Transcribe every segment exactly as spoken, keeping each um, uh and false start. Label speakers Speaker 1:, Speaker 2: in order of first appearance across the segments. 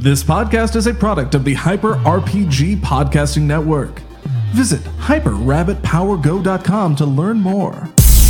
Speaker 1: This podcast is a product of the Hyper R P G Podcasting Network. Visit hyper rabbit power go dot com to learn more.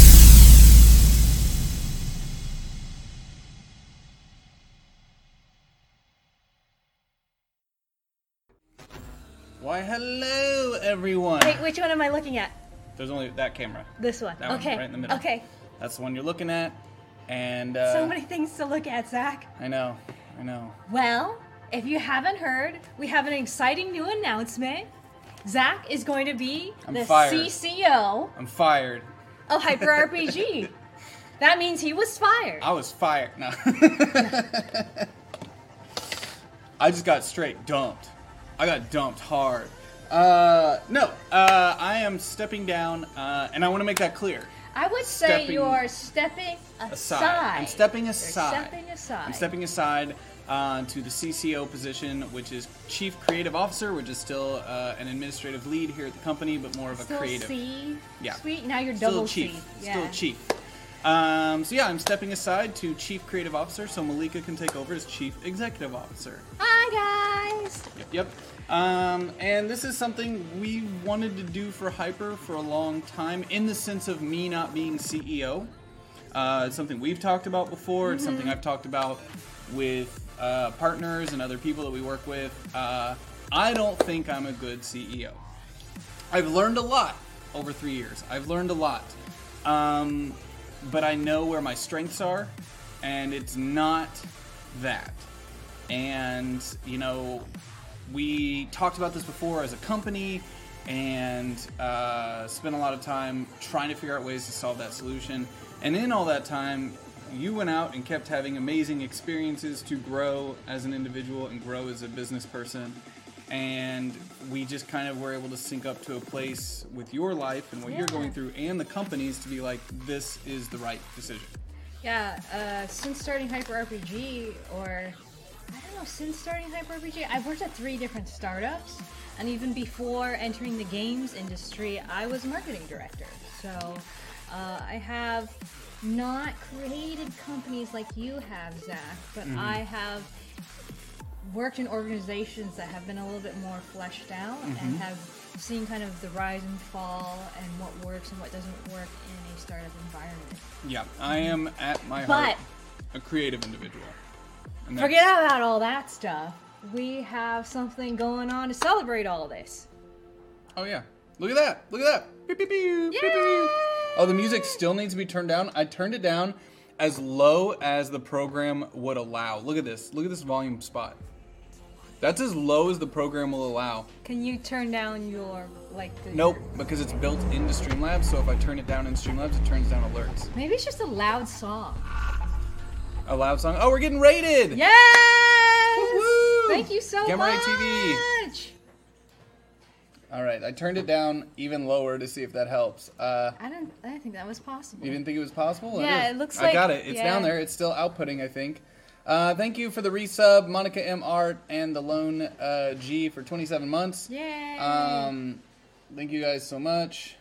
Speaker 2: Why, hello, everyone.
Speaker 3: Wait, which one am I looking at?
Speaker 2: There's only that camera.
Speaker 3: This one.
Speaker 2: That
Speaker 3: okay.
Speaker 2: one right in the middle.
Speaker 3: Okay.
Speaker 2: That's the one you're looking at. And, uh...
Speaker 3: so many things to look at, Zach.
Speaker 2: I know. I know.
Speaker 3: Well, if you haven't heard, we have an exciting new announcement. Zach is going to be
Speaker 2: I'm
Speaker 3: the
Speaker 2: fired.
Speaker 3: C C O
Speaker 2: I'm fired.
Speaker 3: of Hyper R P G. That means he was fired.
Speaker 2: I was fired. No. I just got straight dumped. I got dumped hard. Uh, no, uh, I am stepping down, uh, and I want to make that clear.
Speaker 3: I would say
Speaker 2: Stepping
Speaker 3: you're stepping aside.
Speaker 2: Aside. I'm stepping
Speaker 3: You're
Speaker 2: aside.
Speaker 3: stepping aside.
Speaker 2: I'm stepping aside uh, to the C C O position, which is Chief Creative Officer, which is still uh, an administrative lead here at the company, but more of a
Speaker 3: Still
Speaker 2: creative.
Speaker 3: C.
Speaker 2: Yeah.
Speaker 3: Sweet. Now you're
Speaker 2: Still
Speaker 3: double
Speaker 2: chief.
Speaker 3: C.
Speaker 2: Still
Speaker 3: Yeah.
Speaker 2: chief. Um, so yeah, I'm stepping aside to Chief Creative Officer, so Malika can take over as Chief Executive Officer.
Speaker 3: Hi guys.
Speaker 2: Yep, yep. Um, and this is something we wanted to do for Hyper for a long time, in the sense of me not being C E O. Uh, it's something we've talked about before. Mm-hmm. It's something I've talked about with uh, partners and other people that we work with. Uh, I don't think I'm a good C E O. I've learned a lot over three years. I've learned a lot. Um, but I know where my strengths are, and it's not that. And, you know, we talked about this before as a company, and uh, spent a lot of time trying to figure out ways to solve that solution. And in all that time, you went out and kept having amazing experiences to grow as an individual and grow as a business person. And we just kind of were able to sync up to a place with your life and what
Speaker 3: Yeah.
Speaker 2: you're going through and the companies to be like, this is the right decision.
Speaker 3: Yeah, uh, since starting Hyper R P G, or I don't know, since starting Hyper R P G, I've worked at three different startups, and even before entering the games industry, I was marketing director. So uh, I have not created companies like you have, Zach, but mm-hmm. I have worked in organizations that have been a little bit more fleshed out mm-hmm. and have seen kind of the rise and fall and what works and what doesn't work in a startup environment.
Speaker 2: Yeah, I am at my
Speaker 3: But
Speaker 2: heart a creative individual. And that's-
Speaker 3: forget about all that stuff. We have something going on to celebrate all this.
Speaker 2: Oh yeah, look at that! Look at that! Beep, beep, beep, beep, beep, beep. Oh, the music still needs to be turned down. I turned it down as low as the program would allow. Look at this. Look at this volume spot. That's as low as the program will allow.
Speaker 3: Can you turn down your, like, the...
Speaker 2: Nope, because it's built into Streamlabs, so if I turn it down in Streamlabs, it turns down alerts.
Speaker 3: Maybe it's just a loud song.
Speaker 2: A loud song? Oh, we're getting rated!
Speaker 3: Yes!
Speaker 2: Woo-woo!
Speaker 3: Thank you so
Speaker 2: Gamma Ray
Speaker 3: much!
Speaker 2: T V. Alright, I turned it down even lower to see if that helps. Uh,
Speaker 3: I didn't, I didn't think that was possible.
Speaker 2: you didn't think it was possible?
Speaker 3: Yeah,
Speaker 2: it,
Speaker 3: it looks
Speaker 2: I
Speaker 3: like...
Speaker 2: got it. It's
Speaker 3: yeah.
Speaker 2: down there. It's still outputting, I think. Uh, thank you for the resub, Monica M. Art and the Lone uh, G for twenty-seven months.
Speaker 3: Yay!
Speaker 2: Um, thank you guys so much.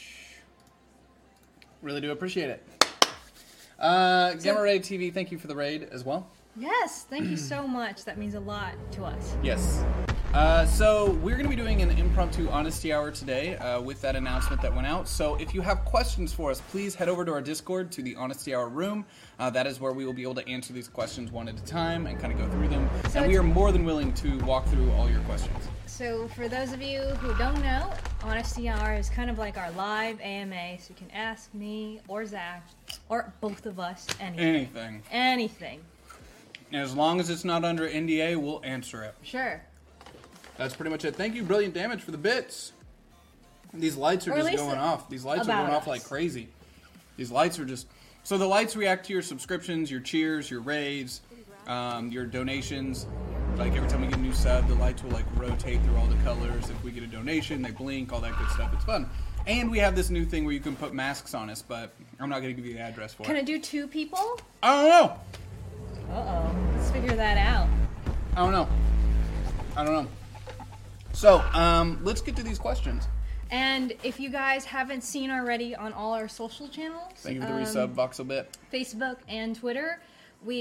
Speaker 2: Really do appreciate it. Uh,
Speaker 3: So-
Speaker 2: Gamma Ray T V, thank you for the raid as well.
Speaker 3: Yes, thank you so much. That means a lot to us.
Speaker 2: Yes. Uh, so we're going to be doing an impromptu honesty hour today uh, with that announcement that went out. So if you have questions for us, please head over to our Discord, to the Honesty Hour room. Uh, that is where we will be able to answer these questions one at a time and kind of go through them.
Speaker 3: So
Speaker 2: and we
Speaker 3: it's-
Speaker 2: are more than willing to walk through all your questions.
Speaker 3: So for those of you who don't know, Honesty Hour is kind of like our live A M A, so you can ask me or Zach, or both of us, anything.
Speaker 2: Anything.
Speaker 3: Anything.
Speaker 2: As long as it's not under N D A, we'll answer it.
Speaker 3: Sure.
Speaker 2: That's pretty much it. Thank you, Brilliant Damage, for the bits. These lights are
Speaker 3: Or at
Speaker 2: just
Speaker 3: least
Speaker 2: going off. These lights are
Speaker 3: about
Speaker 2: going off
Speaker 3: us.
Speaker 2: like crazy. These lights are just... So the lights react to your subscriptions, your cheers, your raids, um, your donations. Like every time we get a new sub, the lights will like rotate through all the colors. If we get a donation, they blink, all that good stuff. It's fun. And we have this new thing where you can put masks on us, but I'm not going to give you the address for
Speaker 3: Can
Speaker 2: it.
Speaker 3: I do two people?
Speaker 2: I don't know.
Speaker 3: Uh-oh. Let's figure that out.
Speaker 2: I don't know. I don't know. So, um, let's get to these questions.
Speaker 3: And if you guys haven't seen already on all our social channels,
Speaker 2: Thank you for the
Speaker 3: um,
Speaker 2: resub, Voxelbit.
Speaker 3: Facebook and Twitter, we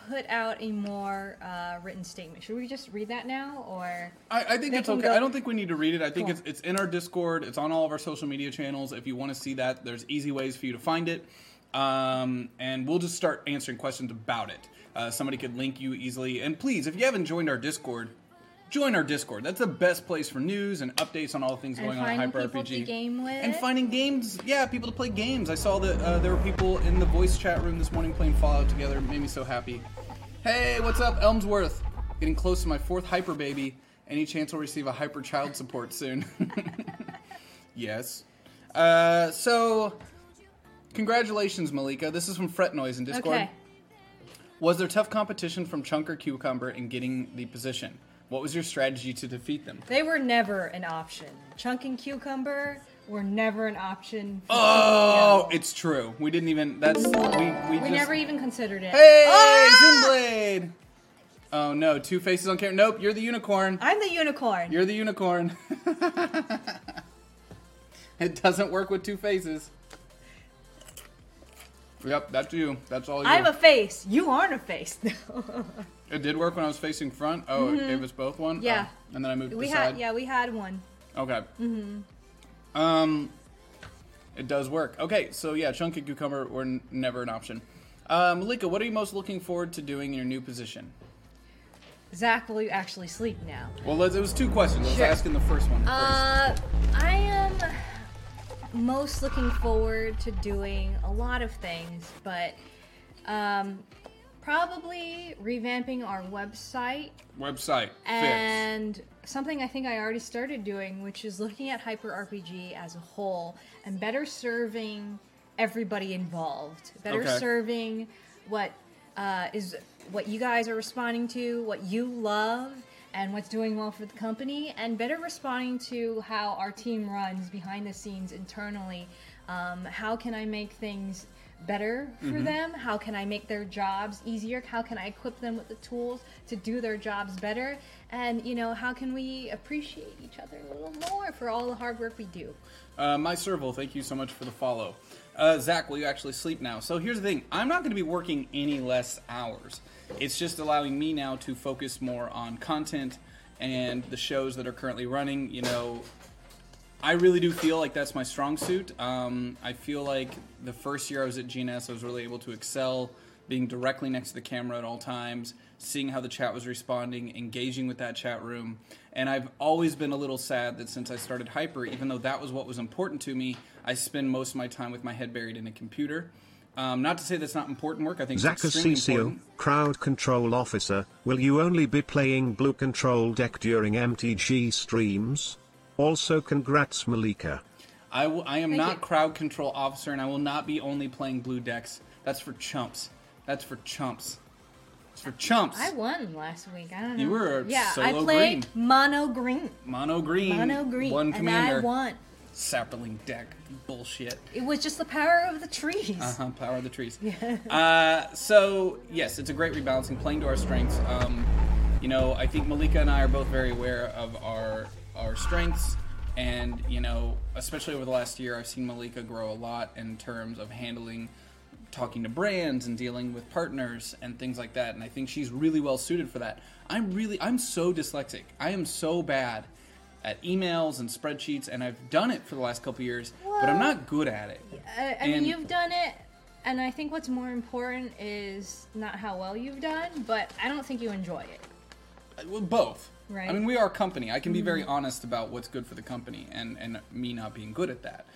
Speaker 3: put out a more uh, written statement. Should we just read that now, or?
Speaker 2: I, I think
Speaker 3: they
Speaker 2: it's
Speaker 3: can
Speaker 2: okay.
Speaker 3: go-
Speaker 2: I don't think we need to read it. I think
Speaker 3: Cool.
Speaker 2: it's it's in our Discord. It's on all of our social media channels. If you want to see that, there's easy ways for you to find it. Um, and we'll just start answering questions about it. Uh, somebody could link you easily. And please, if you haven't joined our Discord, join our Discord. That's the best place for news and updates on all the things
Speaker 3: And
Speaker 2: going on in
Speaker 3: finding
Speaker 2: Hyper
Speaker 3: people
Speaker 2: R P G.
Speaker 3: to game with.
Speaker 2: And finding games, yeah, people to play games. I saw that uh, there were people in the voice chat room this morning playing Fallout together. It made me so happy. Hey, what's up, Elmsworth? Getting close to my fourth Hyper baby. Any chance we'll receive a Hyper child support soon? Yes. Uh, so, congratulations, Malika. This is from Fret Noise in Discord.
Speaker 3: Okay.
Speaker 2: Was there tough competition from Chunk or Cucumber in getting the position? What was your strategy to defeat them?
Speaker 3: They were never an option. Chunk and Cucumber were never an option. For
Speaker 2: Oh,
Speaker 3: C E O.
Speaker 2: it's true. We didn't even. That's we. We,
Speaker 3: We
Speaker 2: just,
Speaker 3: never even considered it.
Speaker 2: Hey,
Speaker 3: Ah!
Speaker 2: Zinblade! Oh no, two faces on camera. Nope, you're the unicorn.
Speaker 3: I'm the unicorn.
Speaker 2: You're the unicorn. It doesn't work with two faces. Yep, that's you. That's all you.
Speaker 3: I'm a face. You aren't a face.
Speaker 2: It did work when I was facing front. Oh, it gave us both one.
Speaker 3: Yeah.
Speaker 2: Oh, and then I moved to
Speaker 3: we
Speaker 2: the
Speaker 3: had
Speaker 2: side.
Speaker 3: yeah, we had one.
Speaker 2: Okay. Mm-hmm. Um, it does work. Okay, so yeah, Chunk and Cucumber were n- never an option. Uh, Malika, what are you most looking forward to doing in your new position?
Speaker 3: Zach, will you actually sleep now?
Speaker 2: Well, let's, it was two questions. Let's
Speaker 3: Sure.
Speaker 2: ask in the first one first.
Speaker 3: Uh, I am most looking forward to doing a lot of things, but um, probably revamping our website
Speaker 2: Website. Fix.
Speaker 3: and something I think I already started doing, which is looking at Hyper R P G as a whole and better serving everybody involved. Better
Speaker 2: Okay.
Speaker 3: serving what uh, is what you guys are responding to, what you love, and what's doing well for the company, and better responding to how our team runs behind the scenes internally. Um, how can I make things better for
Speaker 2: Mm-hmm.
Speaker 3: them? How can I make their jobs easier? How can I equip them with the tools to do their jobs better? And, you know, how can we appreciate each other a little more for all the hard work we do?
Speaker 2: Uh, my Serval, thank you so much for the follow. Uh, Zach, will you actually sleep now? So here's the thing. I'm not going to be working any less hours. It's just allowing me now to focus more on content and the shows that are currently running. You know, I really do feel like that's my strong suit. Um, I feel like the first year I was at G N S, I was really able to excel, being directly next to the camera at all times, seeing how the chat was responding, engaging with that chat room. And I've always been a little sad that since I started Hyper, even though that was what was important to me, I spend most of my time with my head buried in a computer. Um, not to say that's not important work. I think
Speaker 4: Zach
Speaker 2: it's extremely
Speaker 4: Asensio,
Speaker 2: important.
Speaker 4: Crowd Control Officer, will you only be playing Blue Control Deck during M T G streams? Also congrats Malika.
Speaker 2: I, will, I am
Speaker 3: Thank
Speaker 2: not
Speaker 3: you.
Speaker 2: crowd control officer, and I will not be only playing blue decks. That's for chumps. That's for chumps. It's for chumps.
Speaker 3: I won last week. I don't know.
Speaker 2: You were
Speaker 3: yeah, I
Speaker 2: solo
Speaker 3: played
Speaker 2: green.
Speaker 3: mono green.
Speaker 2: Mono green.
Speaker 3: Mono green.
Speaker 2: One
Speaker 3: and
Speaker 2: commander.
Speaker 3: I won.
Speaker 2: Sapperling deck. Bullshit.
Speaker 3: It was just the power of the trees.
Speaker 2: Uh-huh, power of the trees. uh, so, yes, it's a great rebalancing, playing to our strengths. Um, you know, I think Malika and I are both very aware of our our strengths. And, you know, especially over the last year, I've seen Malika grow a lot in terms of handling, talking to brands and dealing with partners and things like that. And I think she's really well suited for that. I'm really, I'm so dyslexic. I am so bad at emails and spreadsheets, and I've done it for the last couple years, but I'm not good at it.
Speaker 3: I, I mean,
Speaker 2: And-
Speaker 3: you've done it, and I think what's more important is not how well you've done, but I don't think you enjoy it.
Speaker 2: Well, both.
Speaker 3: Right.
Speaker 2: I mean, we are a company. I can be very honest about what's good for the company, and, and me not being good at that.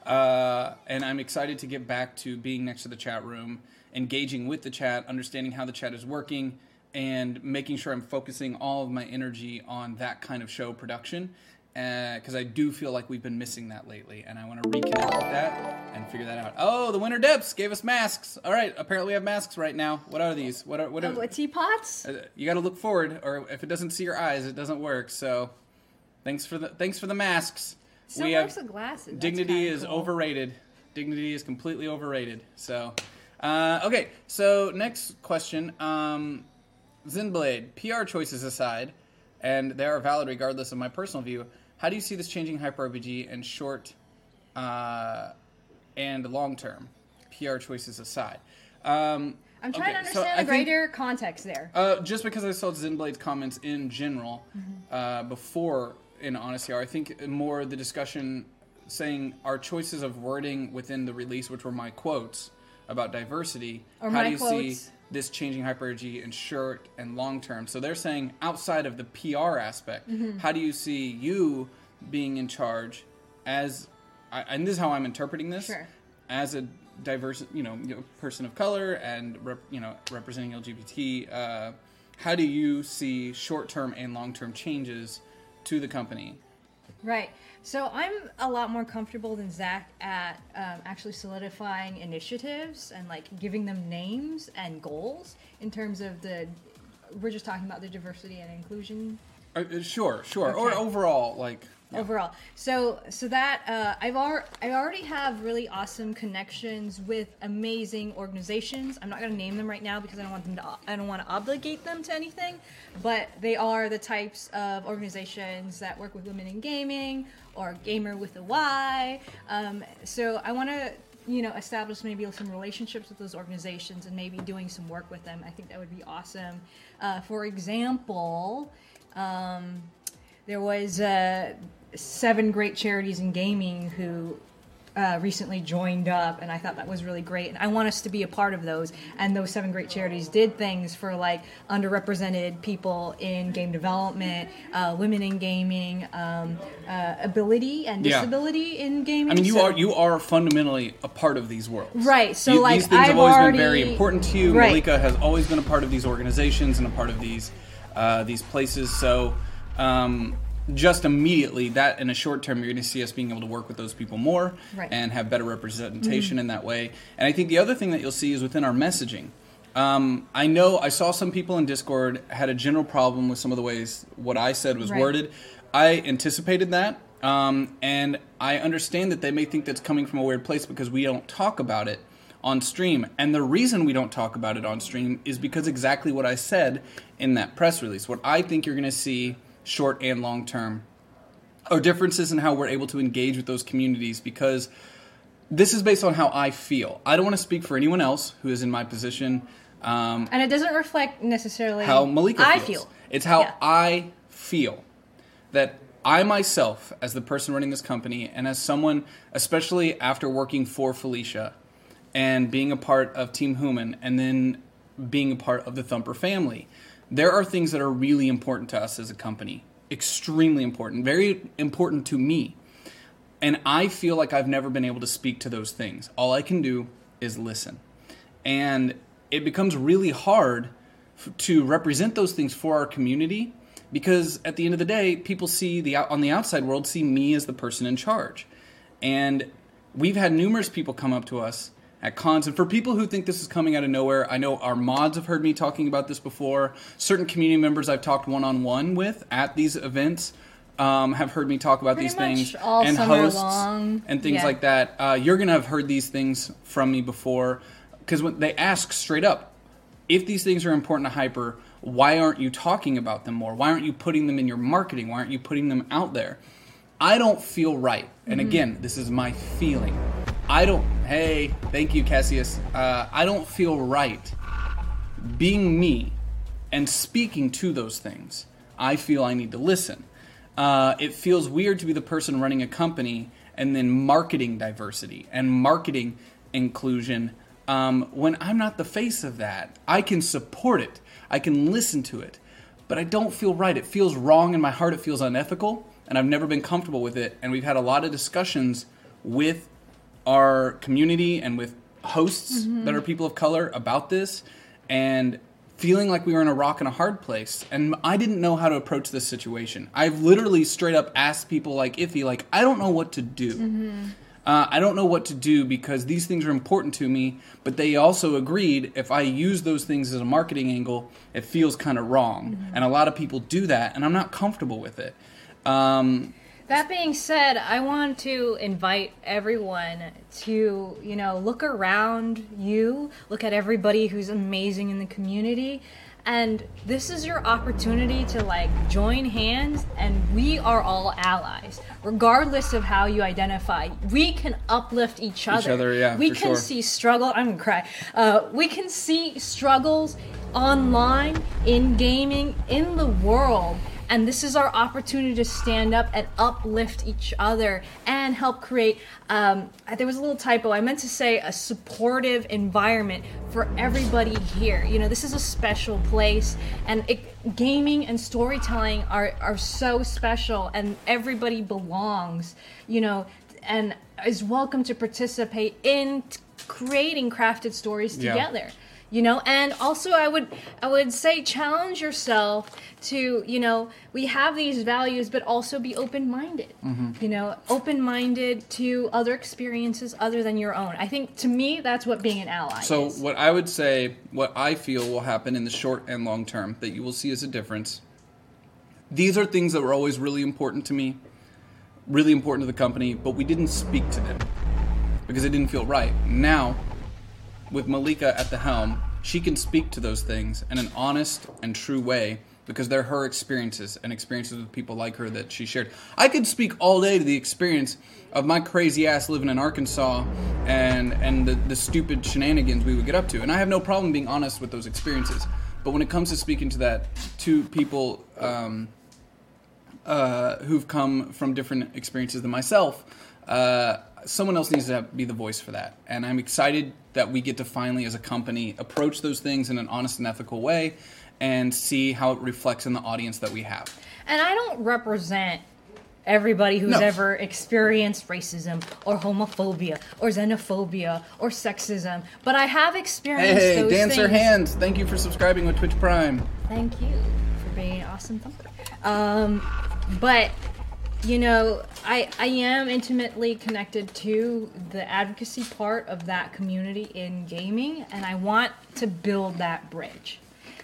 Speaker 2: Uh, and I'm excited to get back to being next to the chat room, engaging with the chat, understanding how the chat is working, and making sure I'm focusing all of my energy on that kind of show production. Because uh, I do feel like we've been missing that lately, and I want to reconnect with that and figure that out. Oh, the Winter Depths gave us masks. All right, apparently we have masks right now. What are these? What are what? Are,
Speaker 3: Oh, what, teapots?
Speaker 2: uh, you got to look forward, or if it doesn't see your eyes, it doesn't work. So, thanks for the thanks for the masks.
Speaker 3: Still
Speaker 2: we
Speaker 3: wears
Speaker 2: have
Speaker 3: the glasses. That's
Speaker 2: dignity
Speaker 3: kinda
Speaker 2: is
Speaker 3: cool.
Speaker 2: overrated. Dignity is completely overrated. So, uh, okay. So next question, um, Zinblade. P R choices aside, and they are valid regardless of my personal view. How do you see this changing Hyper R P G in short uh, and long term? P R choices aside. Um,
Speaker 3: I'm trying
Speaker 2: Okay,
Speaker 3: to
Speaker 2: so
Speaker 3: understand
Speaker 2: I
Speaker 3: the
Speaker 2: think-
Speaker 3: greater context there.
Speaker 2: Uh, just because I saw Zenblade's comments in general
Speaker 3: Mm-hmm.
Speaker 2: uh, before in Honest Hour, I think more the discussion saying our choices of wording within the release, which were my quotes about diversity.
Speaker 3: Or
Speaker 2: how
Speaker 3: my
Speaker 2: do you
Speaker 3: quotes.
Speaker 2: see this changing hyper-energy in short and long term? So they're saying outside of the P R aspect,
Speaker 3: Mm-hmm.
Speaker 2: how do you see you being in charge as, I, and this is how I'm interpreting this,
Speaker 3: Sure.
Speaker 2: as a diverse, you know, you know, person of color and rep, you know, representing L G B T. Uh, how do you see short-term and long-term changes to the company?
Speaker 3: Right. So I'm a lot more comfortable than Zach at um, actually solidifying initiatives and like giving them names and goals in terms of the. We're just talking about the diversity and inclusion
Speaker 2: Uh, uh, sure, sure. Or
Speaker 3: Okay.
Speaker 2: overall, like yeah.
Speaker 3: overall. So so that uh, I've al- I already have really awesome connections with amazing organizations. I'm not going to name them right now because I don't want them to I don't want to obligate them to anything, but they are the types of organizations that work with women in gaming or Gamer with a Y. Um, so I want to you know establish maybe some relationships with those organizations and maybe doing some work with them. I think that would be awesome. Uh, for example. Um, There was uh, seven great charities in gaming who uh, recently joined up, and I thought that was really great. And I want us to be a part of those. And those seven great charities did things for like underrepresented people in game development, uh, women in gaming, um, uh, ability and
Speaker 2: Yeah.
Speaker 3: disability in gaming.
Speaker 2: I mean, you
Speaker 3: So-
Speaker 2: are you are fundamentally a part of these worlds,
Speaker 3: Right, so,
Speaker 2: You-
Speaker 3: like,
Speaker 2: these things
Speaker 3: I've
Speaker 2: have always
Speaker 3: already-
Speaker 2: been very important to you.
Speaker 3: Right.
Speaker 2: Malika has always been a part of these organizations and a part of these uh, these places. So. Um, just immediately, that in a short term, you're going to see us being able to work with those people more
Speaker 3: Right.
Speaker 2: and have better representation in that way. And I think the other thing that you'll see is within our messaging. Um, I know I saw some people in Discord had a general problem with some of the ways what I said was
Speaker 3: Right.
Speaker 2: worded. I anticipated that, um, and I understand that they may think that's coming from a weird place because we don't talk about it on stream. And the reason we don't talk about it on stream is because exactly what I said in that press release. What I think you're going to see short and long term are differences in how we're able to engage with those communities, because this is based on how I feel. I don't want to speak for anyone else who is in my position. Um,
Speaker 3: and it doesn't reflect necessarily
Speaker 2: how Malika
Speaker 3: I
Speaker 2: feels.
Speaker 3: feel.
Speaker 2: It's how
Speaker 3: Yeah.
Speaker 2: I feel. That I myself, as the person running this company, and as someone, especially after working for Felicia, and being a part of Team Human, and then being a part of the Thumper family, there are things that are really important to us as a company. Extremely important. Very important to me. And I feel like I've never been able to speak to those things. All I can do is listen. And it becomes really hard f- to represent those things for our community, because at the end of the day, people see the out- on the outside world see me as the person in charge. And we've had numerous people come up to us at cons, and for people who think this is coming out of nowhere, I know our mods have heard me talking about this before. Certain community members I've talked one-on-one with at these events um, have heard me talk about
Speaker 3: Pretty
Speaker 2: these
Speaker 3: much
Speaker 2: things,
Speaker 3: all
Speaker 2: and
Speaker 3: summer
Speaker 2: hosts
Speaker 3: long.
Speaker 2: and things
Speaker 3: Yeah.
Speaker 2: like that. Uh, you're going to have heard these things from me before, because when they ask straight up, if these things are important to Hyper, why aren't you talking about them more? Why aren't you putting them in your marketing? Why aren't you putting them out there? I don't feel right. And again, this is my feeling. I don't, hey, thank you, Cassius. Uh, I don't feel right being me and speaking to those things. I feel I need to listen. Uh, it feels weird to be the person running a company and then marketing diversity and marketing inclusion um, when I'm not the face of that. I can support it. I can listen to it. But I don't feel right. It feels wrong in my heart. It feels unethical. And I've never been comfortable with it. And we've had a lot of discussions with our community and with hosts
Speaker 3: Mm-hmm.
Speaker 2: that are people of color about this, and feeling like we were in a rock and a hard place. And I didn't know how to approach this situation. I've literally straight up asked people like Iffy, like, I don't know what to do.
Speaker 3: Mm-hmm.
Speaker 2: Uh, I don't know what to do because these things are important to me, but they also agreed if I use those things as a marketing angle, it feels kind of wrong.
Speaker 3: Mm-hmm.
Speaker 2: And a lot of people do that, and I'm not comfortable with it. Um,
Speaker 3: That being said, I want to invite everyone to, you know, look around you, look at everybody who's amazing in the community, And this is your opportunity to like join hands, and we are all allies, regardless of how you identify. We can uplift each other.
Speaker 2: Each other, yeah,
Speaker 3: we
Speaker 2: for
Speaker 3: can
Speaker 2: sure.
Speaker 3: see struggle. I'm gonna cry. Uh, we can see struggles online, in gaming, in the world. And this is our opportunity to stand up and uplift each other and help create, um, there was a little typo, I meant to say a supportive environment for everybody here. You know, this is a special place, and it, gaming and storytelling are, are so special, and everybody belongs, you know, and is welcome to participate in t- creating crafted stories
Speaker 2: Yeah.
Speaker 3: together. You know, and also I would I would say challenge yourself to, you know, we have these values, but also be open-minded.
Speaker 2: Mm-hmm.
Speaker 3: You know, open-minded to other experiences other than your own. I think, to me, that's what being an ally
Speaker 2: So
Speaker 3: is.
Speaker 2: what I would say, what I feel will happen in the short and long term, that you will see as a difference. These are things that were always really important to me, really important to the company, but we didn't speak to them because it didn't feel right. Now, with Malika at the helm, she can speak to those things in an honest and true way because they're her experiences and experiences with people like her that she shared. I could speak all day to the experience of my crazy ass living in Arkansas and and the, the stupid shenanigans we would get up to. And I have no problem being honest with those experiences. But when it comes to speaking to that to people um, uh, who've come from different experiences than myself, uh, someone else needs to be the voice for that. And I'm excited that we get to finally, as a company, approach those things in an honest and ethical way and see how it reflects in the audience that we have.
Speaker 3: And I don't represent everybody who's
Speaker 2: No.
Speaker 3: ever experienced racism or homophobia or xenophobia or sexism, but I have experienced
Speaker 2: Hey,
Speaker 3: those
Speaker 2: Dancer
Speaker 3: things.
Speaker 2: Hands, thank you for subscribing with Twitch Prime.
Speaker 3: Thank you for being an awesome thumper. Um, but, you know, I, I am intimately connected to the advocacy part of that community in gaming, and I want to build that bridge.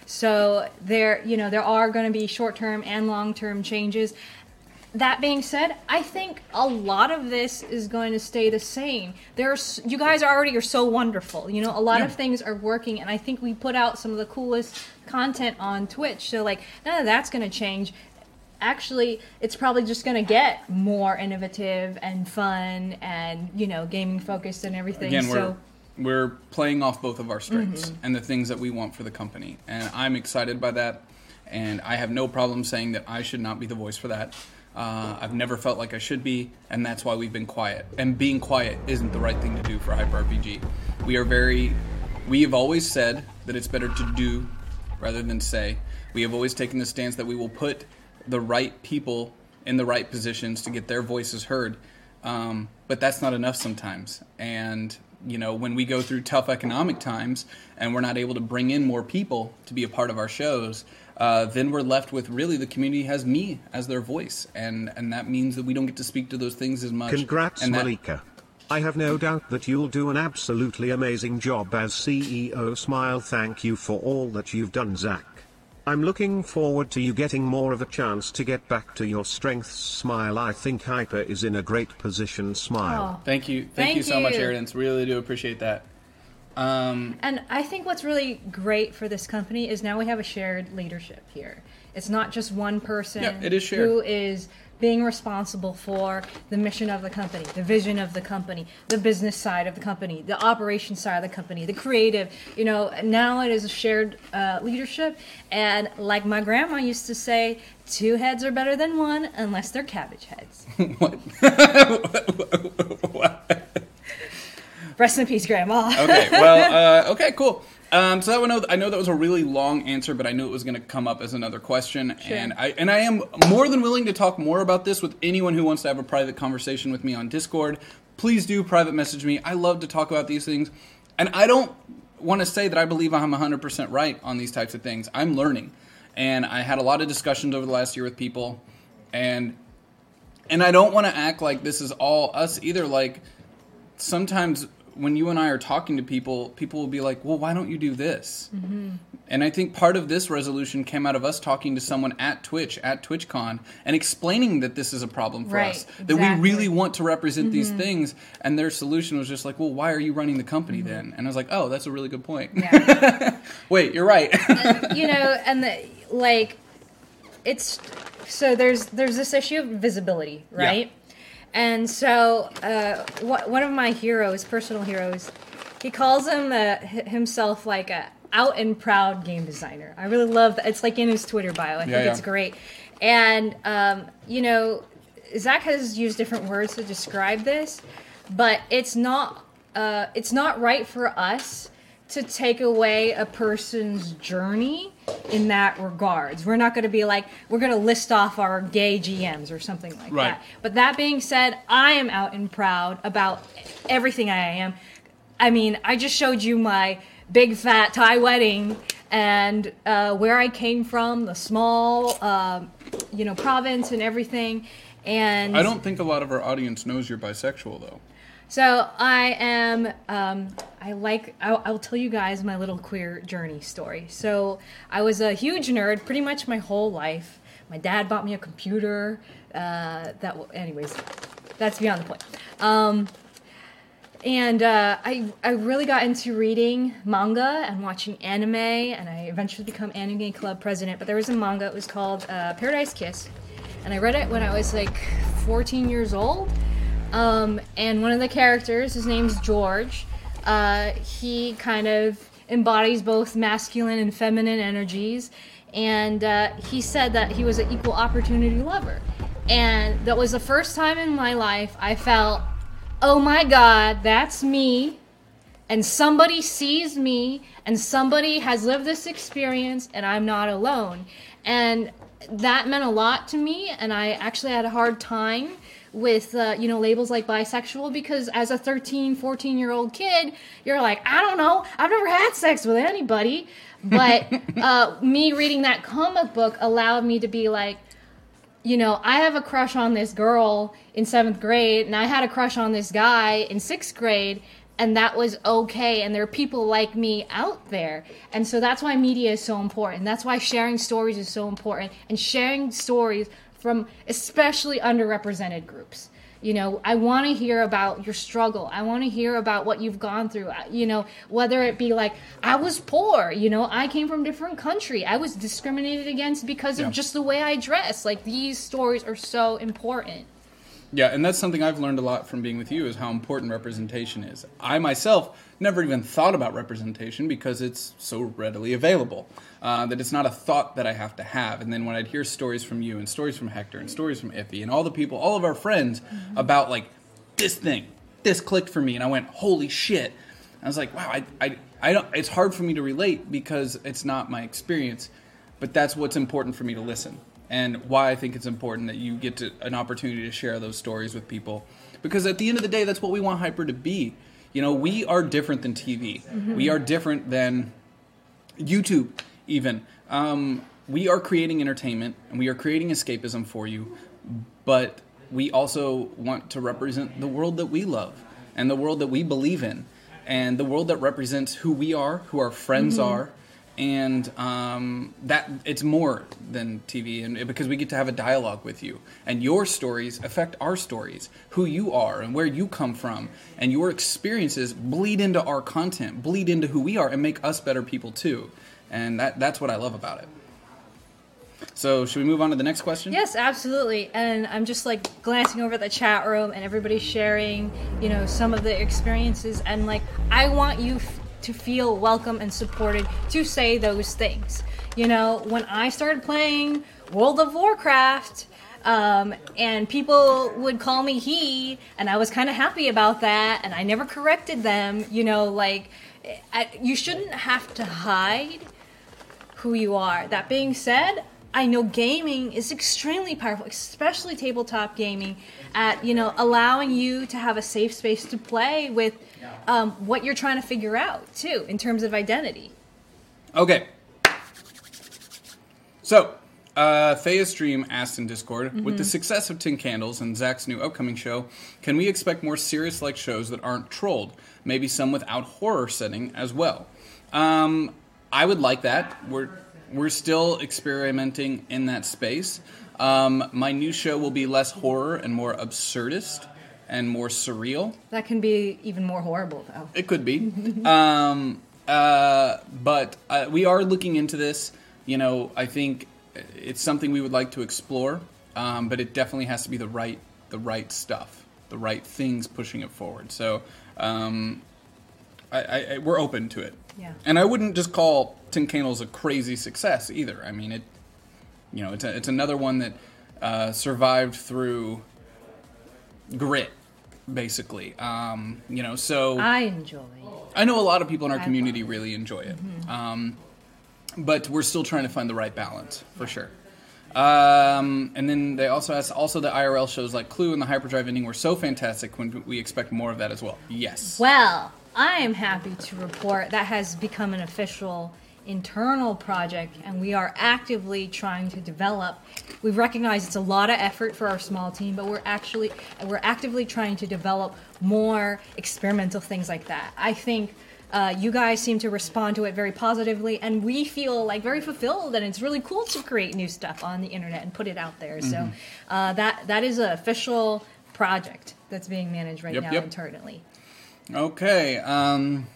Speaker 3: So there, you know, there are going to be short-term and long-term changes. That being said, I think a lot of this is going to stay the same. There's, you guys already are so wonderful. You know, a lot
Speaker 2: Yeah.
Speaker 3: of things are working, and I think we put out some of the coolest content on Twitch. So, like, none of that's going to change. Actually, it's probably just going to get more innovative and fun and, you know, gaming focused and everything.
Speaker 2: Again, we're
Speaker 3: so,
Speaker 2: we're playing off both of our strengths
Speaker 3: Mm-hmm.
Speaker 2: and the things that we want for the company. And I'm excited by that. And I have no problem saying that I should not be the voice for that. Uh, I've never felt like I should be, and that's why we've been quiet. And being quiet isn't the right thing to do for Hyper R P G. We are very, we have always said that it's better to do rather than say. We have always taken the stance that we will put the right people in the right positions to get their voices heard. Um, but that's not enough sometimes. And, you know, when we go through tough economic times and we're not able to bring in more people to be a part of our shows, uh, then we're left with really the community has me as their voice. And, and that means that we don't get to speak to those things as much.
Speaker 4: Congrats,
Speaker 2: and that,
Speaker 4: Malika. I have no doubt that you'll do an absolutely amazing job as C E O. Smile. Thank you for all that you've done, Zach. I'm looking forward to you getting more of a chance to get back to your strengths. Smile. I think Hyper is in a great position. Smile.
Speaker 3: Oh.
Speaker 2: Thank you. Thank,
Speaker 3: Thank
Speaker 2: you so much,
Speaker 3: you.
Speaker 2: Aridance. Really do appreciate that. Um,
Speaker 3: And I think what's really great for this company is now we have a shared leadership here. It's not just one person
Speaker 2: Yeah, it is shared.
Speaker 3: who is being responsible for the mission of the company, the vision of the company, the business side of the company, the operations side of the company, the creative. You know, now it is a shared uh, leadership. And like my grandma used to say, two heads are better than one unless they're cabbage heads.
Speaker 2: what?
Speaker 3: Rest in peace, Grandma.
Speaker 2: Okay, well, uh, okay, cool. Um, so that one, I know that was a really long answer, but I knew it was going to come up as another question,
Speaker 3: Sure.
Speaker 2: and I and I am more than willing to talk more about this with anyone who wants to have a private conversation with me on Discord. Please do private message me. I love to talk about these things, and I don't want to say that I believe I'm one hundred percent right on these types of things. I'm learning, and I had a lot of discussions over the last year with people, and and I don't want to act like this is all us either. Like sometimes when you and I are talking to people, people will be like, well, why don't you do this?
Speaker 3: Mm-hmm.
Speaker 2: And I think part of this resolution came out of us talking to someone at Twitch, at TwitchCon, and explaining that this is a problem for
Speaker 3: right,
Speaker 2: us.
Speaker 3: Exactly.
Speaker 2: That we really want to represent mm-hmm. these things. And their solution was just like, well, why are you running the company mm-hmm. then? And I was like, oh, that's a really good point.
Speaker 3: Yeah.
Speaker 2: Wait, you're right.
Speaker 3: And, you know, and the, like, it's, so there's there's this issue of visibility, right? Yeah. And so uh, wh- one of my heroes, personal heroes, he calls him uh, himself like a out and proud game designer. I really love that. It's like in his Twitter bio. I think yeah, yeah. it's great. And, um, you know, Zach has used different words to describe this, but it's not uh, it's not right for us to take away a person's journey in that regards. We're not going to be like, we're going to list off our gay G Ms or something like
Speaker 2: right.
Speaker 3: that. But that being said, I am out and proud about everything I am. I mean, I just showed you my big fat Thai wedding and uh, where I came from, the small, um, you know, province and everything. And
Speaker 2: I don't think a lot of our audience knows you're bisexual, though.
Speaker 3: So I am, um, I like, I'll, I'll tell you guys my little queer journey story. So I was a huge nerd pretty much my whole life. My dad bought me a computer. Uh, that, anyways, that's beyond the point. Um, And uh, I I really got into reading manga and watching anime, and I eventually became Anime Club president. But there was a manga, it was called uh, Paradise Kiss, and I read it when I was like fourteen years old. Um, and one of the characters, his name's George, uh, he kind of embodies both masculine and feminine energies, and uh, he said that he was an equal opportunity lover. And that was the first time in my life I felt, oh my God, that's me, and somebody sees me, and somebody has lived this experience, and I'm not alone. And that meant a lot to me, and I actually had a hard time with, uh, you know, labels like bisexual, because as a thirteen, fourteen-year-old kid, you're like, I don't know, I've never had sex with anybody. But uh, me reading that comic book allowed me to be like, you know, I have a crush on this girl in seventh grade, and I had a crush on this guy in sixth grade, and that was okay, and there are people like me out there. And so that's why media is so important. That's why sharing stories is so important, and sharing stories from especially underrepresented groups. You know, I want to hear about your struggle. I want to hear about what you've gone through. You know, whether it be like, I was poor, you know, I came from a different country. I was discriminated against because
Speaker 2: yeah.
Speaker 3: of just the way I dress. Like, these stories are so important.
Speaker 2: Yeah, and that's something I've learned a lot from being with you, is how important representation is. I myself never even thought about representation because it's so readily available, uh, that it's not a thought that I have to have. And then when I'd hear stories from you and stories from Hector and stories from Iffy and all the people, all of our friends mm-hmm. about like, this thing, this clicked for me, and I went, holy shit. I was like, wow, I, I, I don't, it's hard for me to relate because it's not my experience, but that's what's important for me to listen. And why I think it's important that you get to, an opportunity to share those stories with people. Because at the end of the day, that's what we want Hyper to be. You know, we are different than T V. Mm-hmm. We are different than YouTube, even. Um, we are creating entertainment, and we are creating escapism for you. But we also want to represent the world that we love, and the world that we believe in, and the world that represents who we are, who our friends mm-hmm. are. And um, that it's more than T V, and because we get to have a dialogue with you, and your stories affect our stories, who you are and where you come from, and your experiences bleed into our content, bleed into who we are, and make us better people too. And that that's what I love about it. So should we move on to the next question?
Speaker 3: Yes, absolutely. And I'm just like glancing over the chat room, and everybody's sharing, you know, some of the experiences, and like, I want you F- to feel welcome and supported to say those things. You know, when I started playing World of Warcraft, um, and people would call me he, and I was kind of happy about that, and I never corrected them, you know, like, I, you shouldn't have to hide who you are. That being said, I know gaming is extremely powerful, especially tabletop gaming, at, you know, allowing you to have a safe space to play with um, what you're trying to figure out, too, in terms of identity.
Speaker 2: Okay. So, Uh, Thea's Dream asked in Discord,
Speaker 3: Mm-hmm.
Speaker 2: with the success of Tin Candles and Zach's new upcoming show, can we expect more serious-like shows that aren't trolled? Maybe some without horror setting as well. Um, I would like that. We're we're still experimenting in that space. Um, my new show will be less horror and more absurdist and more surreal.
Speaker 3: That can be even more horrible, though.
Speaker 2: It could be. um, uh, but uh, we are looking into this. You know, I think it's something we would like to explore, um, but it definitely has to be the right the right stuff, the right things pushing it forward. So um, I, I, we're open to it.
Speaker 3: Yeah.
Speaker 2: And I wouldn't just call Tin Candles a crazy success either. I mean, it. You know, it's a, it's another one that uh, survived through grit, basically. Um, you know, so
Speaker 3: I enjoy.
Speaker 2: I know a lot of people in our
Speaker 3: I
Speaker 2: community
Speaker 3: love it.
Speaker 2: really enjoy it,
Speaker 3: Mm-hmm.
Speaker 2: um, but we're still trying to find the right balance for sure. Um, and then they also asked, also the I R L shows like Clue and the Hyperdrive ending were so fantastic. When we expect more of that as well? Yes.
Speaker 3: Well, I am happy to report that has become an official internal project, and we are actively trying to develop. We recognize it's a lot of effort for our small team, but we're actually we're actively trying to develop more experimental things like that. I think uh, you guys seem to respond to it very positively, and we feel like very fulfilled, and it's really cool to create new stuff on the internet and put it out there.
Speaker 2: Mm-hmm.
Speaker 3: So uh, that that is an official project that's being managed right
Speaker 2: Yep,
Speaker 3: now
Speaker 2: yep.
Speaker 3: internally.
Speaker 2: Okay. Um,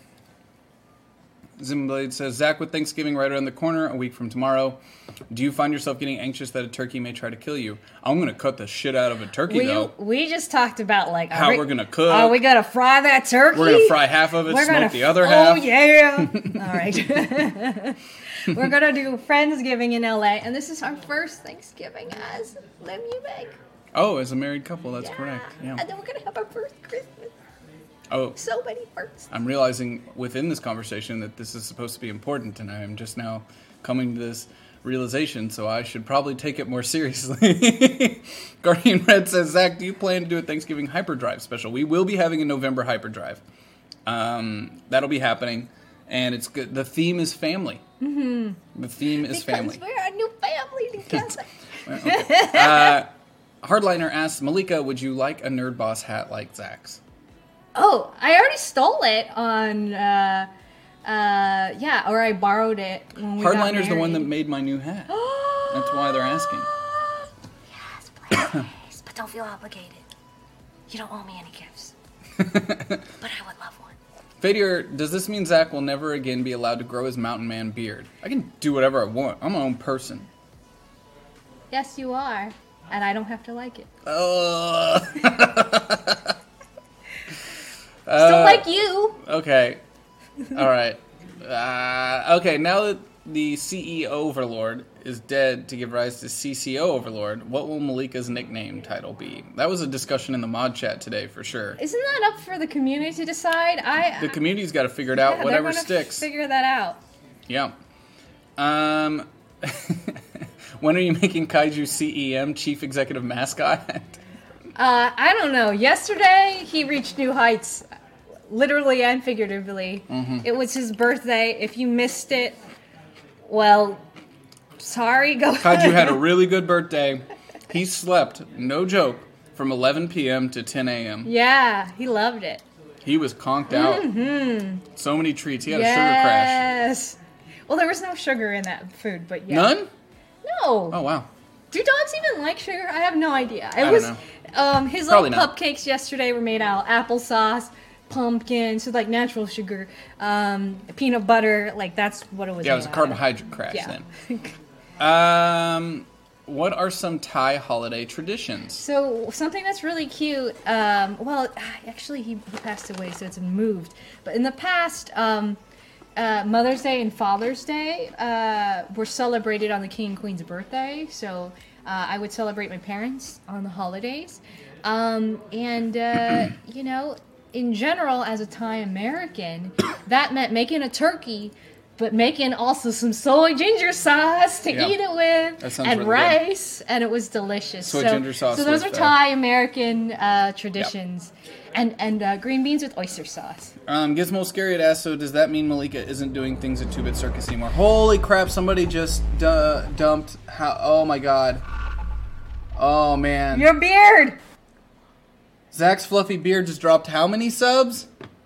Speaker 2: Zimblade says, Zach, with Thanksgiving right around the corner, a week from tomorrow, do you find yourself getting anxious that a turkey may try to kill you? I'm going to cut the shit out of a turkey,
Speaker 3: We,
Speaker 2: though.
Speaker 3: we just talked about like
Speaker 2: How
Speaker 3: are we-
Speaker 2: we're gonna cook.
Speaker 3: Are we gonna fry that turkey?
Speaker 2: We're going to fry half of it,
Speaker 3: We're
Speaker 2: smoke
Speaker 3: gonna
Speaker 2: the other
Speaker 3: oh,
Speaker 2: half.
Speaker 3: Oh yeah! All right. We're gonna do Friendsgiving in L A, and this is our first Thanksgiving as Lim Eubank.
Speaker 2: Oh, as a married couple, that's
Speaker 3: Yeah.
Speaker 2: correct. Yeah.
Speaker 3: And then we're gonna have our first Christmas.
Speaker 2: Oh,
Speaker 3: So many firsts.
Speaker 2: I'm realizing within this conversation that this is supposed to be important, and I am just now coming to this realization, so I should probably take it more seriously. Guardian Red says, Zach, do you plan to do a Thanksgiving Hyperdrive special? We will be having a November Hyperdrive. Um, that'll be happening, and it's good. The theme is family. Mm-hmm. The theme is
Speaker 3: Because
Speaker 2: family.
Speaker 3: we're a new family together.
Speaker 2: Okay. uh, Hardliner asks, Malika, would you like a Nerd Boss hat like Zach's?
Speaker 3: Oh, I already stole it on. Uh, uh, yeah, or I borrowed it when we got
Speaker 2: Hardliner's the one that
Speaker 3: married.
Speaker 2: made my new hat. That's why they're asking.
Speaker 3: Yes, please, but don't feel obligated. You don't owe me any gifts. But I would love one.
Speaker 2: Fadir, does this mean Zach will never again be allowed to grow his mountain man beard? I can do whatever I want. I'm my own person.
Speaker 3: Yes, you are, and I don't have to like it.
Speaker 2: Uh,
Speaker 3: Still like you.
Speaker 2: okay. All right. Uh, okay, now that the C E O Overlord is dead to give rise to C C O Overlord, what will Malika's nickname title be? That was a discussion in the mod chat today, for sure.
Speaker 3: Isn't that up for the community to decide? I
Speaker 2: The community's got to figure it out,
Speaker 3: yeah,
Speaker 2: whatever
Speaker 3: they're gonna
Speaker 2: sticks.
Speaker 3: Figure that out.
Speaker 2: Yeah. Um, when are you making Kaiju C E M Chief Executive Mascot?
Speaker 3: Uh, I don't know. Yesterday, he reached new heights, literally and figuratively.
Speaker 2: Mm-hmm.
Speaker 3: It was his birthday. If you missed it, well, sorry. Go.
Speaker 2: Kaiju had a really good birthday. He slept, no joke, from eleven p.m. to ten a.m.
Speaker 3: Yeah, he loved it.
Speaker 2: He was conked out. Mm-hmm. So many treats. He had
Speaker 3: yes.
Speaker 2: a sugar crash.
Speaker 3: Yes. Well, there was no sugar in that food, but yeah.
Speaker 2: None?
Speaker 3: No.
Speaker 2: Oh, wow.
Speaker 3: Do dogs even like sugar? I have no idea. It
Speaker 2: I don't
Speaker 3: was
Speaker 2: know.
Speaker 3: um his
Speaker 2: Probably
Speaker 3: little
Speaker 2: not.
Speaker 3: cupcakes yesterday were made out of applesauce, pumpkin, so like natural sugar, um, peanut butter, like that's what it was.
Speaker 2: Yeah, it
Speaker 3: made
Speaker 2: was a
Speaker 3: out of.
Speaker 2: carbohydrate crash
Speaker 3: Yeah.
Speaker 2: then. Um, what are some Thai holiday traditions?
Speaker 3: So something that's really cute. Um, well, actually, he, he passed away, so it's moved. But in the past, um, uh, Mother's Day and Father's Day uh, were celebrated on the King and Queen's birthday. So uh, I would celebrate my parents on the holidays, um, and uh, you know, in general, as a Thai American, that meant making a turkey but making also some soy ginger sauce to
Speaker 2: Yeah.
Speaker 3: eat it with,
Speaker 2: That sounds
Speaker 3: and
Speaker 2: really
Speaker 3: rice, and it was delicious.
Speaker 2: Soy
Speaker 3: so,
Speaker 2: ginger sauce
Speaker 3: So those
Speaker 2: with,
Speaker 3: are
Speaker 2: uh,
Speaker 3: Thai American uh, traditions, and and uh, green beans with oyster sauce.
Speaker 2: Um, Gizmo Scary had asked, so does that mean Malika isn't doing things at two-Bit Circus anymore? Holy crap, somebody just du- dumped... How? Oh my god. Oh man.
Speaker 3: Your beard.
Speaker 2: Zach's fluffy beard just dropped how many subs?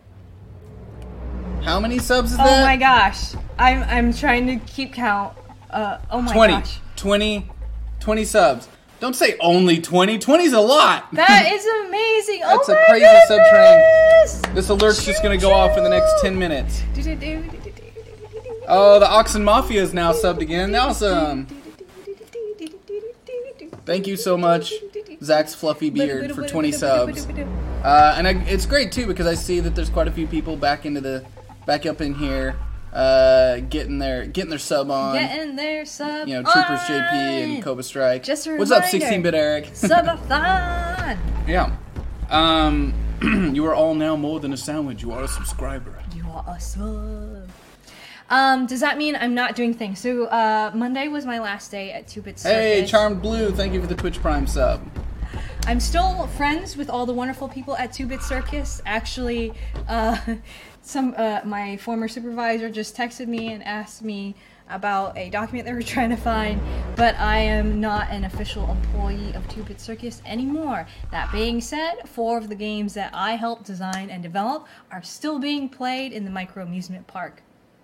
Speaker 2: How many subs is
Speaker 3: Oh
Speaker 2: that?
Speaker 3: my gosh, I'm I'm trying to keep count. Uh, oh my
Speaker 2: twenty.
Speaker 3: gosh,
Speaker 2: twenty. twenty subs. Don't say only twenty. twenty's a lot.
Speaker 3: that is amazing.
Speaker 2: That's
Speaker 3: oh
Speaker 2: a
Speaker 3: my
Speaker 2: crazy
Speaker 3: goodness.
Speaker 2: sub train. This alert's just going to go off in the next ten minutes. Oh, the Oxen Mafia is now subbed again. Awesome. Thank you so much, Zach's fluffy beard, for twenty subs. Uh, and I, it's great too because I see that there's quite a few people back into the, back up in here, uh, getting their getting their sub on.
Speaker 3: Getting their sub.
Speaker 2: You know, Troopers
Speaker 3: on.
Speaker 2: J P and Cobra Strike.
Speaker 3: Just a
Speaker 2: What's up,
Speaker 3: reminder.
Speaker 2: sixteen-bit Eric?
Speaker 3: Subathon.
Speaker 2: Yeah. Um, you are all now more than a sandwich. You are a subscriber.
Speaker 3: You are a sub. Um, does that mean I'm not doing things? So uh, Monday was my last day at two-Bit Circus.
Speaker 2: Hey, Charmed Blue, thank you for the Twitch Prime sub.
Speaker 3: I'm still friends with all the wonderful people at two-Bit Circus. Actually, uh, some uh, my former supervisor just texted me and asked me about a document they were trying to find, but I am not an official employee of two-Bit Circus anymore. That being said, four of the games that I helped design and develop are still being played in the Micro Amusement Park.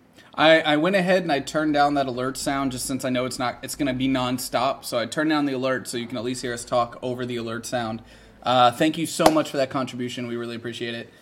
Speaker 2: I, I went ahead and I turned down that alert sound just since I know it's not it's going to be non-stop. So I turned down the alert so you can at least hear us talk over the alert sound. Uh, thank you so much for that contribution. We really appreciate it.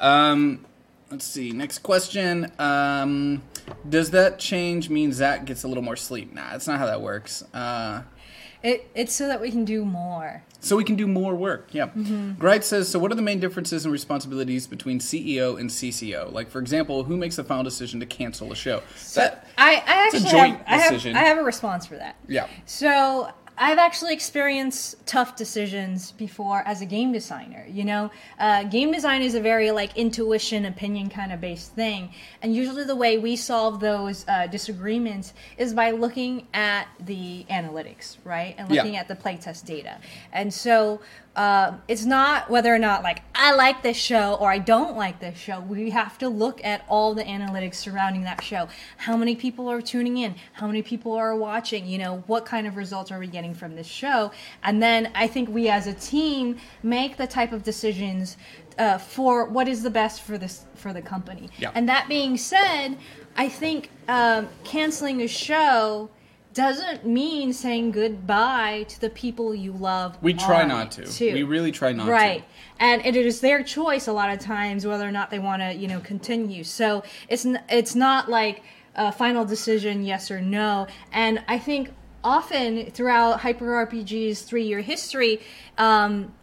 Speaker 2: Um, let's see. Next question. Um, does that change mean Zach gets a little more sleep? Nah, that's not how that works. Uh,
Speaker 3: It, it's so that we can do more.
Speaker 2: So we can do more work, yeah. Mm-hmm. Gright says, so what are the main differences and responsibilities between C E O and C C O? Like, for example, who makes the final decision to cancel a show?
Speaker 3: So
Speaker 2: That,
Speaker 3: I, I
Speaker 2: it's a
Speaker 3: actually
Speaker 2: joint
Speaker 3: have, I have,
Speaker 2: decision.
Speaker 3: I have a response for that.
Speaker 2: yeah.
Speaker 3: So I've actually experienced tough decisions before as a game designer. You know, uh, game design is a very like intuition, opinion kind of based thing, and usually the way we solve those uh, disagreements is by looking at the analytics, right, and looking
Speaker 2: Yeah.
Speaker 3: at the playtest data. And so uh, it's not whether or not like I like this show or I don't like this show. We have to look at all the analytics surrounding that show. How many people are tuning in? How many people are watching? You know, what kind of results are we getting from this show? And then I think we as a team make the type of decisions uh, for what is the best for this for the company.
Speaker 2: Yeah.
Speaker 3: And that being said, I think um, canceling a show doesn't mean saying goodbye to the people you love.
Speaker 2: We try
Speaker 3: on
Speaker 2: not to.
Speaker 3: it, too.
Speaker 2: We really try not to.
Speaker 3: Right. And it is their choice a lot of times whether or not they want to, you know, continue. So it's n- it's not like a final decision, yes or no. And I think often throughout HyperRPG's three-year history, um,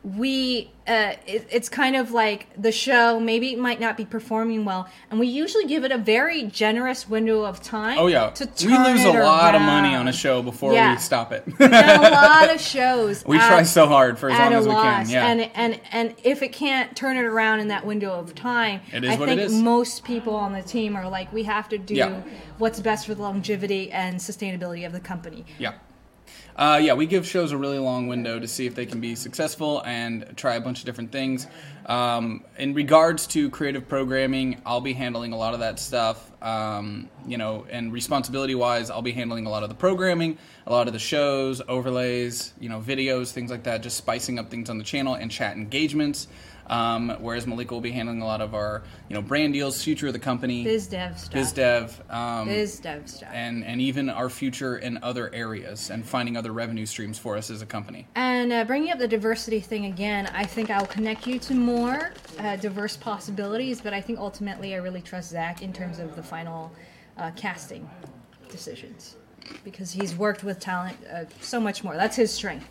Speaker 3: we uh, it, it's kind of like the show maybe it might not be performing well, and we usually give it a very generous window of time.
Speaker 2: Oh, yeah.
Speaker 3: To
Speaker 2: We
Speaker 3: turn
Speaker 2: lose
Speaker 3: it
Speaker 2: a lot of
Speaker 3: around.
Speaker 2: money on a show before
Speaker 3: Yeah.
Speaker 2: we stop it.
Speaker 3: We've done a lot of shows.
Speaker 2: We
Speaker 3: at-
Speaker 2: try so hard for as
Speaker 3: at
Speaker 2: long
Speaker 3: a
Speaker 2: as we can.
Speaker 3: loss.
Speaker 2: Yeah.
Speaker 3: And and and if it can't turn it around in that window of time,
Speaker 2: It is
Speaker 3: I
Speaker 2: what it
Speaker 3: think
Speaker 2: is.
Speaker 3: most people on the team are like, we have to do
Speaker 2: Yeah.
Speaker 3: what's best for the longevity and sustainability of the company.
Speaker 2: Yeah. Uh, yeah, we give shows a really long window to see if they can be successful and try a bunch of different things. Um, in regards to creative programming, I'll be handling a lot of that stuff. Um, you know, and responsibility-wise, I'll be handling a lot of the programming, a lot of the shows, overlays, you know, videos, things like that, just spicing up things on the channel and chat engagements. Um, whereas Malika will be handling a lot of our, you know, brand deals, future of the company,
Speaker 3: Biz dev stuff.
Speaker 2: biz dev, um,
Speaker 3: Biz dev stuff.
Speaker 2: and and even our future in other areas and finding other revenue streams for us as a company.
Speaker 3: And uh, bringing up the diversity thing again, I think I'll connect you to more uh, diverse possibilities, but I think ultimately I really trust Zach in terms of the final uh, casting decisions because he's worked with talent uh, so much more. That's his strength.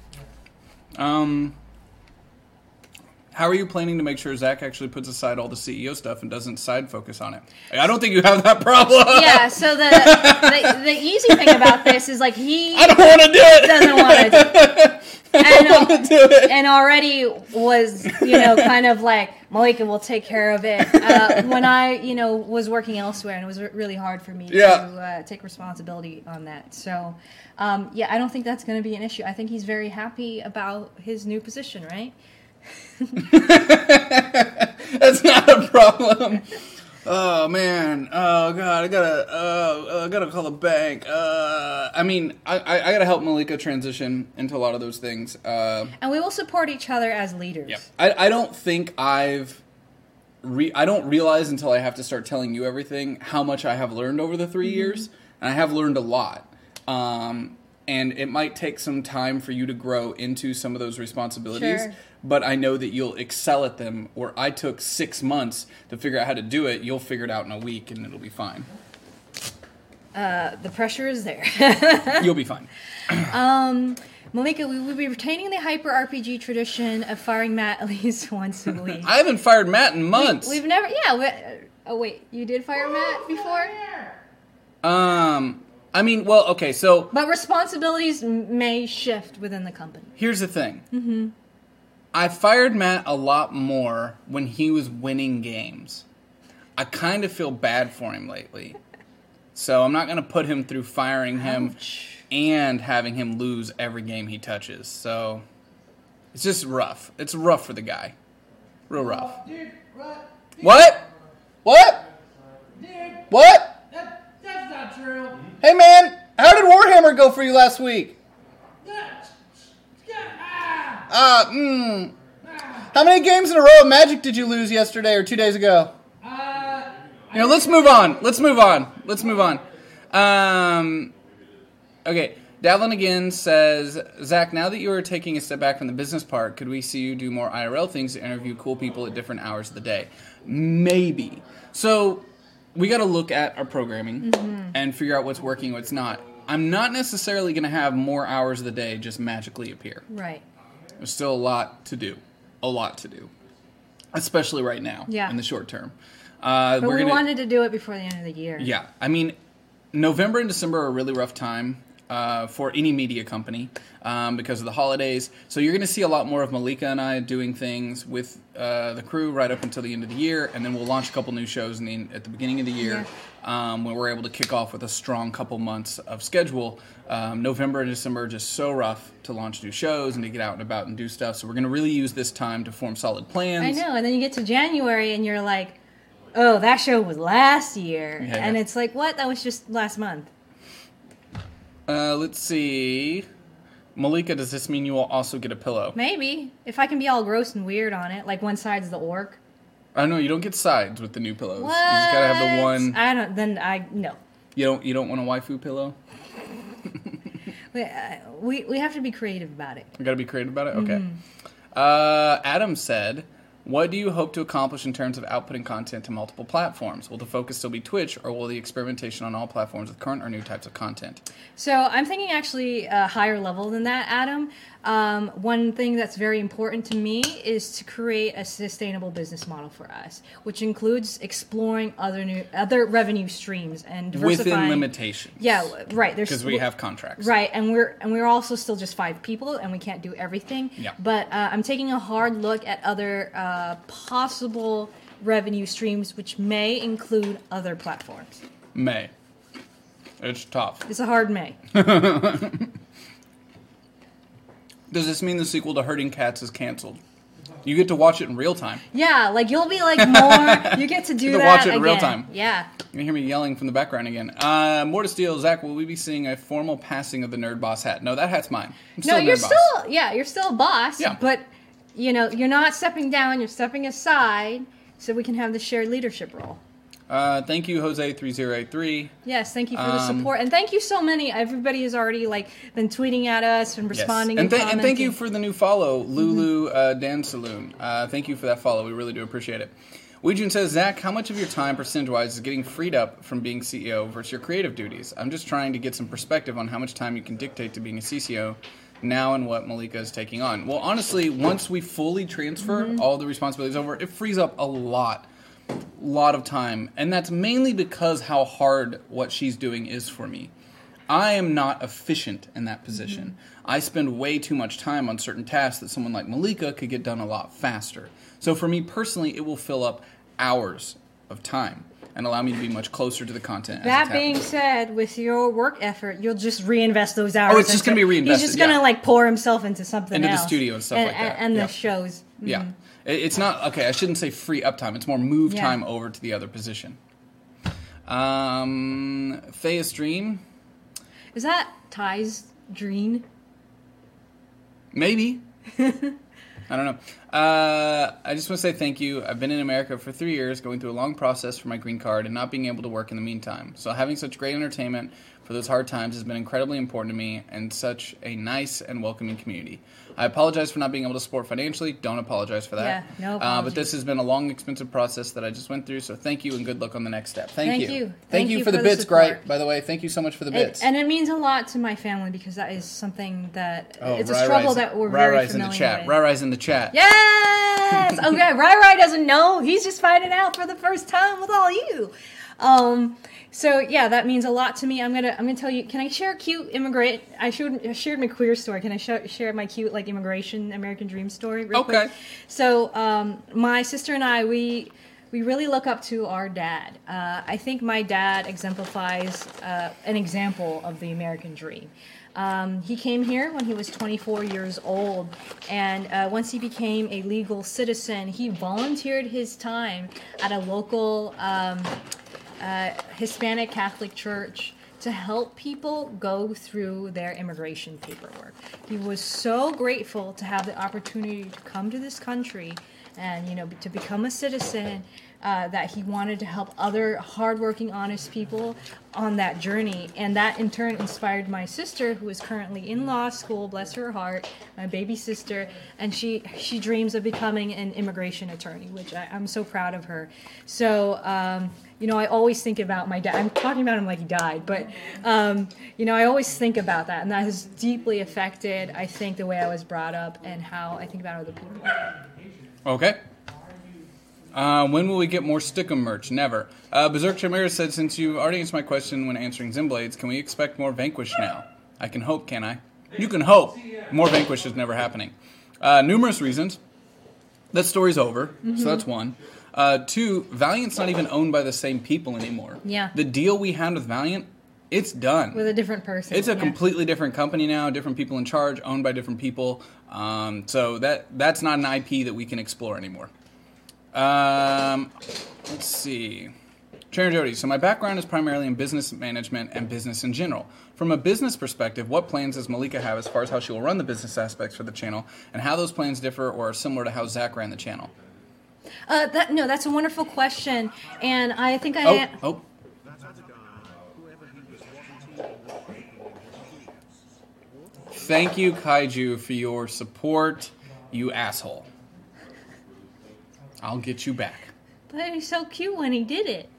Speaker 2: Um, how are you planning to make sure Zach actually puts aside all the C E O stuff and doesn't side focus on it? I don't think you have that problem.
Speaker 3: Yeah, so the, the the easy thing about this is like he
Speaker 2: I don't want to do it.
Speaker 3: doesn't want to do it. And
Speaker 2: don't want to do it.
Speaker 3: And already was, you know, kind of like, Malika will take care of it. Uh, when I, you know, was working elsewhere, and it was really hard for me
Speaker 2: Yeah.
Speaker 3: to uh, take responsibility on that. So, um, yeah, I don't think that's going to be an issue. I think he's very happy about his new position, right?
Speaker 2: That's not a problem. Oh man! Oh god! I gotta, uh, I gotta call the bank. Uh, I mean, I, I, I gotta help Malika transition into a lot of those things. Uh,
Speaker 3: And we will support each other as leaders.
Speaker 2: yeah, I, I don't think I've, re- I don't realize until I have to start telling you everything how much I have learned over the three
Speaker 3: Mm-hmm.
Speaker 2: years, and I have learned a lot. Um, and it might take some time for you to grow into some of those responsibilities.
Speaker 3: Sure.
Speaker 2: But I know that you'll excel at them. Or I took six months to figure out how to do it. You'll figure it out in a week, and it'll be fine.
Speaker 3: Uh, the pressure is there.
Speaker 2: You'll be fine.
Speaker 3: Malika, we will be retaining the Hyper R P G tradition of firing Matt at least once a week.
Speaker 2: I haven't fired Matt in months.
Speaker 3: We've never, yeah. We, oh wait, you did fire Matt before?
Speaker 2: Um, I mean, well, okay. So
Speaker 3: But responsibilities m- may shift within the company.
Speaker 2: here's the thing. Mm-hmm. I fired Matt a lot more when he was winning games. I kind of feel bad for him lately. So I'm not going to put him through firing him
Speaker 3: Ouch.
Speaker 2: and having him lose every game he touches. So it's just rough. It's rough for the guy. Real rough.
Speaker 5: Dude, what?
Speaker 2: What? What?
Speaker 5: Dude,
Speaker 2: What?
Speaker 5: that, that's not true.
Speaker 2: Hey man, how did Warhammer go for you last week?
Speaker 5: That's, ah,
Speaker 2: Uh, mm.
Speaker 5: ah,
Speaker 2: How many games in a row of Magic did you lose yesterday or two days ago?
Speaker 5: uh,
Speaker 2: You know, let's move on. Let's move on. Let's move on. Um, okay. Davlin again says, Zach, now that you are taking a step back from the business part, could we see you do more I R L things to interview cool people at different hours of the day? Maybe. So we got to look at our programming and figure out what's working, what's not. I'm not necessarily going to have more hours of the day just magically appear.
Speaker 3: Right.
Speaker 2: There's still a lot to do. A lot to do. Especially right now.
Speaker 3: Yeah.
Speaker 2: In the short term. Uh,
Speaker 3: But
Speaker 2: we're
Speaker 3: we
Speaker 2: gonna,
Speaker 3: wanted to do it before the end of the year.
Speaker 2: Yeah. I mean, November and December are a really rough time uh, for any media company um, because of the holidays. So you're going to see a lot more of Malika and I doing things with uh, the crew right up until the end of the year. And then we'll launch a couple new shows in the, at the beginning of the year um, when we're able to kick off with a strong couple months of schedule. Um, November and December are just so rough to launch new shows and to get out and about and do stuff. So we're going to really use this time to form solid plans.
Speaker 3: I know, and then you get to January and you're like, oh, that show was last year.
Speaker 2: Yeah,
Speaker 3: and
Speaker 2: yeah.
Speaker 3: it's like, what? That was just last month.
Speaker 2: Uh, let's see. Malika, does this mean you will also get a pillow?
Speaker 3: Maybe. If I can be all gross and weird on it, like one side's the orc.
Speaker 2: I know you don't get sides with the new pillows.
Speaker 3: What?
Speaker 2: You just gotta have the one.
Speaker 3: I don't, then I, no.
Speaker 2: You don't. You don't want a waifu pillow.
Speaker 3: We, uh, we, we have to be creative about it.
Speaker 2: You gotta be creative about it. Okay.
Speaker 3: Mm-hmm.
Speaker 2: Uh, Adam said, "What do you hope to accomplish in terms of outputting content to multiple platforms? Will the focus still be Twitch, or will the experimentation on all platforms with current or new types of content?"
Speaker 3: So I'm thinking actually a higher level than that, Adam. Um, one thing that's very important to me is to create a sustainable business model for us, which includes exploring other new other revenue streams and diversifying.
Speaker 2: Within limitations.
Speaker 3: Yeah, right. There's
Speaker 2: Because we have contracts.
Speaker 3: Right, and we're and we're also still just five people, and we can't do everything.
Speaker 2: Yeah.
Speaker 3: But uh, I'm taking a hard look at other uh, possible revenue streams, which may include other platforms.
Speaker 2: May. It's tough.
Speaker 3: It's a hard may.
Speaker 2: Does this mean the sequel to Herding Cats is canceled? You get to watch it in real time.
Speaker 3: Yeah, like you'll be like more. You get to do
Speaker 2: You get to
Speaker 3: that
Speaker 2: watch it in
Speaker 3: again.
Speaker 2: real time.
Speaker 3: Yeah.
Speaker 2: You can hear me yelling from the background again. Uh, more to steal. Zach, will we be seeing a formal passing of the Nerd Boss hat? No, that hat's mine. I'm still
Speaker 3: No,
Speaker 2: a
Speaker 3: you're
Speaker 2: Nerd Boss.
Speaker 3: still yeah, you're still a boss.
Speaker 2: Yeah.
Speaker 3: But you know, you're not stepping down. You're stepping aside, so we can have the shared leadership role.
Speaker 2: Uh, thank you, Jose three zero eight three.
Speaker 3: Yes, thank you for the
Speaker 2: Um,
Speaker 3: support, and thank you so many. Everybody has already like been tweeting at us and responding
Speaker 2: And,
Speaker 3: and,
Speaker 2: th- and thank you
Speaker 3: commenting.
Speaker 2: for the new follow, Lulu uh, Dan Saloon. Uh, thank you for that follow. We really do appreciate it. Weijun says, Zach, how much of your time, percentage-wise, is getting freed up from being C E O versus your creative duties? I'm just trying to get some perspective on how much time you can dictate to being a C C O now and what Malika is taking on. Well, honestly, once we fully transfer
Speaker 3: Mm-hmm.
Speaker 2: all the responsibilities over, it frees up a lot. lot of time, and that's mainly because how hard what she's doing is for me. I am not efficient in that position. Mm-hmm. I spend way too much time on certain tasks that someone like Malika could get done a lot faster. So for me personally, it will fill up hours of time and allow me to be much closer to the content.
Speaker 3: That
Speaker 2: as
Speaker 3: being
Speaker 2: happening.
Speaker 3: said, with your work effort, you'll just reinvest those hours.
Speaker 2: Oh, it's just
Speaker 3: into-
Speaker 2: going to be reinvested.
Speaker 3: He's just going to
Speaker 2: yeah.
Speaker 3: like pour himself into something
Speaker 2: Into the
Speaker 3: else.
Speaker 2: studio and stuff
Speaker 3: and,
Speaker 2: like that.
Speaker 3: And, and
Speaker 2: Yeah.
Speaker 3: the shows.
Speaker 2: Yeah. It- It's not, okay, I shouldn't say free up time. It's more move
Speaker 3: Yeah.
Speaker 2: time over to the other position. Um, Faye's Dream?
Speaker 3: Is that Ty's dream?
Speaker 2: Maybe. I don't know. Uh, I just want to say thank you. I've been in America for three years, going through a long process for my green card and not being able to work in the meantime. So having such great entertainment for those hard times has been incredibly important to me and such a nice and welcoming community. I apologize for not being able to support financially. Don't apologize for that.
Speaker 3: Yeah, no
Speaker 2: uh,
Speaker 3: apologies.
Speaker 2: But this has been a long, expensive process that I just went through, so thank you and good luck on the next step. Thank,
Speaker 3: Thank
Speaker 2: you.
Speaker 3: you.
Speaker 2: Thank,
Speaker 3: Thank
Speaker 2: you
Speaker 3: you
Speaker 2: for the
Speaker 3: for the
Speaker 2: bits,
Speaker 3: support.
Speaker 2: Gripe, by the way. Thank you so much for the
Speaker 3: It,
Speaker 2: bits.
Speaker 3: and it means a lot to my family because that is something that
Speaker 2: Oh,
Speaker 3: it's a
Speaker 2: Rai
Speaker 3: struggle
Speaker 2: Rai's-
Speaker 3: that we're
Speaker 2: Rai
Speaker 3: very
Speaker 2: Rai's
Speaker 3: familiar
Speaker 2: in the chat.
Speaker 3: with.
Speaker 2: Rai Rai's in the chat.
Speaker 3: Yes. Okay. Rai Rai doesn't know. He's just finding out for the first time with all you. Um. So yeah, that means a lot to me. I'm gonna I'm gonna tell you. Can I share a cute immigrant? I showed I shared my queer story. Can I sh- share my cute like immigration American dream story? Real
Speaker 2: Okay.
Speaker 3: Quick? So um, my sister and I we. We really look up to our dad. Uh, I think my dad exemplifies uh, an example of the American dream. Um, he came here when he was twenty-four years old, and uh, once he became a legal citizen, he volunteered his time at a local um, uh, Hispanic Catholic church to help people go through their immigration paperwork. He was so grateful to have the opportunity to come to this country and, you know, to become a citizen, uh, that he wanted to help other hardworking, honest people on that journey. And that in turn inspired my sister, who is currently in law school, bless her heart, my baby sister, and she she dreams of becoming an immigration attorney, which I, I'm so proud of her. So, um, you know, I always think about my dad. I'm talking about him like he died, but, um, you know, I always think about that. And that has deeply affected, I think, the way I was brought up and how I think about other people.
Speaker 2: Okay. Uh, when will we get more Stickum merch? Never. Uh, Berserk Chimera said, since you already answered my question when answering Zimblades, can we expect more Vanquish now? I can hope, can I? You can hope. More Vanquish is never happening. Uh, numerous reasons. That story's over, mm-hmm. so that's one. Uh, two, Valiant's not even owned by the same people anymore.
Speaker 3: Yeah.
Speaker 2: The deal we had with Valiant, it's done.
Speaker 3: With a different person.
Speaker 2: It's a
Speaker 3: yeah.
Speaker 2: completely different company now, different people in charge, owned by different people. Um, so that that's not an I P that we can explore anymore. Um, let's see. Trainer Jody, so my background is primarily in business management and business in general. From a business perspective, what plans does Malika have as far as how she will run the business aspects for the channel, and how those plans differ or are similar to how Zach ran the channel?
Speaker 3: Uh, that, no, that's a wonderful question, and I think I...
Speaker 2: Oh,
Speaker 3: an-
Speaker 2: oh. Thank you, Kaiju, for your support, you asshole. I'll get you back.
Speaker 3: But he was so cute when he did it.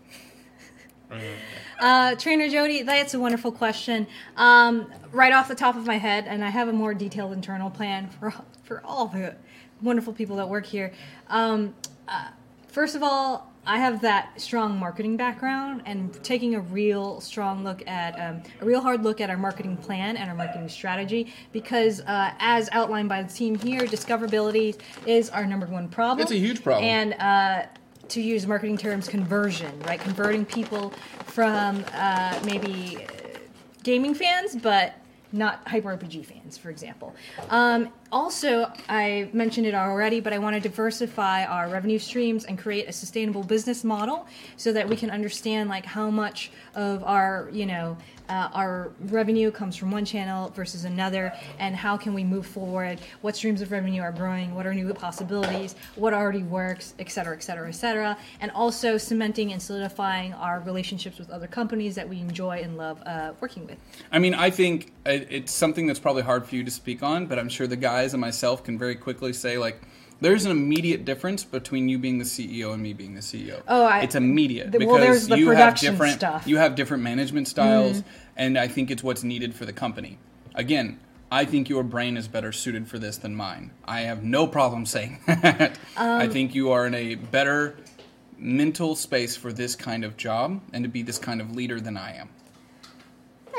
Speaker 3: Uh, Trainer Jody, that's a wonderful question. Um, right off the top of my head, and I have a more detailed internal plan for for all the wonderful people that work here. Um, uh, first of all, I have that strong marketing background, and taking a real strong look at um, a real hard look at our marketing plan and our marketing strategy, because uh, as outlined by the team here, discoverability is our number one problem.
Speaker 2: It's a huge problem.
Speaker 3: And uh, to use marketing terms, conversion, right? Converting people from uh, maybe uh, gaming fans, but not Hyper R P G fans, for example. Um, also, I mentioned it already, but I want to diversify our revenue streams and create a sustainable business model so that we can understand like how much of our, you know, uh, our revenue comes from one channel versus another, and how can we move forward, what streams of revenue are growing, what are new possibilities, what already works, et cetera, et cetera, et cetera. And also cementing and solidifying our relationships with other companies that we enjoy and love uh, working with.
Speaker 2: I mean, I think it- it's something that's probably hard for you to speak on, but I'm sure the guys and myself can very quickly say, like, there's an immediate difference between you being the C E O and me being the C E O.
Speaker 3: Oh, I-
Speaker 2: it's immediate
Speaker 3: the-
Speaker 2: because
Speaker 3: well, there's the
Speaker 2: you have
Speaker 3: production
Speaker 2: different
Speaker 3: stuff.
Speaker 2: you have different management styles,
Speaker 3: Mm-hmm.
Speaker 2: and I think it's what's needed for the company. Again, I think your brain is better suited for this than mine. I have no problem saying that.
Speaker 3: Um,
Speaker 2: I think you are in a better mental space for this kind of job and to be this kind of leader than I am.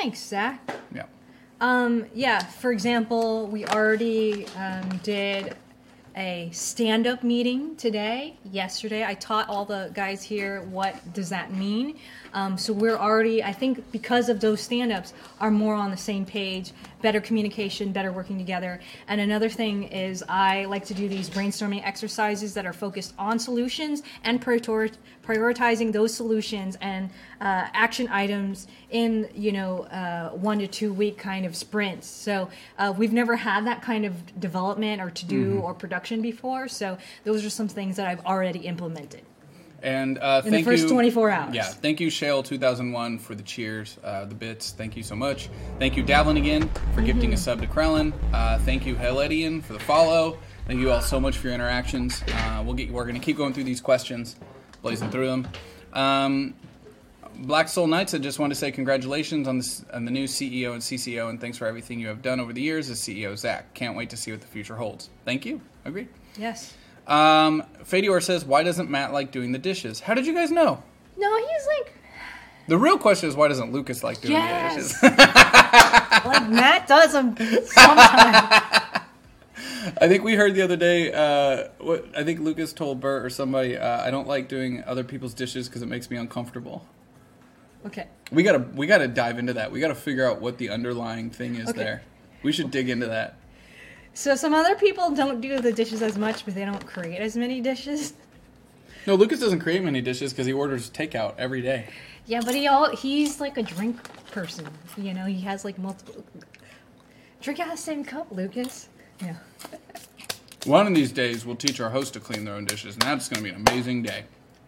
Speaker 3: Thanks, Zach.
Speaker 2: Yeah.
Speaker 3: Um, yeah, for example, we already um, did a stand-up meeting today. Yesterday, I taught all the guys here what does that mean. Um, so we're already, I think because of those stand-ups, are more on the same page, better communication, better working together. And another thing is I like to do these brainstorming exercises that are focused on solutions and prior- prioritizing those solutions and uh, action items in, you know, uh, one to two week kind of sprints. So uh, we've never had that kind of development or to-do mm-hmm. or production before. So those are some things that I've already implemented.
Speaker 2: And uh,
Speaker 3: in
Speaker 2: thank
Speaker 3: the first
Speaker 2: you,
Speaker 3: twenty-four hours.
Speaker 2: Yeah, thank you, Shale two thousand one, for the cheers, uh, the bits. Thank you so much. Thank you, Davlin, again, for mm-hmm. gifting a sub to Krellin. Uh, thank you, Heledian, for the follow. Thank you all so much for your interactions. Uh, we'll get. We're going to keep going through these questions, blazing through them. Um, Black Soul Knights, I just want to say congratulations on, this, on the new C E O and C C O, and thanks for everything you have done over the years as C E O, Zach. Can't wait to see what the future holds. Thank you. Agreed.
Speaker 3: Yes.
Speaker 2: Um, Fadior says, why doesn't Matt like doing the dishes? How did you guys know?
Speaker 3: No, he's like...
Speaker 2: The real question is, why doesn't Lucas like doing
Speaker 3: yes.
Speaker 2: the dishes?
Speaker 3: Like, Matt does them sometimes.
Speaker 2: I think we heard the other day, uh, what I think Lucas told Bert or somebody, uh, I don't like doing other people's dishes because it makes me uncomfortable.
Speaker 3: Okay.
Speaker 2: We gotta, we gotta dive into that. We gotta figure out what the underlying thing is okay. there. We should dig into that.
Speaker 3: So some other people don't do the dishes as much, but they don't create as many dishes.
Speaker 2: No, Lucas doesn't create many dishes because he orders takeout every day.
Speaker 3: Yeah, but he all he's like a drink person. You know, he has like multiple... Drink out of the same cup, Lucas. Yeah.
Speaker 2: One of these days, we'll teach our hosts to clean their own dishes, and that's going to be an amazing day.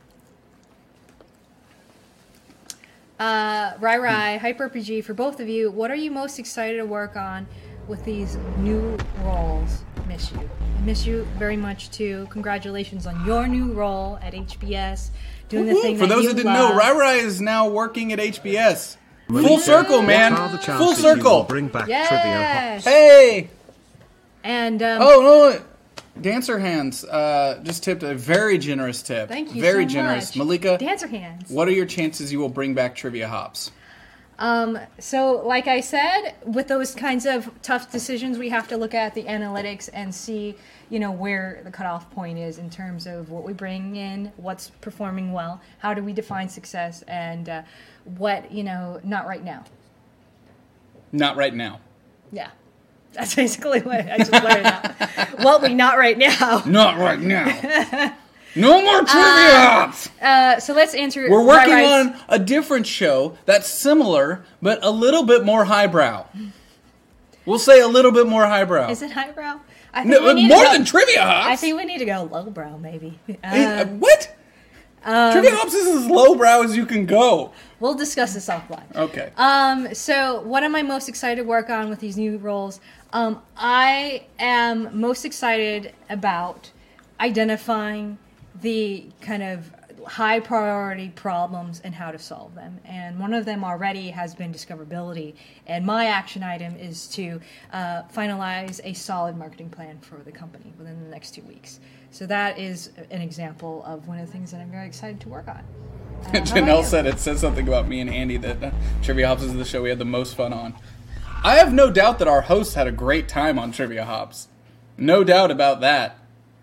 Speaker 3: Uh, Rai Rai, Hyper R P G, for both of you, what are you most excited to work on with these new roles? Miss you. I miss you very much too. Congratulations on your new role at H B S. Doing the thing
Speaker 2: For
Speaker 3: that
Speaker 2: those
Speaker 3: you
Speaker 2: that didn't
Speaker 3: love.
Speaker 2: know, Rai Rai is now working at H B S.
Speaker 4: Malika,
Speaker 2: Full circle, man.
Speaker 4: What are the chances
Speaker 2: Full
Speaker 4: you
Speaker 2: circle.
Speaker 4: will bring back
Speaker 3: Yes.
Speaker 4: Trivia Hops?
Speaker 2: Hey!
Speaker 3: And um,
Speaker 2: Oh, no. Dancer Hands uh, just tipped a very generous tip.
Speaker 3: thank you
Speaker 2: Very
Speaker 3: so
Speaker 2: generous.
Speaker 3: much.
Speaker 2: Malika,
Speaker 3: Dancer hands.
Speaker 2: what are your chances you will bring back Trivia Hops?
Speaker 3: Um, so, like I said, with those kinds of tough decisions, we have to look at the analytics and see, you know, where the cutoff point is in terms of what we bring in, what's performing well, how do we define success, and uh, what, you know, not right now.
Speaker 2: Not right now.
Speaker 3: Yeah. That's basically what I just learned out. What we not right now.
Speaker 2: Not right now. No more Trivia Hops!
Speaker 3: Uh, so let's answer...
Speaker 2: We're working
Speaker 3: Rai Rai's-
Speaker 2: on a different show that's similar, but a little bit more highbrow. We'll say a little bit more highbrow.
Speaker 3: Is it highbrow? I
Speaker 2: No,
Speaker 3: we need
Speaker 2: more
Speaker 3: to go,
Speaker 2: than Trivia Hops!
Speaker 3: I think we need to go lowbrow, maybe. Uh,
Speaker 2: Uh, what?
Speaker 3: um,
Speaker 2: Trivia Hops is as lowbrow as you can go.
Speaker 3: We'll discuss this offline.
Speaker 2: Okay.
Speaker 3: Um, so what am I most excited to work on with these new roles? Um, I am most excited about identifying the kind of high priority problems and how to solve them. And one of them already has been discoverability. And my action item is to uh, finalize a solid marketing plan for the company within the next two weeks. So that is an example of one of the things that I'm very excited to work on. Uh, how about
Speaker 2: Janelle
Speaker 3: you?
Speaker 2: said it said something about me and Andy that uh, Trivia Hops is the show we had the most fun on. I have no doubt that our hosts had a great time on Trivia Hops. No doubt about that.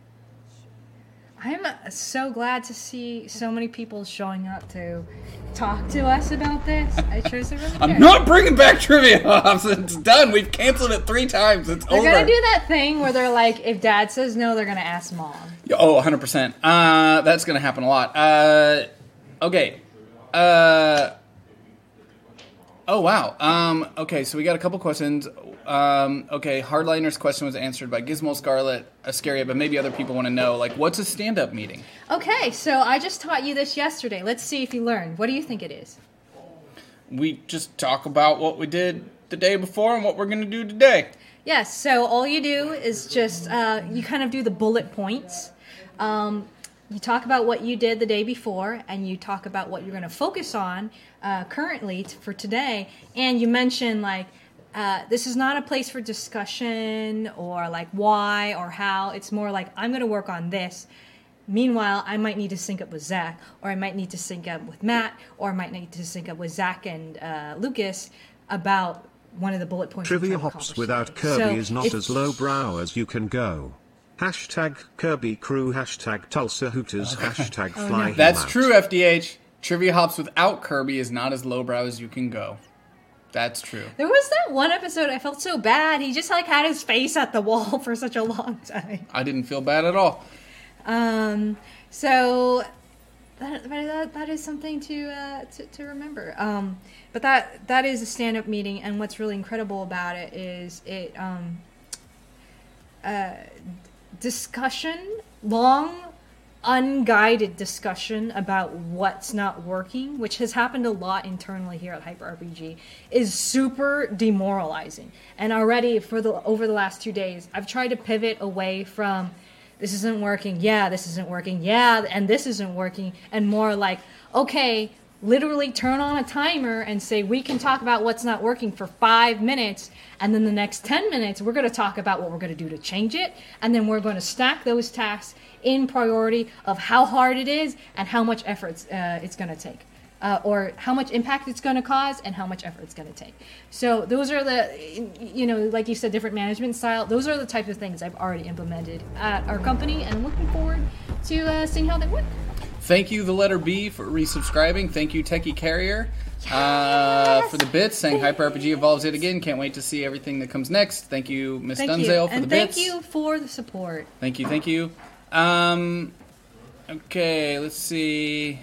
Speaker 3: I'm so glad to see so many people showing up to talk to us about this. I chose to really
Speaker 2: I'm
Speaker 3: care.
Speaker 2: not bringing back Trivia Hops. It's done. We've canceled it three times. It's
Speaker 3: They're
Speaker 2: over.
Speaker 3: gonna do that thing where they're like, if Dad says no, they're gonna ask Mom.
Speaker 2: Oh, one hundred percent. Uh, that's going to happen a lot. Uh, okay. Uh, oh, wow. Um, okay, so we got a couple questions. Um, okay, Hardliner's question was answered by Gizmo Scarlet, Ascaria, but maybe other people want to know, like, what's a stand-up meeting?
Speaker 3: Okay, so I just taught you this yesterday. Let's see if you learned. What do you think it is?
Speaker 2: We just talk about what we did the day before and what we're going to do today.
Speaker 3: Yes, so all you do is just, uh, you kind of do the bullet points. Um, you talk about what you did the day before, and you talk about what you're going to focus on uh, currently t- for today, and you mention, like, uh, this is not a place for discussion or, like, why or how. It's more like, I'm going to work on this. Meanwhile, I might need to sync up with Zach, or I might need to sync up with Matt, or I might need to sync up with Zach and uh, Lucas about one of the bullet points.
Speaker 4: Trivia
Speaker 3: we're trying to
Speaker 4: hops
Speaker 3: accomplish
Speaker 4: without
Speaker 3: today.
Speaker 4: Kirby
Speaker 3: So
Speaker 4: is not
Speaker 3: if-
Speaker 4: as lowbrow as you can go. Hashtag Kirby Crew, hashtag Tulsa Hooters, hashtag
Speaker 3: Oh,
Speaker 4: Fly
Speaker 3: no.
Speaker 4: him
Speaker 2: That's
Speaker 4: out.
Speaker 2: true, F D H. Trivia hops without Kirby is not as lowbrow as you can go. That's true.
Speaker 3: There was that one episode I felt so bad. He just like had his face at the wall for such a long time.
Speaker 2: I didn't feel bad at all.
Speaker 3: Um, so that, that that is something to, uh, to to remember. Um, but that that is a stand-up meeting, and what's really incredible about it is it um, uh, discussion, long, unguided discussion about what's not working, which has happened a lot internally here at Hyper R P G, is super demoralizing. And already for the over the last two days, I've tried to pivot away from this isn't working, yeah, this isn't working, yeah, and this isn't working, and more like, okay, literally turn on a timer and say we can talk about what's not working for five minutes, and then the next ten minutes we're going to talk about what we're going to do to change it, and then we're going to stack those tasks in priority of how hard it is and how much effort it's, uh, it's going to take. Uh, or how much impact it's going to cause and how much effort it's going to take. So those are the, you know, like you said, different management style. Those are the types of things I've already implemented at our company, and I'm looking forward to uh, seeing how they work.
Speaker 2: Thank you, the letter B, for resubscribing. Thank you, Techie Carrier, uh, for the bits, saying Hyper R P G evolves it again. Can't wait to see everything that comes next. Thank you, Miss
Speaker 3: Thank you.
Speaker 2: Dunzale, for
Speaker 3: and
Speaker 2: the
Speaker 3: thank
Speaker 2: bits.
Speaker 3: you for the support.
Speaker 2: Thank you, thank you. Um, okay, let's see.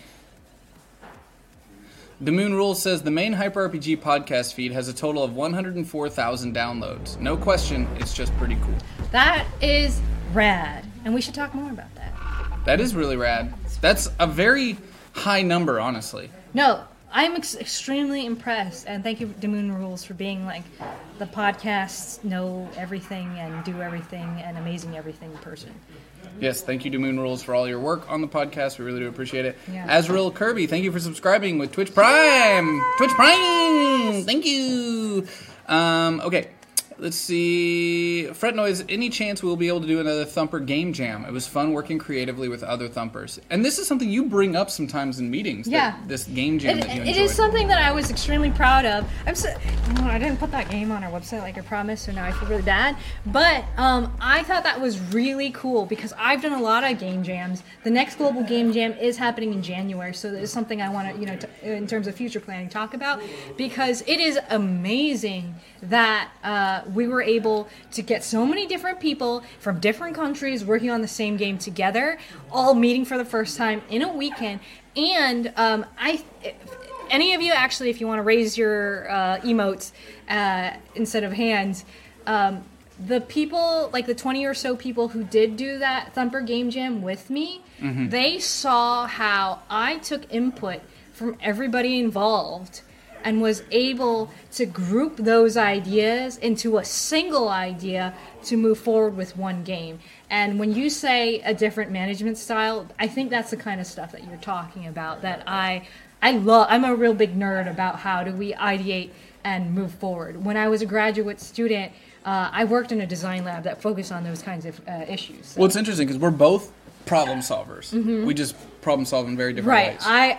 Speaker 2: The Moon Rules says the main Hyper R P G podcast feed has a total of one hundred four thousand downloads. No question, it's just pretty cool.
Speaker 3: That is rad, and we should talk more about that.
Speaker 2: That is really rad. That's a very high number, honestly.
Speaker 3: No, I'm ex- extremely impressed, and thank you, Demoon Rules, for being like the podcasts know everything and do everything and amazing everything person.
Speaker 2: Yes, thank you to Moon Rules for all your work on the podcast. We really do appreciate it.
Speaker 3: Yeah.
Speaker 2: Azrael Kirby, thank you for subscribing with Twitch Prime. Twitch Prime, thank you. Um, okay, let's see. Fret Noise, any chance we'll be able to do another Thumper game jam? It was fun working creatively with other Thumpers. And this is something you bring up sometimes in meetings. that-
Speaker 3: Yeah.
Speaker 2: This game jam
Speaker 3: It,
Speaker 2: that you
Speaker 3: it
Speaker 2: enjoy.
Speaker 3: is something that I was extremely proud of. I'm so, oh, I didn't put that game on our website like I promised, so now I feel really bad. But um, I thought that was really cool because I've done a lot of game jams. The next global game jam is happening in January, so it's something I want to, you know, t- in terms of future planning, talk about because it is amazing that uh, we were able to get so many different people from different countries working on the same game together, all meeting for the first time in a weekend. And um, I, if any of you actually, if you want to raise your uh, emotes uh, instead of hands, um, the people, like the twenty or so people who did do that Thumper Game Jam with me,
Speaker 2: Mm-hmm.
Speaker 3: they saw how I took input from everybody involved and was able to group those ideas into a single idea to move forward with one game. And when you say a different management style, I think that's the kind of stuff that you're talking about that I I love. I'm a real big nerd about how do we ideate and move forward. When I was a graduate student, uh, I worked in a design lab that focused on those kinds of uh, issues. So.
Speaker 2: Well, it's interesting because we're both problem solvers. We just problem solve in very different
Speaker 3: Right.
Speaker 2: ways.
Speaker 3: I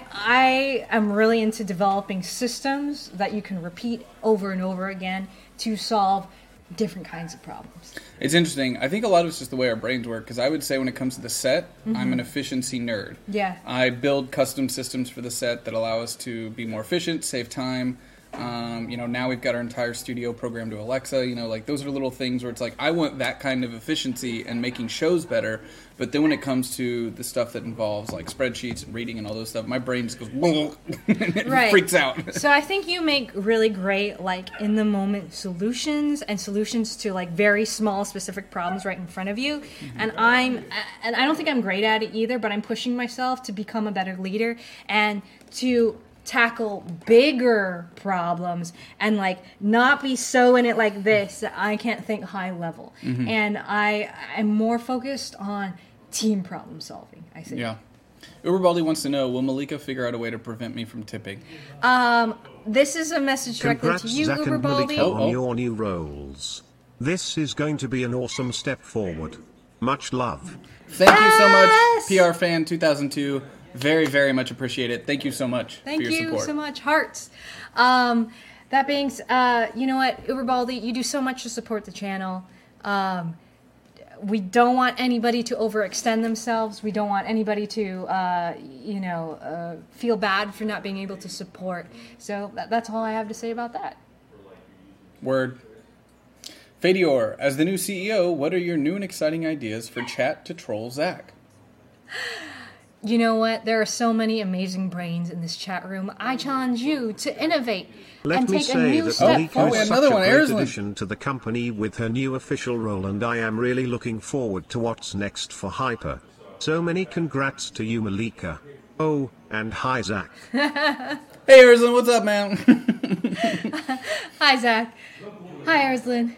Speaker 3: I am really into developing systems that you can repeat over and over again to solve different kinds of problems.
Speaker 2: It's interesting. I think a lot of it's just the way our brains work, because I would say when it comes to the set, I'm an efficiency nerd.
Speaker 3: Yeah.
Speaker 2: I build custom systems for the set that allow us to be more efficient, save time. Um, you know, now we've got our entire studio programmed to Alexa. You know, like those are little things where it's like, I want that kind of efficiency and making shows better. But then when it comes to the stuff that involves like spreadsheets and reading and all those stuff, my brain just goes, and it
Speaker 3: Right.
Speaker 2: freaks out.
Speaker 3: So I think you make really great, like, in the moment solutions and solutions to like very small specific problems right in front of you. And I'm, and I don't think I'm great at it either, but I'm pushing myself to become a better leader and to tackle bigger problems and like not be so in it like this that I can't think high level. And I am more focused on team problem solving, I think.
Speaker 2: Yeah. Uberbaldi wants to know, will Malika figure out a way to prevent me from tipping?
Speaker 3: Um, this is a message directed
Speaker 4: Congrats
Speaker 3: to you,
Speaker 4: Zach and
Speaker 3: Uberbaldi.
Speaker 4: Malika
Speaker 2: Oh, oh.
Speaker 4: on your new roles. This is going to be an awesome step forward. Much love.
Speaker 2: Thank you so much,
Speaker 3: Yes!
Speaker 2: P R Fan two thousand two. Very, very much appreciate it. Thank you so much
Speaker 3: Thank
Speaker 2: for your
Speaker 3: you
Speaker 2: support.
Speaker 3: so much, hearts. Um, That being, s- uh, you know what, Uberbaldi, you do so much to support the channel. Um, we don't want anybody to overextend themselves. We don't want anybody to, uh, you know, uh, feel bad for not being able to support. So that, that's all I have to say about that.
Speaker 2: Word. Fadior, as the new C E O, what are your new and exciting ideas for chat to troll Zach?
Speaker 3: You know what? There are so many amazing brains in this chat room. I challenge you to innovate
Speaker 4: Let
Speaker 3: and
Speaker 4: me
Speaker 3: take a
Speaker 4: say
Speaker 3: new
Speaker 4: that
Speaker 3: step
Speaker 4: Malika
Speaker 2: Oh,
Speaker 3: forward.
Speaker 2: yeah,
Speaker 4: is
Speaker 2: another
Speaker 4: such
Speaker 2: one,
Speaker 4: a great
Speaker 2: Arslan.
Speaker 4: addition to the company with her new official role, and I am really looking forward to what's next for Hyper. So many congrats to you, Malika. Oh, and hi, Zach.
Speaker 2: Hey, Arslan, what's up, man?
Speaker 3: Hi, Zach. Hi, Arslan.